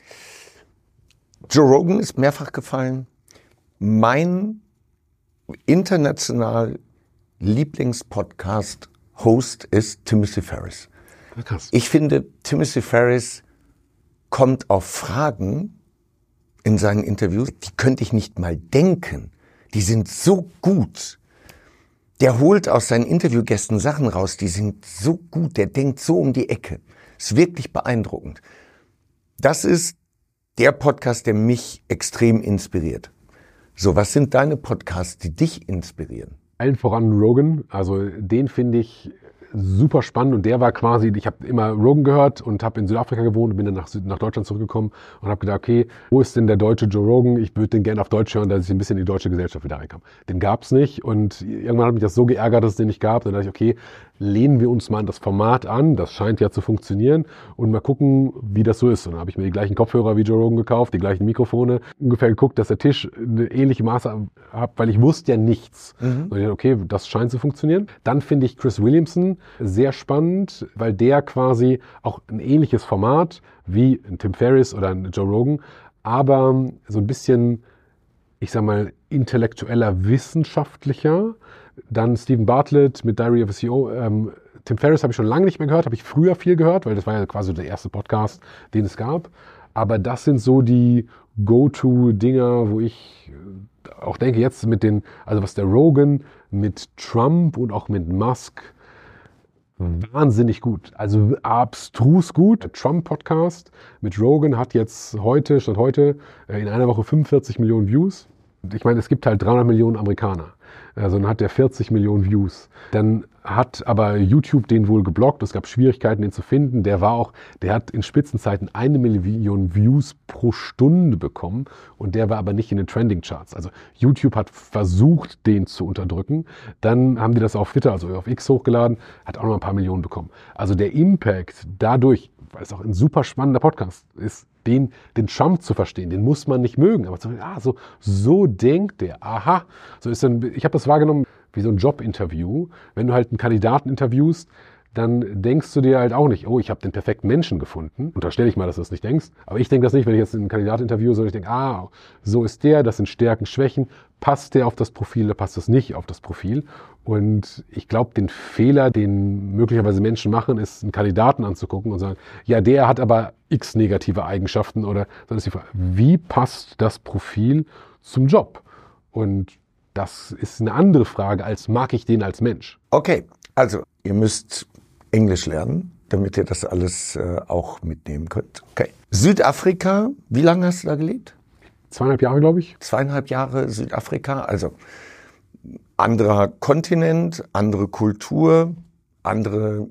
Joe Rogan ist mehrfach gefallen. Mein international Lieblingspodcast-Host ist Timothy Ferriss. Krass. Ich finde, Timothy Ferriss kommt auf Fragen in seinen Interviews, die könnte ich nicht mal denken. Die sind so gut. Der holt aus seinen Interviewgästen Sachen raus, die sind so gut. Der denkt so um die Ecke. Ist wirklich beeindruckend. Das ist der Podcast, der mich extrem inspiriert. So, was sind deine Podcasts, die dich inspirieren? Allen voran Rogan, also den finde ich super spannend und der war quasi, ich habe immer Rogan gehört und habe in Südafrika gewohnt und bin dann nach Deutschland zurückgekommen und habe gedacht, okay, wo ist denn der deutsche Joe Rogan? Ich würde den gerne auf Deutsch hören, dass ich ein bisschen in die deutsche Gesellschaft wieder reinkam. Den gab es nicht und irgendwann hat mich das so geärgert, dass es den nicht gab. Dann dachte ich, okay, lehnen wir uns mal an das Format an, das scheint ja zu funktionieren und mal gucken, wie das so ist. Und dann habe ich mir die gleichen Kopfhörer wie Joe Rogan gekauft, die gleichen Mikrofone, ungefähr geguckt, dass der Tisch eine ähnliche Maße hat, weil ich wusste ja nichts. Und ich dachte, okay, das scheint zu funktionieren. Dann finde ich Chris Williamson sehr spannend, weil der quasi auch ein ähnliches Format wie ein Tim Ferriss oder ein Joe Rogan, aber so ein bisschen, ich sag mal, intellektueller, wissenschaftlicher. Dann Stephen Bartlett mit Diary of a CEO. Tim Ferriss habe ich schon lange nicht mehr gehört, habe ich früher viel gehört, weil das war ja quasi der erste Podcast, den es gab. Aber das sind so die Go-To-Dinger, wo ich auch denke, jetzt mit also was der Rogan mit Trump und auch mit Musk wahnsinnig gut, also abstrus gut. Der Trump-Podcast mit Rogan hat jetzt Stand heute, in einer Woche 45 Millionen Views. Ich meine, es gibt halt 300 Millionen Amerikaner. Also dann hat der 40 Millionen Views. Dann hat aber YouTube den wohl geblockt. Es gab Schwierigkeiten, den zu finden. Der hat in Spitzenzeiten 1 Million Views pro Stunde bekommen und der war aber nicht in den Trending-Charts. Also YouTube hat versucht, den zu unterdrücken. Dann haben die das auf Twitter, also auf X hochgeladen, hat auch noch ein paar Millionen bekommen. Also der Impact dadurch, weil es auch ein super spannender Podcast ist, den Trump zu verstehen, den muss man nicht mögen, aber so denkt der, aha. Ich habe das wahrgenommen wie so ein Jobinterview. Wenn du halt einen Kandidaten interviewst, dann denkst du dir halt auch nicht, oh, ich habe den perfekten Menschen gefunden. Unterstelle ich mal, dass du das nicht denkst. Aber ich denke das nicht, wenn ich jetzt einen Kandidaten interviewe, sondern ich denke, so ist der, das sind Stärken, Schwächen. Passt der auf das Profil oder passt das nicht auf das Profil? Und ich glaube, den Fehler, den möglicherweise Menschen machen, ist, einen Kandidaten anzugucken und sagen, ja, der hat aber x negative Eigenschaften sondern ist die Frage, wie passt das Profil zum Job? Und das ist eine andere Frage, als mag ich den als Mensch? Okay, also ihr müsst Englisch lernen, damit ihr das alles auch mitnehmen könnt. Okay. Südafrika, wie lange hast du da gelebt? 2,5 Jahre, glaube ich. 2,5 Jahre Südafrika, also anderer Kontinent, andere Kultur, andere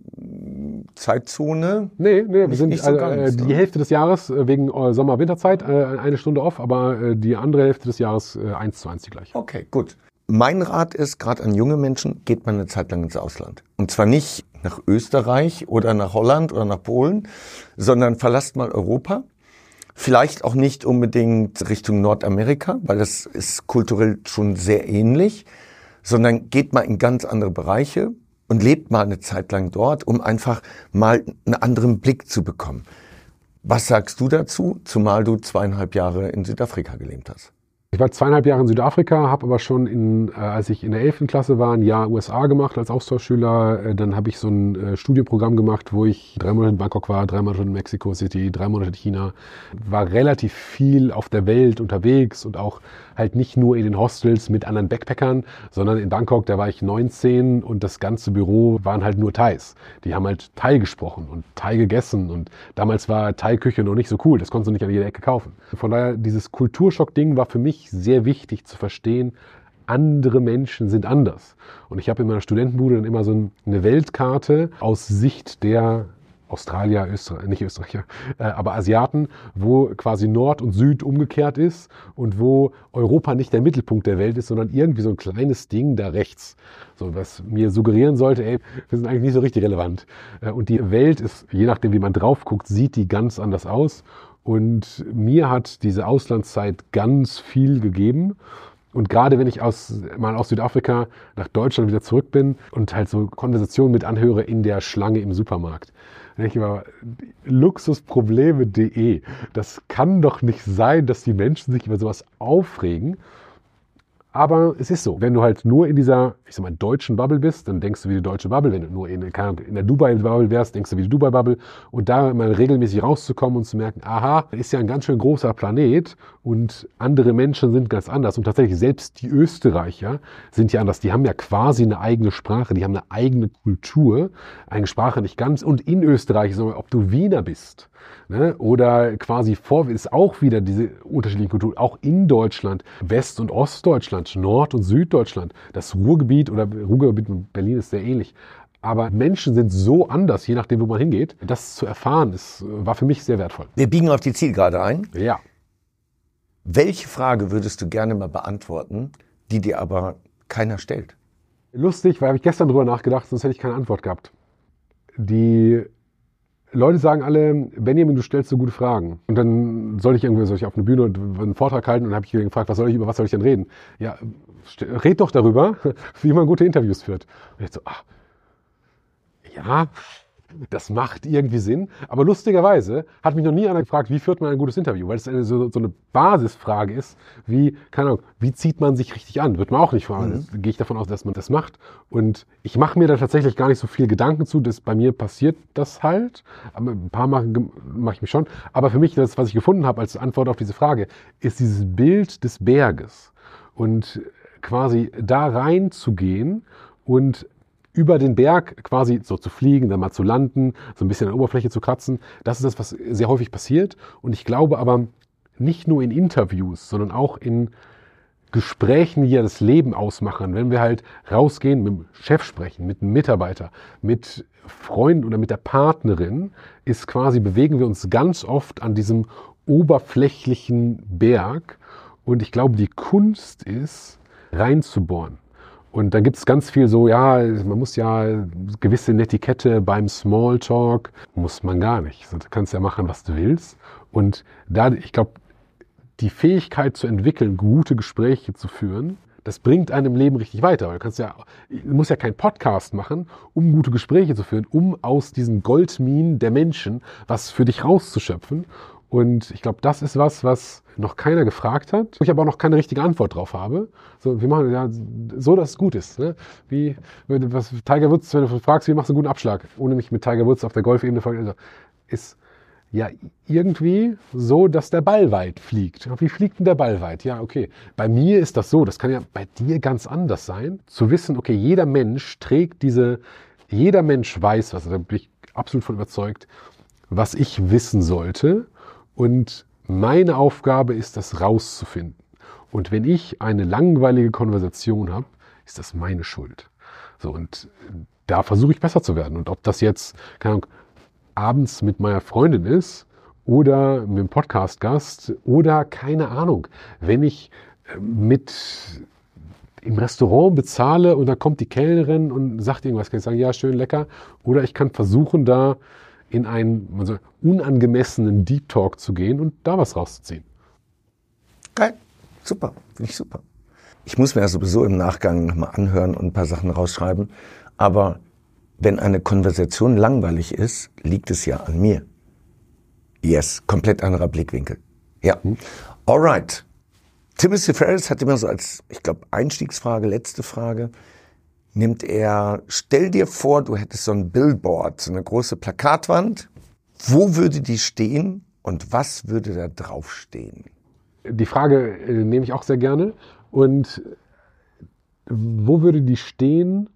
Zeitzone. Nee, wir sind nicht so ganz, die Hälfte des Jahres wegen Sommer-Winterzeit, eine Stunde off, aber die andere Hälfte des Jahres 1:1 die gleiche. Okay, gut. Mein Rat ist, gerade an junge Menschen, geht man eine Zeit lang ins Ausland. Und zwar nicht nach Österreich oder nach Holland oder nach Polen, sondern verlasst mal Europa. Vielleicht auch nicht unbedingt Richtung Nordamerika, weil das ist kulturell schon sehr ähnlich, sondern geht mal in ganz andere Bereiche und lebt mal eine Zeit lang dort, um einfach mal einen anderen Blick zu bekommen. Was sagst du dazu, zumal du 2,5 Jahre in Südafrika gelebt hast? Ich war 2,5 Jahre in Südafrika, habe aber schon, als ich in der 11. Klasse war, ein Jahr USA gemacht als Austauschschüler. Dann habe ich so ein Studienprogramm gemacht, wo ich 3 Monate in Bangkok war, 3 Monate in Mexico City, 3 Monate in China. War relativ viel auf der Welt unterwegs und auch halt nicht nur in den Hostels mit anderen Backpackern, sondern in Bangkok, da war ich 19 und das ganze Büro waren halt nur Thais. Die haben halt Thai gesprochen und Thai gegessen und damals war Thai-Küche noch nicht so cool, das konntest du nicht an jeder Ecke kaufen. Von daher, dieses Kulturschock-Ding war für mich sehr wichtig zu verstehen, andere Menschen sind anders. Und ich habe in meiner Studentenbude dann immer so eine Weltkarte aus Sicht der Australier, nicht Österreicher, aber Asiaten, wo quasi Nord und Süd umgekehrt ist und wo Europa nicht der Mittelpunkt der Welt ist, sondern irgendwie so ein kleines Ding da rechts. So, was mir suggerieren sollte, ey, wir sind eigentlich nicht so richtig relevant. Und die Welt ist, je nachdem wie man drauf guckt, sieht die ganz anders aus. Und mir hat diese Auslandszeit ganz viel gegeben. Und gerade wenn ich mal aus Südafrika nach Deutschland wieder zurück bin und halt so Konversationen mit anhöre in der Schlange im Supermarkt, dann denke ich immer, luxusprobleme.de, das kann doch nicht sein, dass die Menschen sich über sowas aufregen. Aber es ist so, wenn du halt nur in dieser, ich sag mal, deutschen Bubble bist, dann denkst du wie die deutsche Bubble. Wenn du nur in der Dubai-Bubble wärst, denkst du wie die Dubai-Bubble. Und da mal regelmäßig rauszukommen und zu merken, aha, das ist ja ein ganz schön großer Planet und andere Menschen sind ganz anders. Und tatsächlich selbst die Österreicher sind ja anders. Die haben ja quasi eine eigene Sprache, die haben eine eigene Kultur, eine Sprache nicht ganz. Und in Österreich, ob du Wiener bist, ne, oder quasi ist auch wieder diese unterschiedliche Kultur, auch in Deutschland, West- und Ostdeutschland, Nord- und Süddeutschland, das Ruhrgebiet mit Berlin ist sehr ähnlich. Aber Menschen sind so anders, je nachdem, wo man hingeht. Das zu erfahren, war für mich sehr wertvoll. Wir biegen auf die Zielgerade ein. Ja. Welche Frage würdest du gerne mal beantworten, die dir aber keiner stellt? Lustig, weil habe ich gestern drüber nachgedacht, sonst hätte ich keine Antwort gehabt. Die Leute sagen alle, Benjamin, du stellst so gute Fragen. Und dann soll ich auf eine Bühne einen Vortrag halten und dann habe ich gefragt, über was soll ich denn reden? Ja, red doch darüber, wie man gute Interviews führt. Und ich so, ja, das macht irgendwie Sinn. Aber lustigerweise hat mich noch nie einer gefragt, wie führt man ein gutes Interview? Weil es so eine Basisfrage ist, wie zieht man sich richtig an? Wird man auch nicht fragen. Gehe ich davon aus, dass man das macht. Und ich mache mir da tatsächlich gar nicht so viel Gedanken zu. Bei mir passiert das halt. Aber ein paar mache ich mich schon. Aber für mich, das, was ich gefunden habe als Antwort auf diese Frage, ist dieses Bild des Berges. Und quasi da reinzugehen und über den Berg quasi so zu fliegen, dann mal zu landen, so ein bisschen an der Oberfläche zu kratzen. Das ist das, was sehr häufig passiert. Und ich glaube aber nicht nur in Interviews, sondern auch in Gesprächen, die ja das Leben ausmachen. Wenn wir halt rausgehen, mit dem Chef sprechen, mit einem Mitarbeiter, mit Freunden oder mit der Partnerin, bewegen wir uns ganz oft an diesem oberflächlichen Berg. Und ich glaube, die Kunst ist, reinzubohren. Und da gibt es ganz viel so, ja, man muss ja gewisse Netiquette beim Smalltalk, muss man gar nicht. Du kannst ja machen, was du willst. Und da, ich glaube, die Fähigkeit zu entwickeln, gute Gespräche zu führen, das bringt einem im Leben richtig weiter. Weil du musst ja keinen Podcast machen, um gute Gespräche zu führen, um aus diesen Goldminen der Menschen was für dich rauszuschöpfen. Und ich glaube, das ist was noch keiner gefragt hat. Ich aber auch noch keine richtige Antwort drauf habe. So, wir machen ja so, dass es gut ist. Ne? Was Tiger Woods, wenn du fragst, wie machst du einen guten Abschlag, ohne mich mit Tiger Woods auf der Golfebene also, ist ja irgendwie so, dass der Ball weit fliegt. Wie fliegt denn der Ball weit? Ja, okay. Bei mir ist das so, das kann ja bei dir ganz anders sein, zu wissen, okay, jeder Mensch weiß was, da bin ich absolut von überzeugt, was ich wissen sollte. Und meine Aufgabe ist, das rauszufinden. Und wenn ich eine langweilige Konversation habe, ist das meine Schuld. So, und da versuche ich besser zu werden. Und ob das jetzt, keine Ahnung, abends mit meiner Freundin ist oder mit dem Podcast-Gast oder keine Ahnung, wenn ich im Restaurant bezahle und da kommt die Kellnerin und sagt irgendwas, kann ich sagen, ja, schön, lecker. Oder ich kann versuchen, da in einen unangemessenen Deep Talk zu gehen und da was rauszuziehen. Geil, super, finde ich super. Ich muss mir ja sowieso im Nachgang nochmal anhören und ein paar Sachen rausschreiben, aber wenn eine Konversation langweilig ist, liegt es ja an mir. Yes, komplett anderer Blickwinkel. Ja, alright. Timothy Ferriss hat immer so als, ich glaube, Einstiegsfrage, letzte Frage, stell dir vor, du hättest so ein Billboard, so eine große Plakatwand. Wo würde die stehen und was würde da drauf stehen? Die Frage nehme ich auch sehr gerne. Und wo würde die stehen?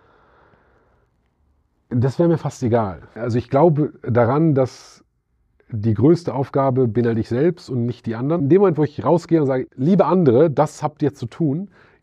Das wäre mir fast egal. Also ich glaube daran, dass die größte Aufgabe bin halt ich selbst und nicht die anderen. In dem Moment, wo ich rausgehe und sage, liebe andere, das habt ihr zu tun,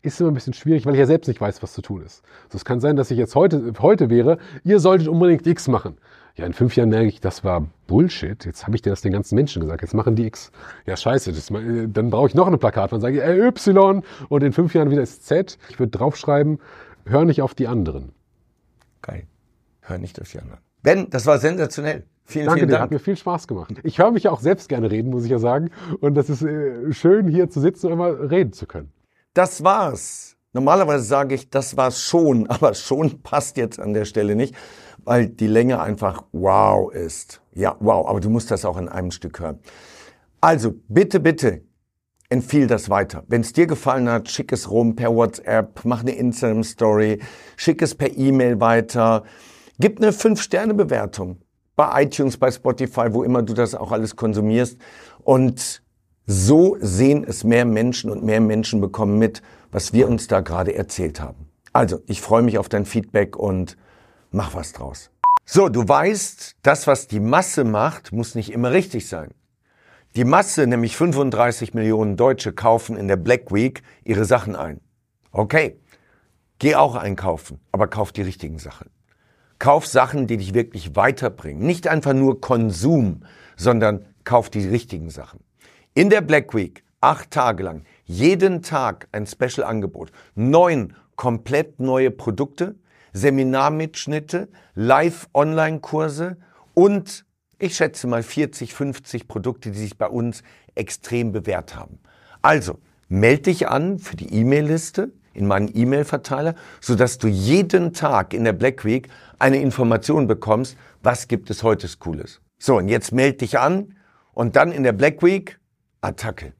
ist immer ein bisschen schwierig, weil ich ja selbst nicht weiß, was zu tun ist. Also es kann sein, dass ich jetzt heute wäre, ihr solltet unbedingt X machen. Ja, in 5 Jahren merke ich, das war Bullshit. Jetzt habe ich dir das den ganzen Menschen gesagt. Jetzt machen die X. Ja, scheiße. Dann brauche ich noch eine Plakat. Dann sage ich Y und in 5 Jahren wieder ist Z. Ich würde draufschreiben, hör nicht auf die anderen. Geil. Hör nicht auf die anderen. Ben, das war sensationell. Vielen Danke dir, Dank. hat mir viel Spaß gemacht. Ich höre mich auch selbst gerne reden, muss ich ja sagen. Und das ist schön, hier zu sitzen und immer reden zu können. Das war's. Normalerweise sage ich, das war's schon, aber schon passt jetzt an der Stelle nicht, weil die Länge einfach wow ist. Ja, wow, aber du musst das auch in einem Stück hören. Also, bitte, bitte, empfiehl das weiter. Wenn es dir gefallen hat, schick es rum per WhatsApp, mach eine Instagram-Story, schick es per E-Mail weiter, gib eine 5-Sterne-Bewertung. Bei iTunes, bei Spotify, wo immer du das auch alles konsumierst. Und so sehen es mehr Menschen und mehr Menschen bekommen mit, was wir uns da gerade erzählt haben. Also, ich freue mich auf dein Feedback und mach was draus. So, du weißt, das, was die Masse macht, muss nicht immer richtig sein. Die Masse, nämlich 35 Millionen Deutsche, kaufen in der Black Week ihre Sachen ein. Okay, geh auch einkaufen, aber kauf die richtigen Sachen. Kauf Sachen, die dich wirklich weiterbringen. Nicht einfach nur Konsum, sondern kauf die richtigen Sachen. In der Black Week, 8 Tage lang, jeden Tag ein Special-Angebot. 9 komplett neue Produkte, Seminarmitschnitte, Live-Online-Kurse und ich schätze mal 40, 50 Produkte, die sich bei uns extrem bewährt haben. Also, melde dich an für die E-Mail-Liste in meinen E-Mail-Verteiler, sodass du jeden Tag in der Black Week eine Information bekommst, was gibt es heute Cooles. So, und jetzt melde dich an und dann in der Black Week Attacke.